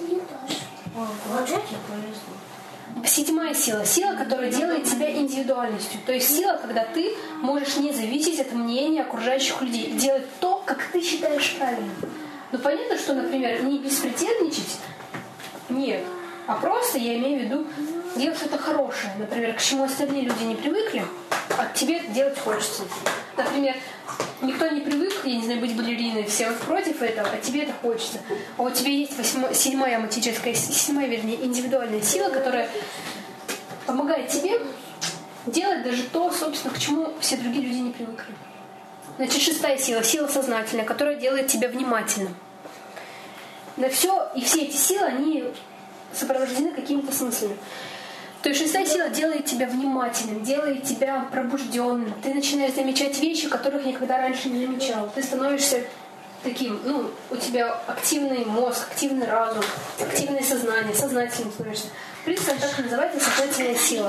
7-я сила. Сила, которая делает тебя индивидуальностью. То есть сила, когда ты можешь не зависеть от мнения окружающих людей. Делать то, как ты считаешь правильным. Ну, понятно, что, например, не беспредельничать, нет. А просто, я имею в виду, делать что-то хорошее. Например, к чему остальные люди не привыкли, а тебе делать хочется. Например, никто не привык, я не знаю, быть балериной, все против этого, а тебе это хочется. А у тебя есть 7-я аматическая, 7-я, вернее, индивидуальная сила, которая помогает тебе делать даже то, собственно, к чему все другие люди не привыкли. Значит, 6-я сила, сила сознательная, которая делает тебя внимательным. На все, и все эти силы, они сопровождены какими-то смыслами. То есть 6-я сила делает тебя внимательным, делает тебя пробужденным. Ты начинаешь замечать вещи, которых никогда раньше не замечал. Ты становишься таким, ну, у тебя активный мозг, активный разум, активное сознание, сознательным становишься. В принципе, так называется сознательная сила.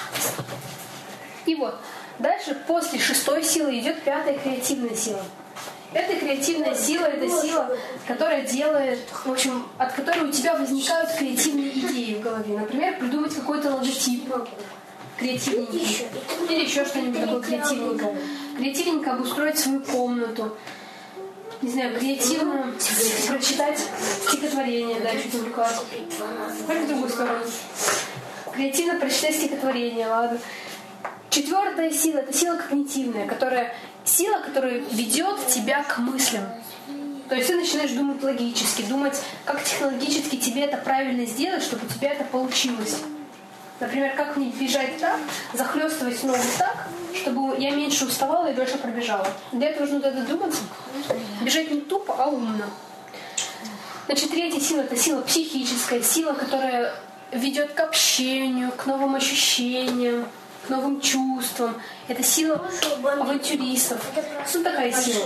И вот, дальше после 6-й силы идет 5-я креативная сила. Эта креативная сила, это сила, которая делает, в общем, от которой у тебя возникают креативные идеи в голове. Например, придумать какой-то логотип креативненький. Или еще что-нибудь такое креативненькое. Креативненько обустроить свою комнату. Не знаю, креативно прочитать стихотворение, да, чуть увлеклась. Пойдем в другую сторону. Креативно прочитать стихотворение, ладно. 4-я сила — это сила когнитивная, сила, которая ведет тебя к мыслям. То есть ты начинаешь думать логически, думать, как технологически тебе это правильно сделать, чтобы у тебя это получилось. Например, как мне бежать так, захлестывать ногу так, чтобы я меньше уставала и дольше пробежала. Для этого нужно додуматься. Бежать не тупо, а умно. Значит, 3-я сила — это сила психическая, сила, которая ведет к общению, к новым ощущениям, к новым чувствам. Это сила авантюристов. Ну, такая сила.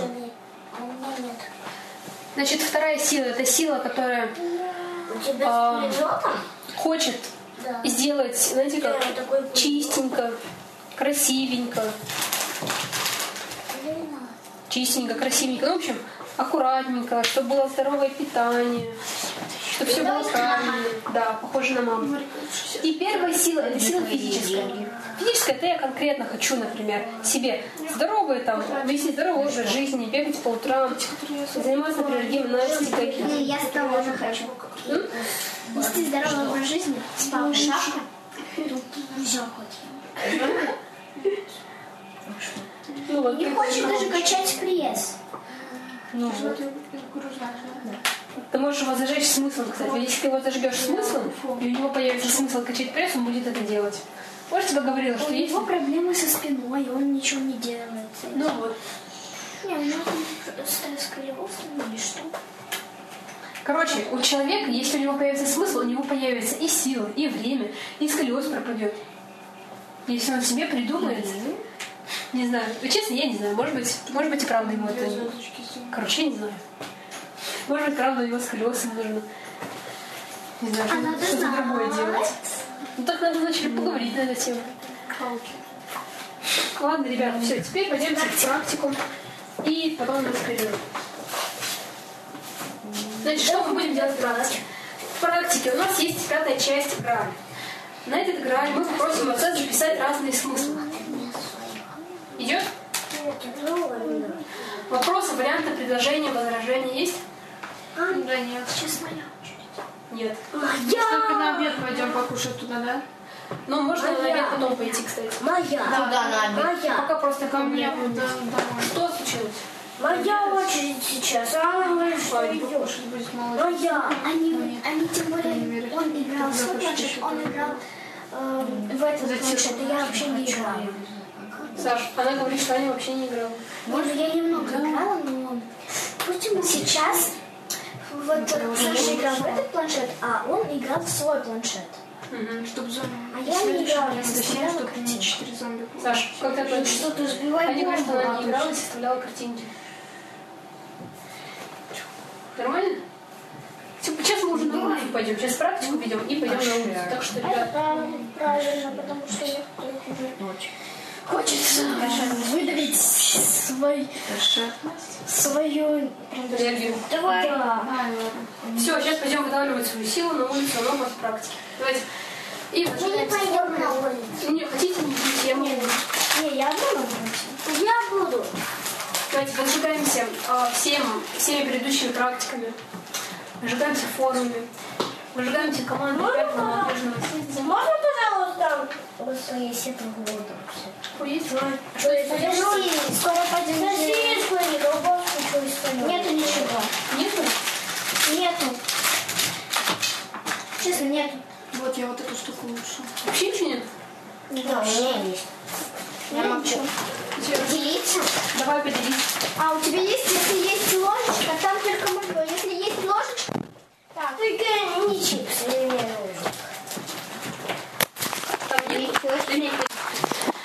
Значит, 2-я сила — это сила, которая хочет сделать, знаете, как чистенько, красивенько. Чистенько, красивенько. Ну, в общем, аккуратненько, чтобы было здоровое питание, чтобы все было правильно. Да, похоже на маму. И 1-я сила — это сила физическая. Физическая — это я конкретно хочу, например, себе здоровый, там, вести здоровый образ жизни, бегать по утрам, заниматься, например, гимнастикой. Я с тобой тоже хочу. Вести здоровый образ жизни, спал шапку. Все Ну, вот, не хочет даже качать пресс. Ну, вот. Ты можешь его зажечь смыслом, кстати. Если ты его зажгешь смыслом, и у него появится смысл качать пресс, он будет это делать. Может, тебе говорила, что есть... У него проблемы со спиной, он ничего не делает. Ну вот. Не, у него сколиоз или что? Короче, у человека, если у него появится смысл, у него появится и сила, и время, и сколиоз пропадет. Если он себе придумает... Не знаю. Честно, я не знаю. Может быть и правда ему это... Короче, я не знаю. Может быть, правда, у него сколиоз ему нужно. Не знаю, что-то другое делать. Ну так надо начали поговорить на эту тему. Ладно, ребята, все, теперь пойдемте в практику. И потом у нас перерыв. Значит, что мы будем делать в практике? В практике у нас есть 5-я часть грали. На этот граль мы попросим отца записать разные смыслы. Идет? Вопросы, варианты, предложения, возражения есть? Да нет. Честно, Нет. Только на обед пойдем покушать туда, да? Ну, можно на обед потом пойти, кстати. Моя. Пока просто ко мне. Домой. Что случилось? Моя очередь сейчас. Она говорит, что идет. Покушать будет мало. Моя. Они тем более, он играл в свой планшет, он играл в этот планшет, и я вообще не играла. Саш, она говорит, что Аня вообще не играла. Может, я немного играла, но... Пусть сейчас вот Саша играл в этот планшет, а он играл в свой планшет. Чтобы зомби. А я не играла, я Зачем, составляла чтобы картинки. 4 зомби. Саш, как ты относишься? Что ты сбивай Аня говорит, что она не бомбу. играла и составляла картинки. Нормально? Сейчас мы уже на улицу пойдем. Сейчас практику ведем и пойдем на улицу. Так что, Это ребят, правильно, потому что я хочется выдавить свою энергию. Давай. Все, сейчас пойдем выдавливать свою силу на улицу, но после практики. Давайте. И Мы не пойдем на улицу. Не, хотите, не будете, я могу. Не, я буду. Я буду. Давайте возжигаемся всеми предыдущими практиками. Выжигаемся форумами. Выжигаемся командой молодежного. Можно, пожалуйста? Вот своей сетой воду. Есть? Подожди, скоро пойдем. Сосиску или колбаску, что из Нету ничего. Нету? Нету. Честно, нету. Вот я вот эту штуку лучше. Вообще ничего нет? Да, у меня есть. Я молчу. Делиться? Давай поделись. А у тебя есть, если есть ложечка, там только морковь. Если есть ложечка, так. Только не чипсы, не нужно.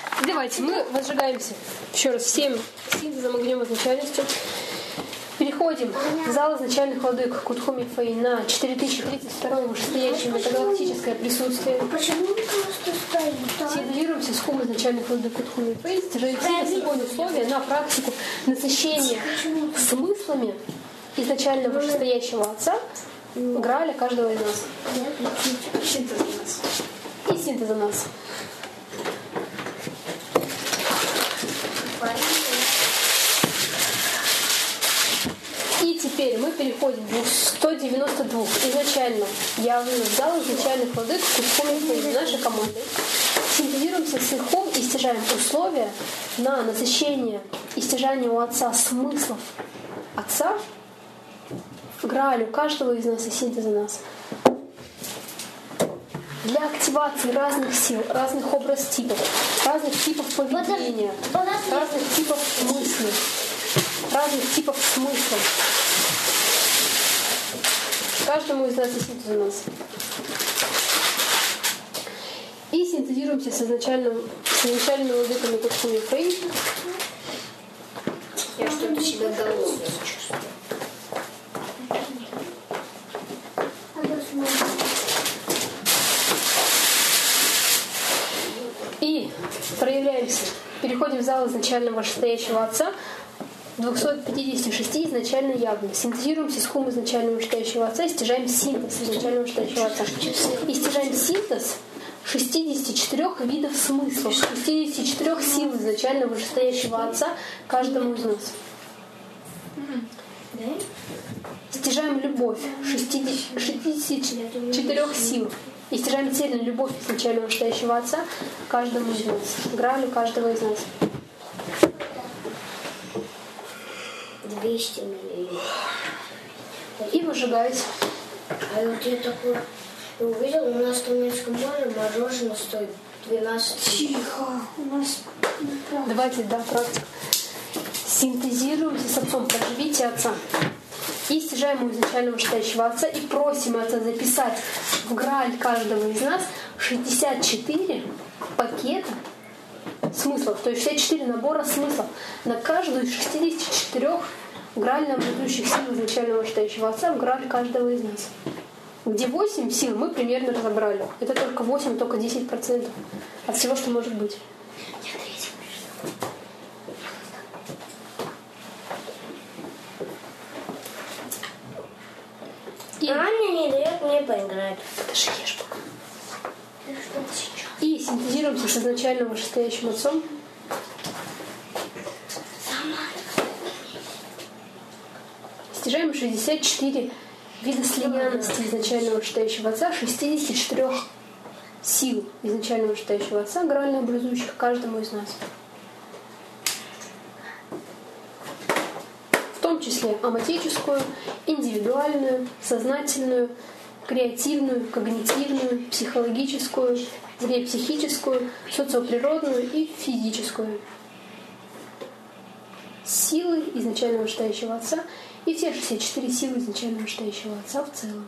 Давайте, мы возжигаемся. Еще раз, всем синтезом огнем изначальностью. Переходим переходим в зал изначальных владык Кутхуми Фэй на 4032 вышестоящее метагалактическое присутствие. Почему он просто стоит? Синтезируемся с хум изначальных владык Кутхуми Фэй, стяжаем собой условия на практику насыщения смыслами изначального вышестоящего Отца, Грааля каждого из нас. И синтеза нас. И теперь мы переходим в 192 изначально явных зал изначальных владык Кутхуми нашей команды. Синтезируемся с их и стяжаем условия на насыщение и стяжание у Отца смыслов Отца, Граалю каждого из нас и синтеза нас. Для активации разных сил, разных образ-типов, разных типов поведения, разных типов мыслей, разных типов смыслов. Каждому из нас и синтеза нас. И синтезируемся с изначальными владыками Кутхуми Фэй. Я что-то себя голодную чувствую. И проявляемся. Переходим в зал изначального вышестоящего Отца 256 изначально явно. Синтезируемся с хум изначального вышестоящего Отца и стяжаем синтез изначального вышестоящего Отца. И стяжаем синтез 64 видов смыслов, 64 сил изначального вышестоящего Отца каждому из нас. Стяжаем любовь 64 сил. И стяжаем цельную любовь изначального вышестоящего Отца каждому из нас. Граалю каждого из нас. 200 миллионов. И выжигать. А вот я такой увидел, у нас в Туманском море мороженое стоит 12. Тихо. У нас... Давайте, практика. Синтезируемся с Отцом, проживите Отца. И стяжаем у изначального вышестоящего Отца и просим Отца записать в Грааль каждого из нас 64 пакета смыслов, то есть 64 набора смыслов на каждую из 64 грально образующих сил изначального вышестоящего Отца в Грааль каждого из нас. Где 8 сил мы примерно разобрали. Это только 8, только 10% от всего, что может быть. Аня не дает мне поиграть. Ты же ешь пока. И синтезируемся с изначальным вышестоящим Отцом. Стяжаем 64 вида слиянности изначального вышестоящего Отца, 64 сил изначального вышестоящего Отца, грально образующих каждому из нас. В том числе аматическую, индивидуальную, сознательную, креативную, когнитивную, психологическую, психическую, социоприродную и физическую. Силы изначального вышестоящего Отца и все 64 силы изначального вышестоящего Отца в целом.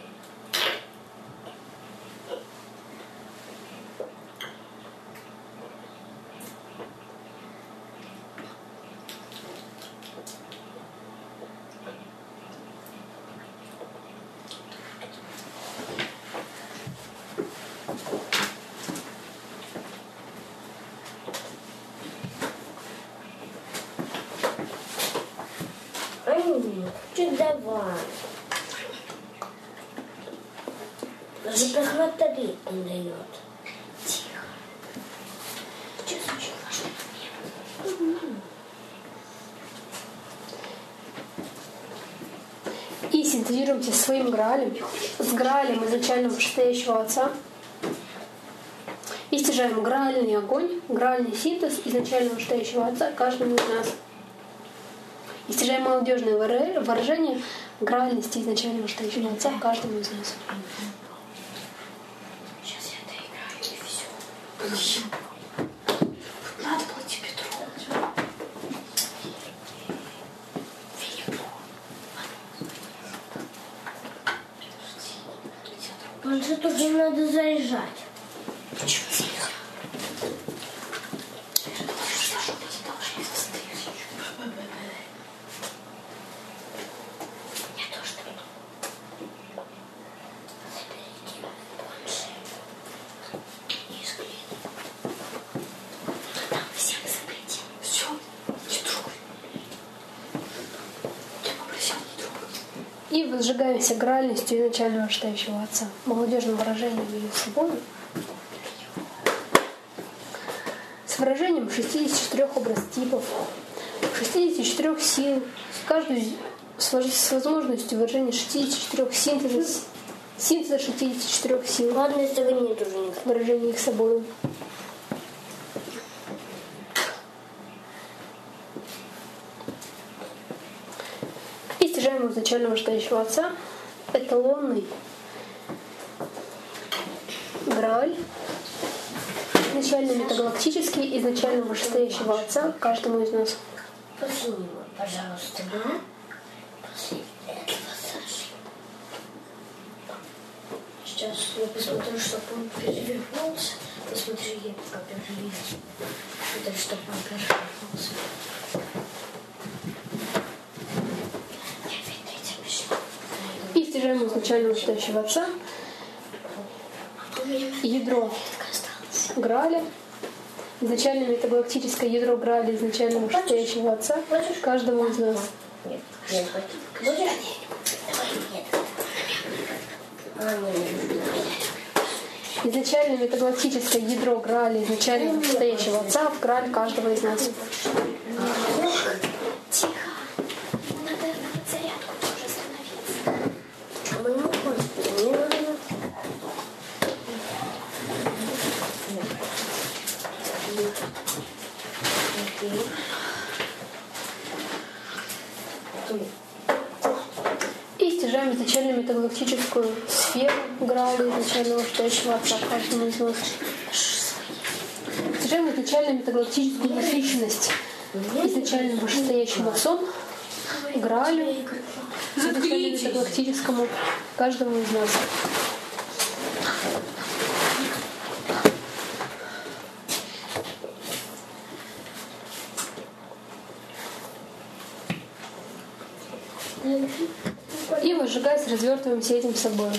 Чуть давай. Даже прохватали не дает. Тихо. Что случилось? И синтезируемся со своим Граалем, с Граалем изначального вышестоящего Отца. И стяжаем граальный огонь, граальный синтез изначального вышестоящего Отца каждому из нас. И стяжаем молодежное выражение граальности изначального вышестоящего Отца каждому из нас. Сейчас я доиграю и все. Надо было тебе трогать. Планшет уже надо заряжать. Почему нельзя? И возжигаемся гральностью изначального вышестоящего Отца, молодежным выражением ее собой, с выражением 64 образ-типов, 64 сил, каждую с возможностью выражения 64 синтеза 64 сил. Ладно, если вы нет уже никак. Выражение их собой. И стяжаемого изначального вышестоящего Отца, эталонный Грааль, изначально метагалактический, изначально вышестоящего Отца каждому из нас. После него, пожалуйста, да? После этого, Саша. Сейчас я посмотрю, чтобы он перевернулся. Посмотри, я пока перевернулся. Это чтобы он перевернулся. И стяжаемого изначального вышестоящего Отца, ядро Грааля, изначально метагалактическое ядро Грааля, изначально вышестоящего Отца каждому из нас. Нет, нет, нет. Изначально метагалактическое ядро Грааля, изначально вышестоящего Отца в Грааль каждого из нас. Тихо. Надо на зарядку тоже становиться. Мы не можем. Не надо. И стяжаем изначально метагалактическую сферу Грааля, изначального вышестоящего Отца каждому из нас. Стяжаем изначально метагалактическую насыщенность изначально вышестоящим Отцом Граалю, изначально метагалактическому каждому из нас. И выжигаясь, развертываемся этим собой.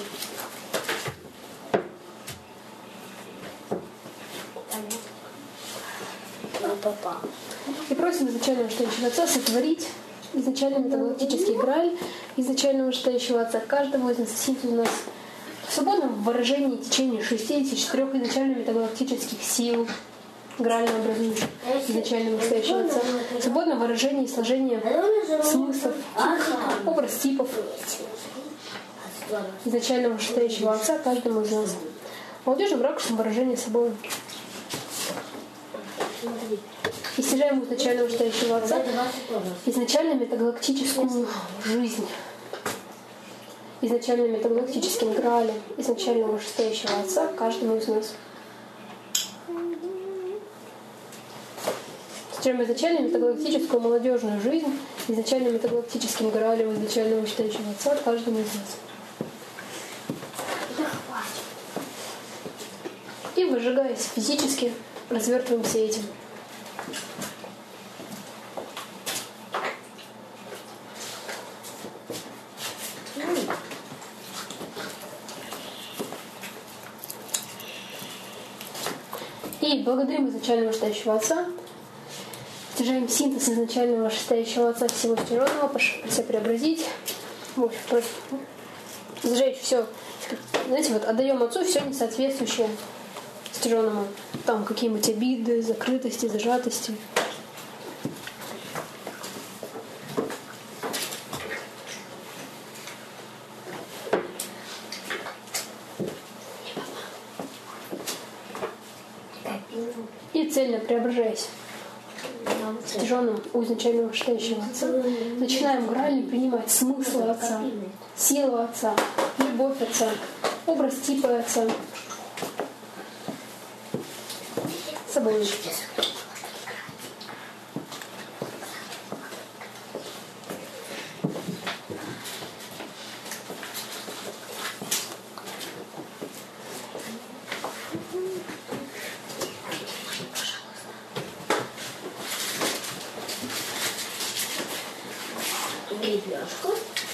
И просим изначально вышестоящего Отца сотворить изначально метагалактический Грааль, изначально вышестоящего Отца каждому из нас, синтез у нас в свободном выражении течения 64 изначально метагалактических сил, Граально образующих изначально вышестоящего Отца, в свободном выражении сложения смыслов, образ типов изначально вышестоящего Отца каждому из нас. Молодежным ракурсом выражения собой. И стяжаем изначально вышестоящего Отца изначально метагалактическую жизнь, изначально метагалактическим Граалем, изначально вышестоящего Отца каждому из нас. Стяжаем изначально метагалактическую молодежную жизнь, изначально метагалактическим Граалем, изначально вышестоящего Отца каждому из нас. И выжигаясь физически, развертываемся этим. И благодарим изначально вышестоящего Отца, стяжаем синтез изначального вышестоящего Отца всего стяженного, все преобразить, сжечь все. Знаете, вот отдаем Отцу все несоответствующее стяженному. Там какие-нибудь обиды, закрытости, зажатости. И цельно преображаясь стяженным у изначального вышестоящего Отца, начинаем грально принимать смысл Отца, силу Отца, любовь Отца, образ типа Отца собой. Бедняжка.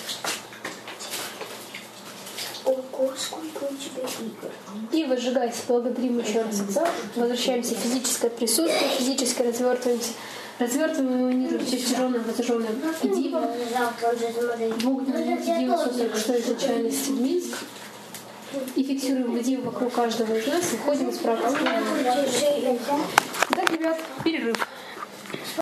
Ого, сколько у тебя игр. И выжигаясь, благодарим еще раз Отца, возвращаемся в физическое присутствие, физически развертываемся, Развертываем и анимируем все тяжелое, протяженное идеи. Двухдневные идеи только что изначальности в Минск. И фиксируем идею вокруг каждого из нас, выходим из практики. Итак, ребят, перерыв.